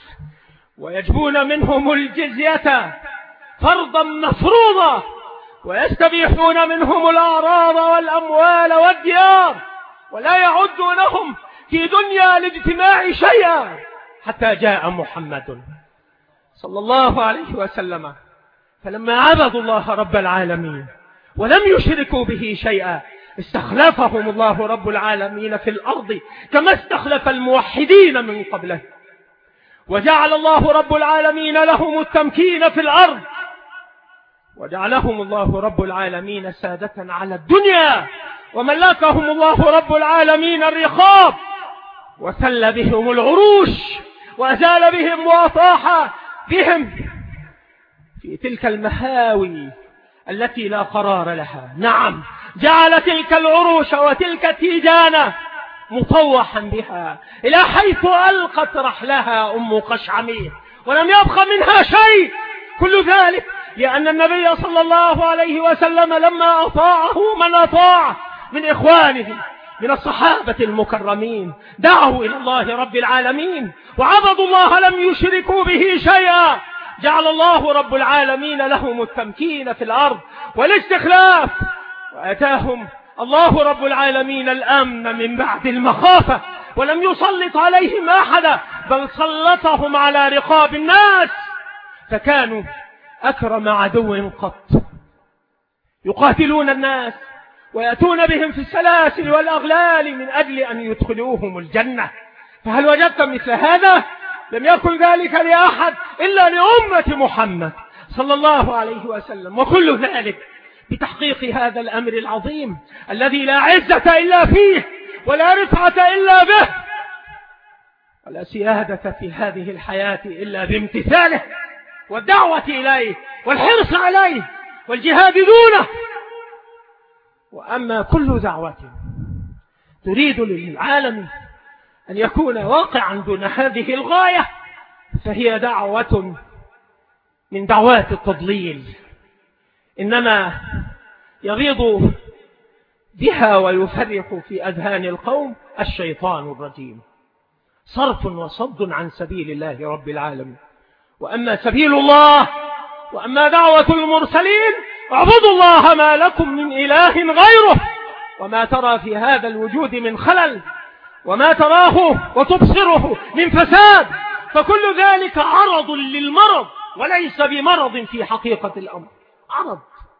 ويجبون منهم الجزية فرضا مفروضا، ويستبيحون منهم الأعراض والأموال والديار، ولا يعدونهم في دنيا الاجتماع شيئا، حتى جاء محمد صلى الله عليه وسلم. فلما عبدوا الله رب العالمين ولم يشركوا به شيئا استخلفهم الله رب العالمين في الأرض كما استخلف الموحدين من قبله، وجعل الله رب العالمين لهم التمكين في الأرض، وجعلهم الله رب العالمين سادة على الدنيا، وملكهم الله رب العالمين الرقاب، وثل بهم العروش، وأزال بهم وأطاح بهم في تلك المهاوي التي لا قرار لها. نعم، جعل تلك العروش وتلك التيجانة مطوحا بها إلى حيث ألقت رحلها أم قشعمير ولم يبق منها شيء. كل ذلك لأن النبي صلى الله عليه وسلم لما أطاعه من أطاعه من إخوانه من الصحابة المكرمين دعوا إلى الله رب العالمين وعبدوا الله لم يشركوا به شيئا، جعل الله رب العالمين لهم التمكين في الأرض والاستخلاف، وأتاهم الله رب العالمين الأمن من بعد المخافة، ولم يسلط عليهم أحدا بل سلطهم على رقاب الناس، فكانوا أكرم عدو قط، يقاتلون الناس ويأتون بهم في السلاسل والأغلال من أجل أن يدخلوهم الجنة. فهل وجدت مثل هذا؟ لم يكن ذلك لأحد إلا لأمة محمد صلى الله عليه وسلم، وكل ذلك بتحقيق هذا الأمر العظيم الذي لا عزة إلا فيه ولا رفعة إلا به ولا سيادة في هذه الحياة إلا بامتثاله والدعوة إليه والحرص عليه والجهاد دونه. وأما كل دعوة تريد للعالم أن يكون واقعا دون هذه الغاية فهي دعوة من دعوات التضليل، إنما يغيض بها ويفرق في أذهان القوم الشيطان الرجيم، صرف وصد عن سبيل الله رب العالمين. وأما سبيل الله وأما دعوة المرسلين اعبدوا الله ما لكم من إله غيره، وما ترى في هذا الوجود من خلل وما تراه وتبصره من فساد فكل ذلك عرض للمرض وليس بمرض في حقيقة الأمر، عرض.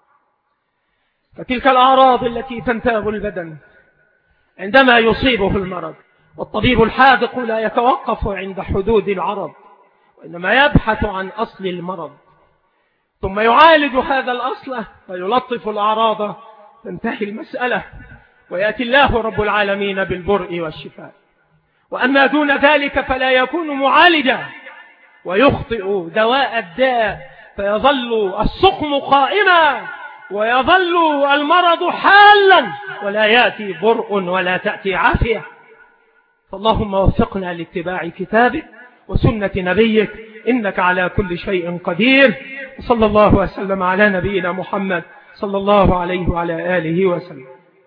فتلك الأعراض التي تنتاب البدن عندما يصيبه المرض، والطبيب الحاذق لا يتوقف عند حدود العرض وإنما يبحث عن أصل المرض ثم يعالج هذا الأصل فيلطف الأعراض تنتهي المسألة ويأتي الله رب العالمين بالبرء والشفاء. وأما دون ذلك فلا يكون معالجا ويخطئ دواء الداء فيظل السقم قائما ويظل المرض حالا ولا يأتي برء ولا تأتي عافية. فاللهم وفقنا لاتباع كتابك وسنة نبيك إنك على كل شيء قدير. صلى الله وسلم على نبينا محمد صلى الله عليه وعلى آله وسلم.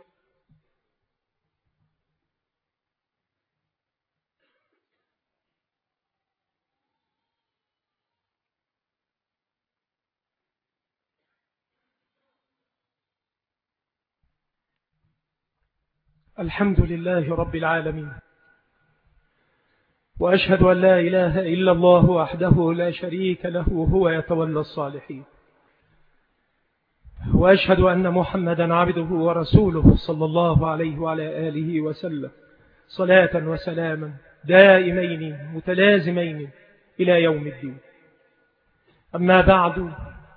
الحمد لله رب العالمين، وأشهد أن لا إله إلا الله وحده لا شريك له هو يتولى الصالحين، وأشهد أن محمدا عبده ورسوله صلى الله عليه وعلى آله وسلم، صلاة وسلاما دائمين متلازمين إلى يوم الدين. أما بعد،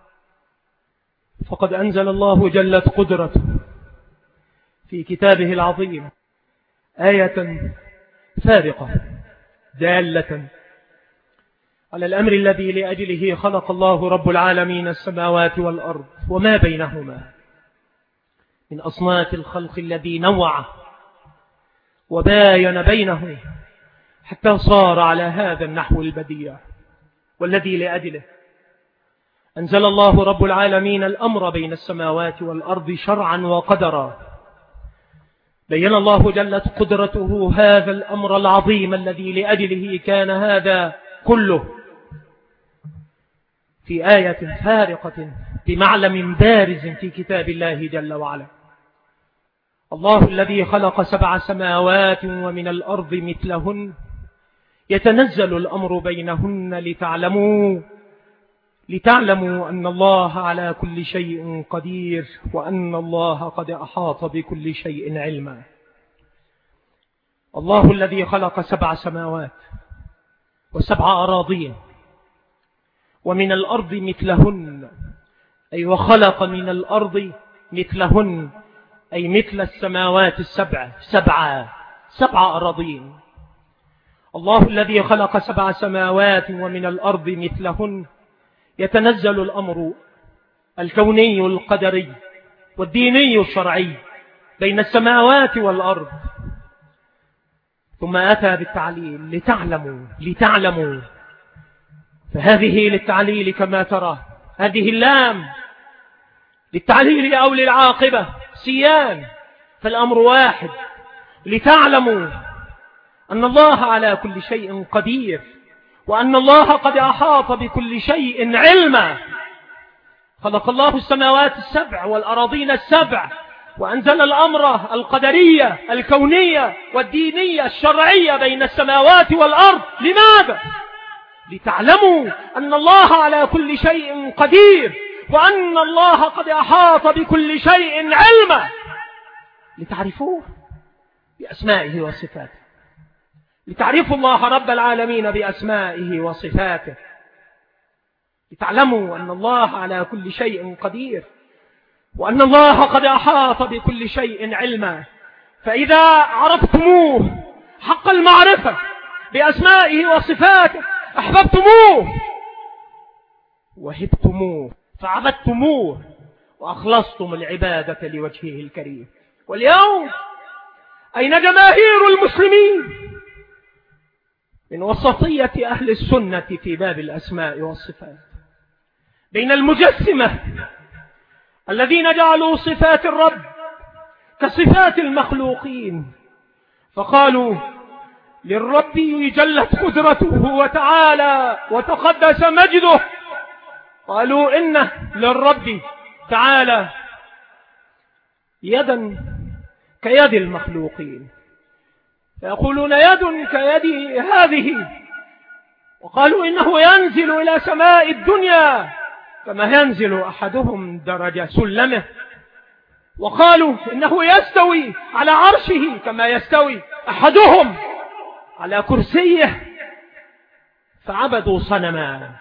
فقد أنزل الله جلت قدرته في كتابه العظيم آية فارقة دالة على الأمر الذي لأجله خلق الله رب العالمين السماوات والأرض وما بينهما من أصناف الخلق الذي نوع وباين بينه حتى صار على هذا النحو البديع، والذي لأجله أنزل الله رب العالمين الأمر بين السماوات والأرض شرعا وقدرا. بين الله جلت قدرته هذا الأمر العظيم الذي لأجله كان هذا كله في آية فارقة بمعلم بارز في كتاب الله جل وعلا. الله الذي خلق سبع سماوات ومن الأرض مثلهن يتنزل الأمر بينهن لتعلموا لتعلموا أن الله على كل شيء قدير، وأن الله قد أحاط بكل شيء علما. الله الذي خلق سبع سماوات وسبع أراضين ومن الأرض مثلهن، أي وخلق من الأرض مثلهن، أي مثل السماوات السبع سبعة سبع أراضين. الله الذي خلق سبع سماوات ومن الأرض مثلهن يتنزل الأمر الكوني القدري والديني الشرعي بين السماوات والأرض، ثم أتى بالتعليل لتعلموا لتعلموا فهذه للتعليل كما ترى، هذه اللام للتعليل أو للعاقبة سيان، فالأمر واحد، لتعلموا أن الله على كل شيء قدير، وأن الله قد أحاط بكل شيء علما. خلق الله السماوات السبع والأراضين السبع، وأنزل الأمر القدرية الكونية والدينية الشرعية بين السماوات والأرض. لماذا؟ لتعلموا أن الله على كل شيء قدير، وأن الله قد أحاط بكل شيء علما، لتعرفوه بأسمائه وصفاته، لتعرفوا الله رب العالمين بأسمائه وصفاته، لتعلموا أن الله على كل شيء قدير، وأن الله قد أحاط بكل شيء علما. فإذا عرفتموه حق المعرفة بأسمائه وصفاته أحببتموه وهبتموه فعبدتموه وأخلصتم العبادة لوجهه الكريم. واليوم أين جماهير المسلمين من وسطية أهل السنة في باب الأسماء والصفات؟ بين المجسمة الذين جعلوا صفات الرب كصفات المخلوقين، فقالوا للرب جلت قدرته وتعالى وتقدس مجده، قالوا إن للرب تعالى يدا كيد المخلوقين، فيقولون يد كيد هذه، وقالوا إنه ينزل إلى سماء الدنيا كما ينزل أحدهم درجة سلمه، وقالوا إنه يستوي على عرشه كما يستوي أحدهم على كرسيه، فعبدوا صنما.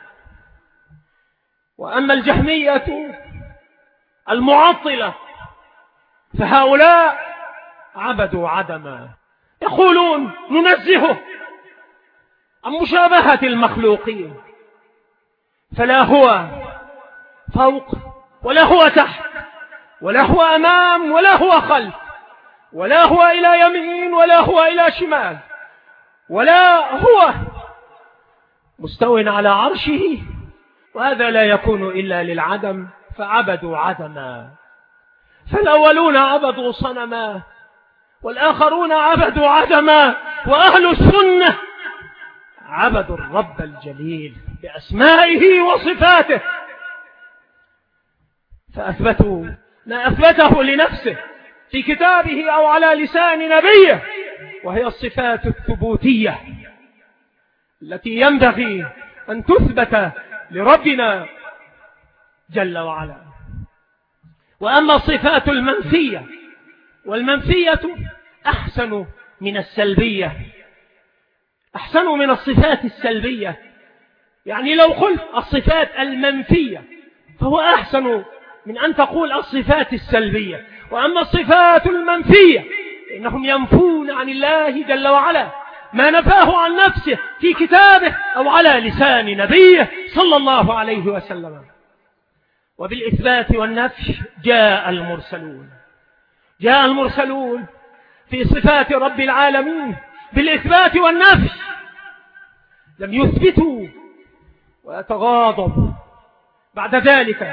وأما الجهمية المعطلة فهؤلاء عبدوا عدما، يقولون ننزهه عن مشابهة المخلوقين، فلا هو فوق ولا هو تحت ولا هو أمام ولا هو خلف ولا هو إلى يمين ولا هو إلى شمال ولا هو مستو على عرشه، وهذا لا يكون إلا للعدم، فعبدوا عدما. فالأولون عبدوا صنما والآخرون عبدوا عدما، وأهل السنة عبدوا الرب الجليل بأسمائه وصفاته، فأثبتوا ما أثبته لنفسه في كتابه أو على لسان نبيه، وهي الصفات الثبوتية التي ينبغي أن تثبت لربنا جل وعلا. وأما الصفات المنفية، والمنفية أحسن من السلبية، أحسن من الصفات السلبية. يعني لو قلت الصفات المنفية فهو أحسن من أن تقول الصفات السلبية. وأما الصفات المنفية إنهم ينفون عن الله جل وعلا ما نفاه عن نفسه في كتابه أو على لسان نبيه صلى الله عليه وسلم. وبالإثبات والنفي جاء المرسلون، جاء المرسلون في صفات رب العالمين بالإثبات والنفي، لم يثبتوا ويتغاضب بعد ذلك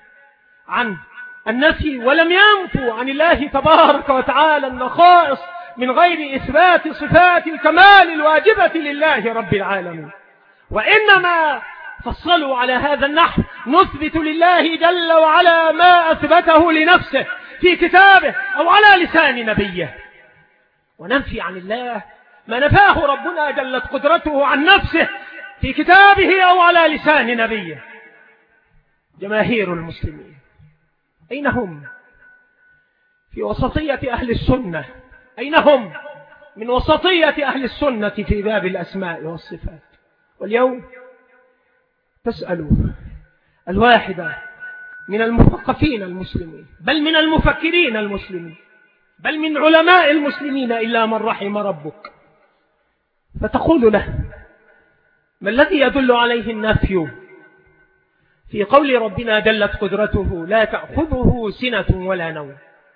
عن النفي، ولم ينفوا عن الله تبارك وتعالى النقائص من غير إثبات صفات الكمال الواجبة لله رب العالمين، وإنما فصلوا على هذا النحو: نثبت لله جل وعلا ما أثبته لنفسه في كتابه أو على لسان نبيه، وننفي عن الله ما نفاه ربنا جلت قدرته عن نفسه في كتابه أو على لسان نبيه. جماهير المسلمين أين هم في وسطية أهل السنة؟ أين هم من وسطية أهل السنة في باب الأسماء والصفات؟ واليوم تسألوا الواحدة من المثقفين المسلمين، بل من المفكرين المسلمين، بل من علماء المسلمين إلا من رحم ربك، فتقول له: ما الذي يدل عليه النفي في قول ربنا جلت قدرته لا تأخذه سنة ولا نوم؟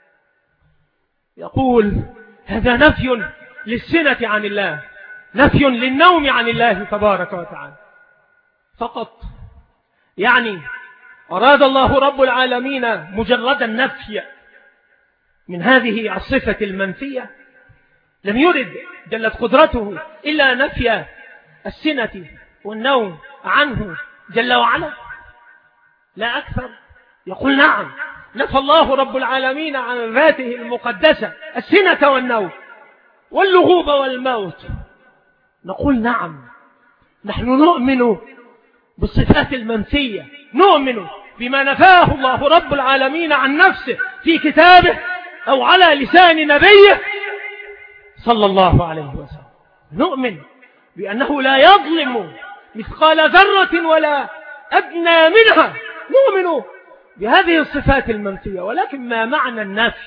يقول هذا نفي للسنة عن الله، نفي للنوم عن الله تبارك وتعالى فقط. يعني أراد الله رب العالمين مجرد النفي من هذه الصفة المنفية، لم يرد جلت قدرته إلا نفي السنة والنوم عنه جل وعلا، لا أكثر. يقول نعم، نفى الله رب العالمين عن ذاته المقدسة السنة والنوم واللغوب والموت. نقول نعم، نحن نؤمن بالصفات المنفية، نؤمن بما نفاه الله رب العالمين عن نفسه في كتابه أو على لسان نبيه صلى الله عليه وسلم. نؤمن بأنه لا يظلم مثقال ذرة ولا أدنى منها، نؤمن بهذه الصفات المنفية. ولكن ما معنى النفي؟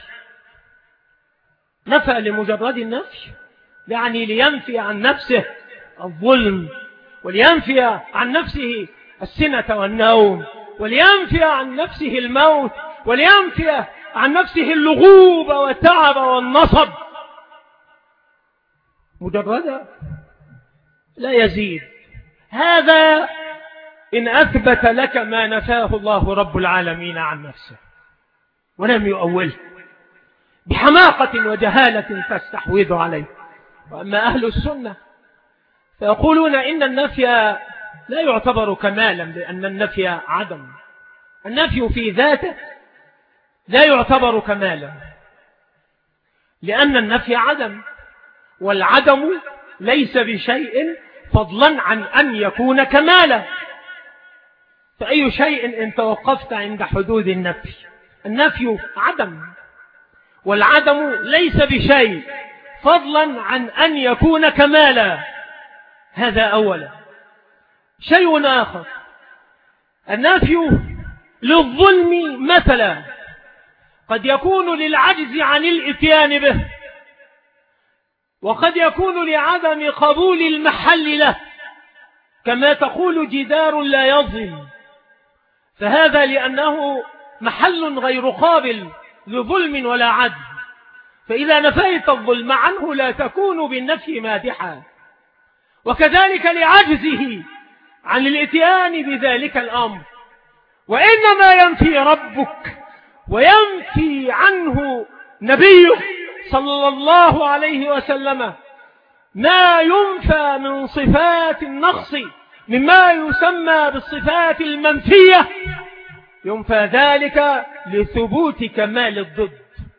نفى لمجرد النفي، يعني لينفي عن نفسه الظلم، ولينفي عن نفسه السنة والنوم، ولينفي عن نفسه الموت، ولينفي عن نفسه اللغوب والتعب والنصب. مجرد لا يزيد. هذا إن أثبت لك ما نفاه الله رب العالمين عن نفسه ولم يؤوله بحماقة وجهالة تستحوذ عليه. وأما أهل السنة فيقولون إن النفي لا يعتبر كمالا، لأن النفي عدم، النفي في ذاته لا يعتبر كمالا، لأن النفي عدم، والعدم ليس بشيء فضلا عن أن يكون كمالا. فأي شيء إن توقفت عند حدود النفي؟ النفي عدم، والعدم ليس بشيء فضلا عن أن يكون كمالا. هذا أولا. شيء آخر، النفي للظلم مثلا قد يكون للعجز عن الاتيان به، وقد يكون لعدم قبول المحل له، كما تقول جدار لا يظلم، فهذا لأنه محل غير قابل لظلم ولا عدل. فإذا نفيت الظلم عنه لا تكون بالنفي مادحا. وكذلك لعجزه عن الاتيان بذلك الأمر، وإنما ينفي ربك وينفي عنه نبيه صلى الله عليه وسلم ما ينفى من صفات النقص مما يسمى بالصفات المنفية، ينفى ذلك لثبوت كمال الضد،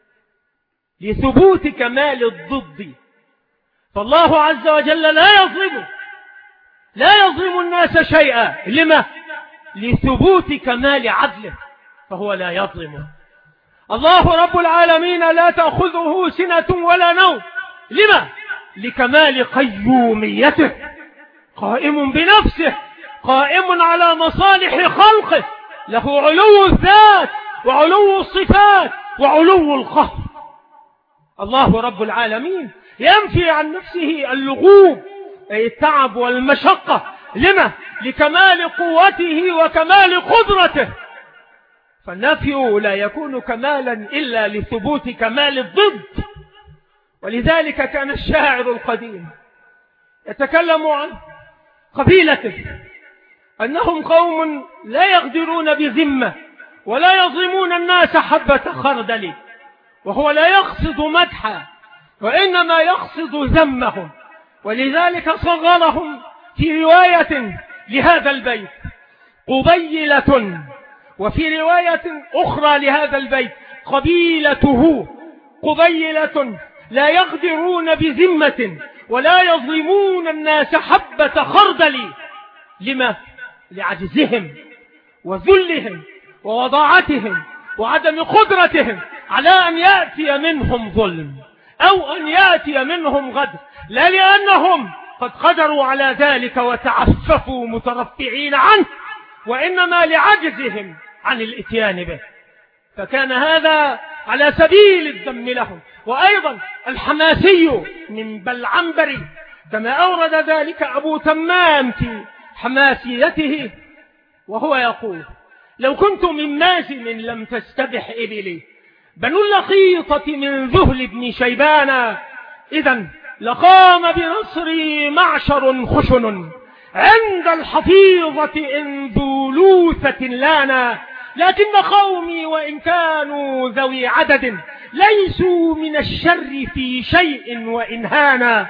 لثبوت كمال الضد. فالله عز وجل لا يظلم لا يظلم الناس شيئا، لما؟ لثبوت كمال عدله، فهو لا يظلم. الله رب العالمين لا تأخذه سنة ولا نوم، لما؟ لكمال قيوميته، قائم بنفسه، قائم على مصالح خلقه، له علو الذات وعلو الصفات وعلو القهر. الله رب العالمين ينفي عن نفسه اللغوب أي التعب والمشقة، لما؟ لكمال قوته وكمال قدرته. فالنفي لا يكون كمالا إلا لثبوت كمال الضد. ولذلك كان الشاعر القديم يتكلم عن قبيلته أنهم قوم لا يقدرون بذمة ولا يظلمون الناس حبة خردل، وهو لا يقصد مدحا وإنما يقصد ذمهم. ولذلك صغرهم في رواية لهذا البيت قبيلة، وفي رواية أخرى لهذا البيت قبيلته، قبيلة لا يقدرون بذمة ولا يظلمون الناس حبة خردل، لما؟ لعجزهم وذلهم ووضاعتهم وعدم قدرتهم على أن يأتي منهم ظلم أو أن يأتي منهم غدر، لا لأنهم قد قدروا على ذلك وتعففوا مترفعين عنه، وإنما لعجزهم عن الاتيان به. فكان هذا على سبيل الذم لهم. وأيضا الحماسي من بلعنبري كما أورد ذلك أبو تمام في حماسيته، وهو يقول: لو كنت من مازن لم تستبح إبلي، بنو اللقيطة من ذهل بن شيبان، إذن لقام بنصري معشر خشن، عند الحفيظة إن ذو لوثة لانا، لكن قومي وإن كانوا ذوي عدد ليسوا من الشر في شيء وإن هانا،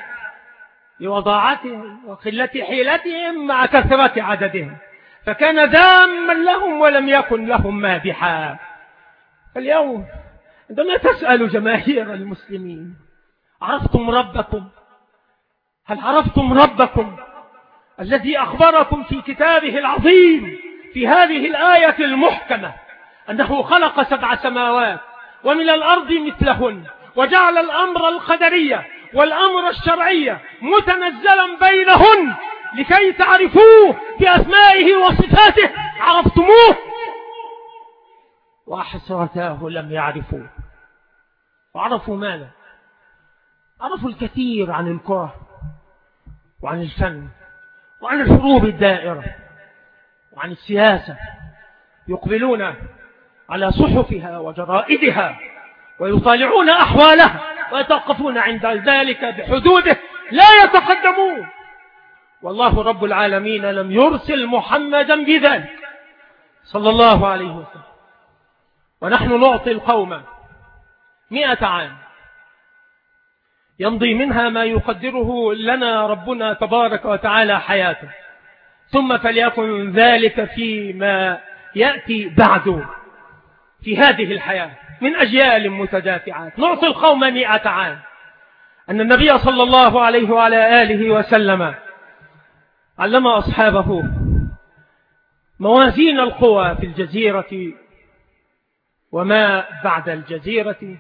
لوضاعتهم وقلة حيلتهم مع كثرة عددهم، فكان ذاما لهم ولم يكن لهم مادحا. اليوم عندما تسأل جماهير المسلمين: عرفتم ربكم؟ هل عرفتم ربكم الذي أخبركم في كتابه العظيم في هذه الآية المحكمة أنه خلق سبع سماوات ومن الأرض مثلهن، وجعل الأمر القدرية والأمر الشرعية متنزلا بينهن لكي تعرفوه بأسمائه وصفاته؟ عرفتموه؟ وحسرتاه لم يعرفوه. وعرفوا ماذا؟ عرفوا الكثير عن الكره وعن الفن وعن الحروب الدائرة وعن السياسة، يقبلون على صحفها وجرائدها ويطالعون أحوالها ويتوقفون عند ذلك بحدوده، لا يتقدمون. والله رب العالمين لم يرسل محمدا بذلك صلى الله عليه وسلم. ونحن نعطي القوم مئة عام يمضي منها ما يقدره لنا ربنا تبارك وتعالى حياته، ثم فليكن ذلك فيما يأتي بعده في هذه الحياة من أجيال متدافعات. نعطي القوم مئة عام. أن النبي صلى الله عليه وعلى آله وسلم علم أصحابه موازين القوى في الجزيرة وما بعد الجزيرة،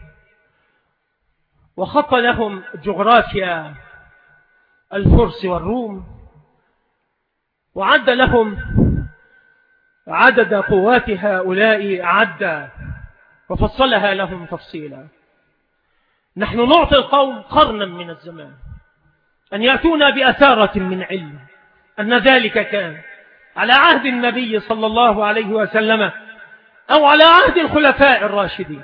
وخط لهم جغرافيا الفرس والروم، وعد لهم عدد قوات هؤلاء عدا، وفصلها لهم تفصيلا. نحن نعطي القوم قرنا من الزمان أن يأتونا بأثارة من علم أن ذلك كان على عهد النبي صلى الله عليه وسلم أو على عهد الخلفاء الراشدين،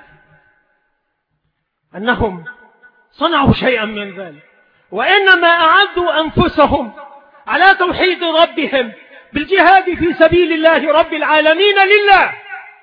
أنهم صنعوا شيئا من ذلك، وإنما أعدوا أنفسهم على توحيد ربهم بالجهاد في سبيل الله رب العالمين لله،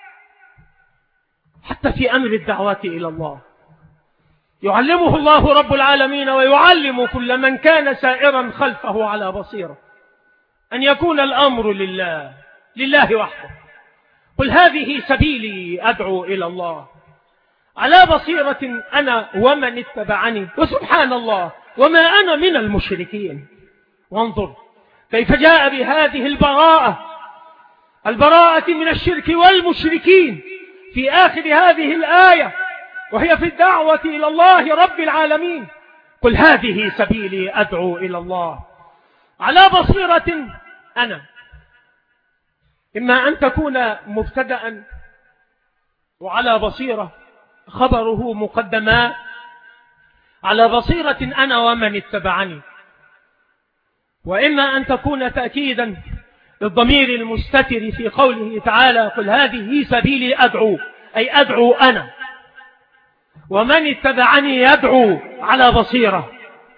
حتى في أمر الدعوات إلى الله يعلمه الله رب العالمين ويعلم كل من كان سائرا خلفه على بصيرة أن يكون الأمر لله لله وحده. قل هذه سبيلي أدعو إلى الله على بصيرة أنا ومن اتبعني وسبحان الله وما أنا من المشركين. وانظر كيف جاء بهذه البراءة البراءة من الشرك والمشركين في آخر هذه الآية، وهي في الدعوة إلى الله رب العالمين. قل هذه سبيلي أدعو إلى الله على بصيرة أنا، إما أن تكون مبتدأ وعلى بصيرة خبره مقدما على بصيرة أنا ومن اتبعني، وإما أن تكون تأكيدا للضمير المستتر في قوله تعالى قل هذه سبيلي أدعو، أي أدعو أنا، ومن اتبعني يدعو على بصيرة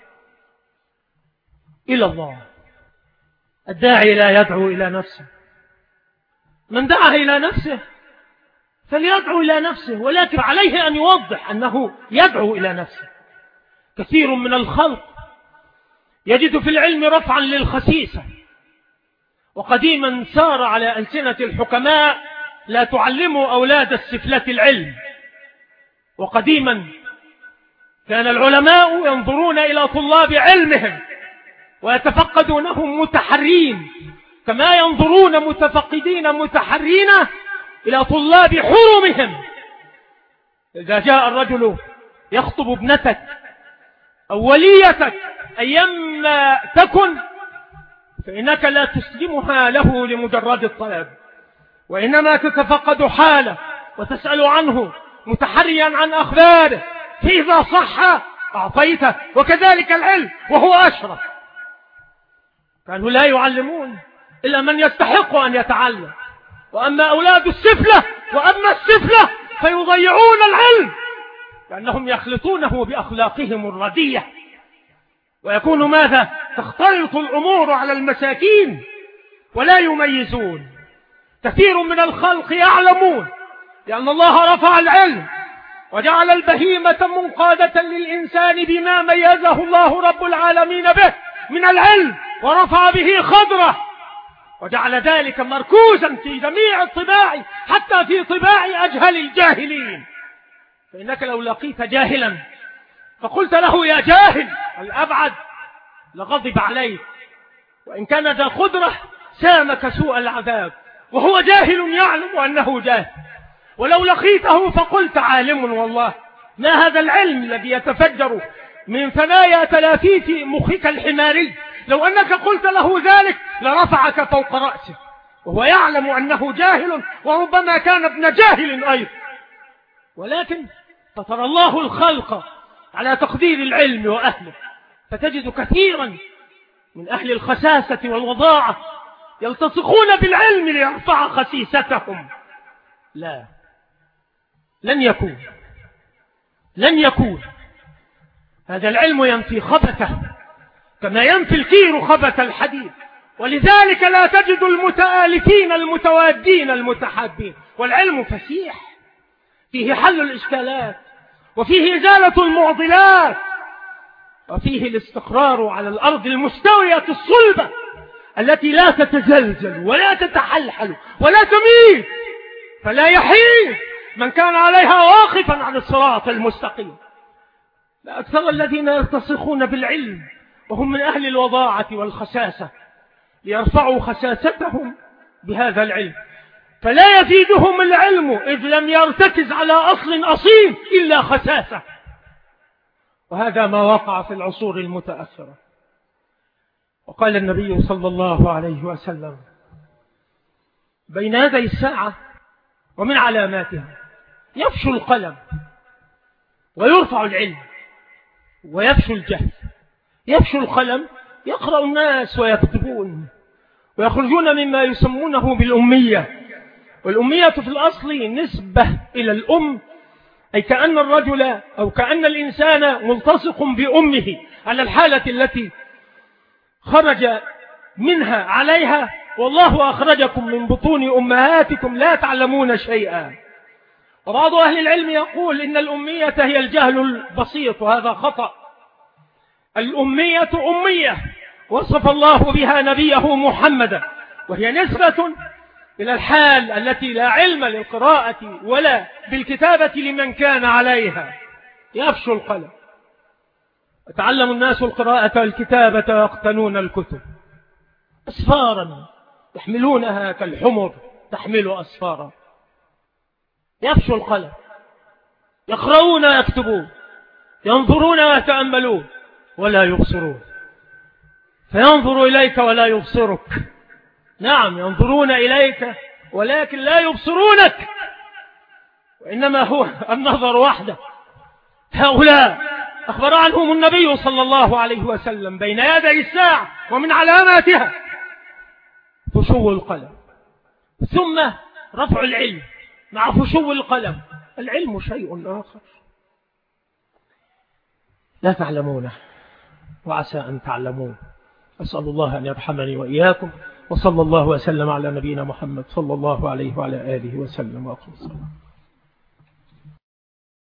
إلى الله. الداعي لا يدعو إلى نفسه، من دعا إلى نفسه فليدعو إلى نفسه، ولكن عليه أن يوضح أنه يدعو إلى نفسه. كثير من الخلق يجد في العلم رفعا للخسيسة، وقديما سار على ألسنة الحكماء لا تعلموا أولاد السفلة العلم. وقديما كان العلماء ينظرون إلى طلاب علمهم ويتفقدونهم متحرين كما ينظرون متفقدين متحرين إلى طلاب حرمهم. إذا جاء الرجل يخطب ابنتك أو وليتك أيما تكن فإنك لا تسلمها له لمجرد الطلب، وإنما تتفقد حاله وتسأل عنه متحريا عن أخباره، فإذا صح أعطيته. وكذلك العلم وهو أشرف. كانوا لا يعلمون إلا من يستحق أن يتعلم، وأما أولاد السفلة وأما السفلة فيضيعون العلم لأنهم يخلطونه بأخلاقهم الردية، ويكون ماذا؟ تختلط الأمور على المساكين ولا يميزون. كثير من الخلق يعلمون لأن الله رفع العلم وجعل البهيمة منقادة للإنسان بما ميزه الله رب العالمين به من العلم، ورفع به خضره، وجعل ذلك مركوزا في جميع الطباع حتى في طباع أجهل الجاهلين. فإنك لو لقيت جاهلا فقلت له يا جاهل الأبعد لغضب عليك، وإن كان ذا قدرة سامك سوء العذاب، وهو جاهل يعلم أنه جاهل. ولو لقيته فقلت عالم والله ما هذا العلم الذي يتفجر من ثنايا تلافيف مخك الحماري، لو أنك قلت له ذلك لرفعك فوق رأسه، وهو يعلم أنه جاهل وربما كان ابن جاهل أيضا. ولكن فطر الله الخلق على تقدير العلم وأهله، فتجد كثيرا من أهل الخساسة والوضاعة يلتصقون بالعلم ليرفع خسيستهم. لا، لن يكون لن يكون هذا العلم ينفي خبثه كما ينفي الكير خبث الحديد. ولذلك لا تجد المتآلفين المتوادين المتحابين. والعلم فسيح فيه حل الإشكالات، وفيه إزالة المعضلات، وفيه الاستقرار على الأرض المستوية الصلبة التي لا تتزلزل ولا تتحلحل ولا تميل، فلا يحيد من كان عليها واقفا عن الصراط المستقيم. لا أكثر الذين يرتسخون بالعلم وهم من أهل الوضاعة والخساسة ليرفعوا خساستهم بهذا العلم، فلا يفيدهم العلم إذ لم يرتكز على أصل أصيل إلا خساسة. وهذا ما وقع في العصور المتأخرة. وقال النبي صلى الله عليه وسلم بين يدي الساعة ومن علاماتها يفشو القلم ويرفع العلم ويفشو الجهل. يفشو القلم يقرأ الناس ويكتبون ويخرجون مما يسمونه بالأمية، والأمية في الأصل نسبة إلى الأم، أي كأن الرجل أو كأن الإنسان ملتصق بأمه على الحالة التي خرج منها عليها والله أخرجكم من بطون أمهاتكم لا تعلمون شيئا. وبعض أهل العلم يقول إن الأمية هي الجهل البسيط، وهذا خطأ. الأمية أمية وصف الله بها نبيه محمدا، وهي نسبة إلى الحال التي لا علم للقراءة ولا بالكتابة لمن كان عليها. يفشو القلم، يتعلم الناس القراءة والكتابة ويقتنون الكتب أسفارا يحملونها كالحمر تحمل أسفارا. يفشو القلم، يقرؤون ويكتبون، ينظرون ويتأملون ولا يبصرون، فينظر إليك ولا يبصرك. نعم ينظرون إليك ولكن لا يبصرونك، وإنما هو النظر وحده. هؤلاء أخبر عنهم النبي صلى الله عليه وسلم بين يدي الساعة ومن علاماتها فشو القلم، ثم رفع العلم مع فشو القلم. العلم شيء آخر لا تعلمونه وعسى أن تعلمون. أسأل الله أن يرحمني وإياكم، وصلى الله وسلم على نبينا محمد صلى الله عليه وعلى آله وسلم وأقم الصلاة.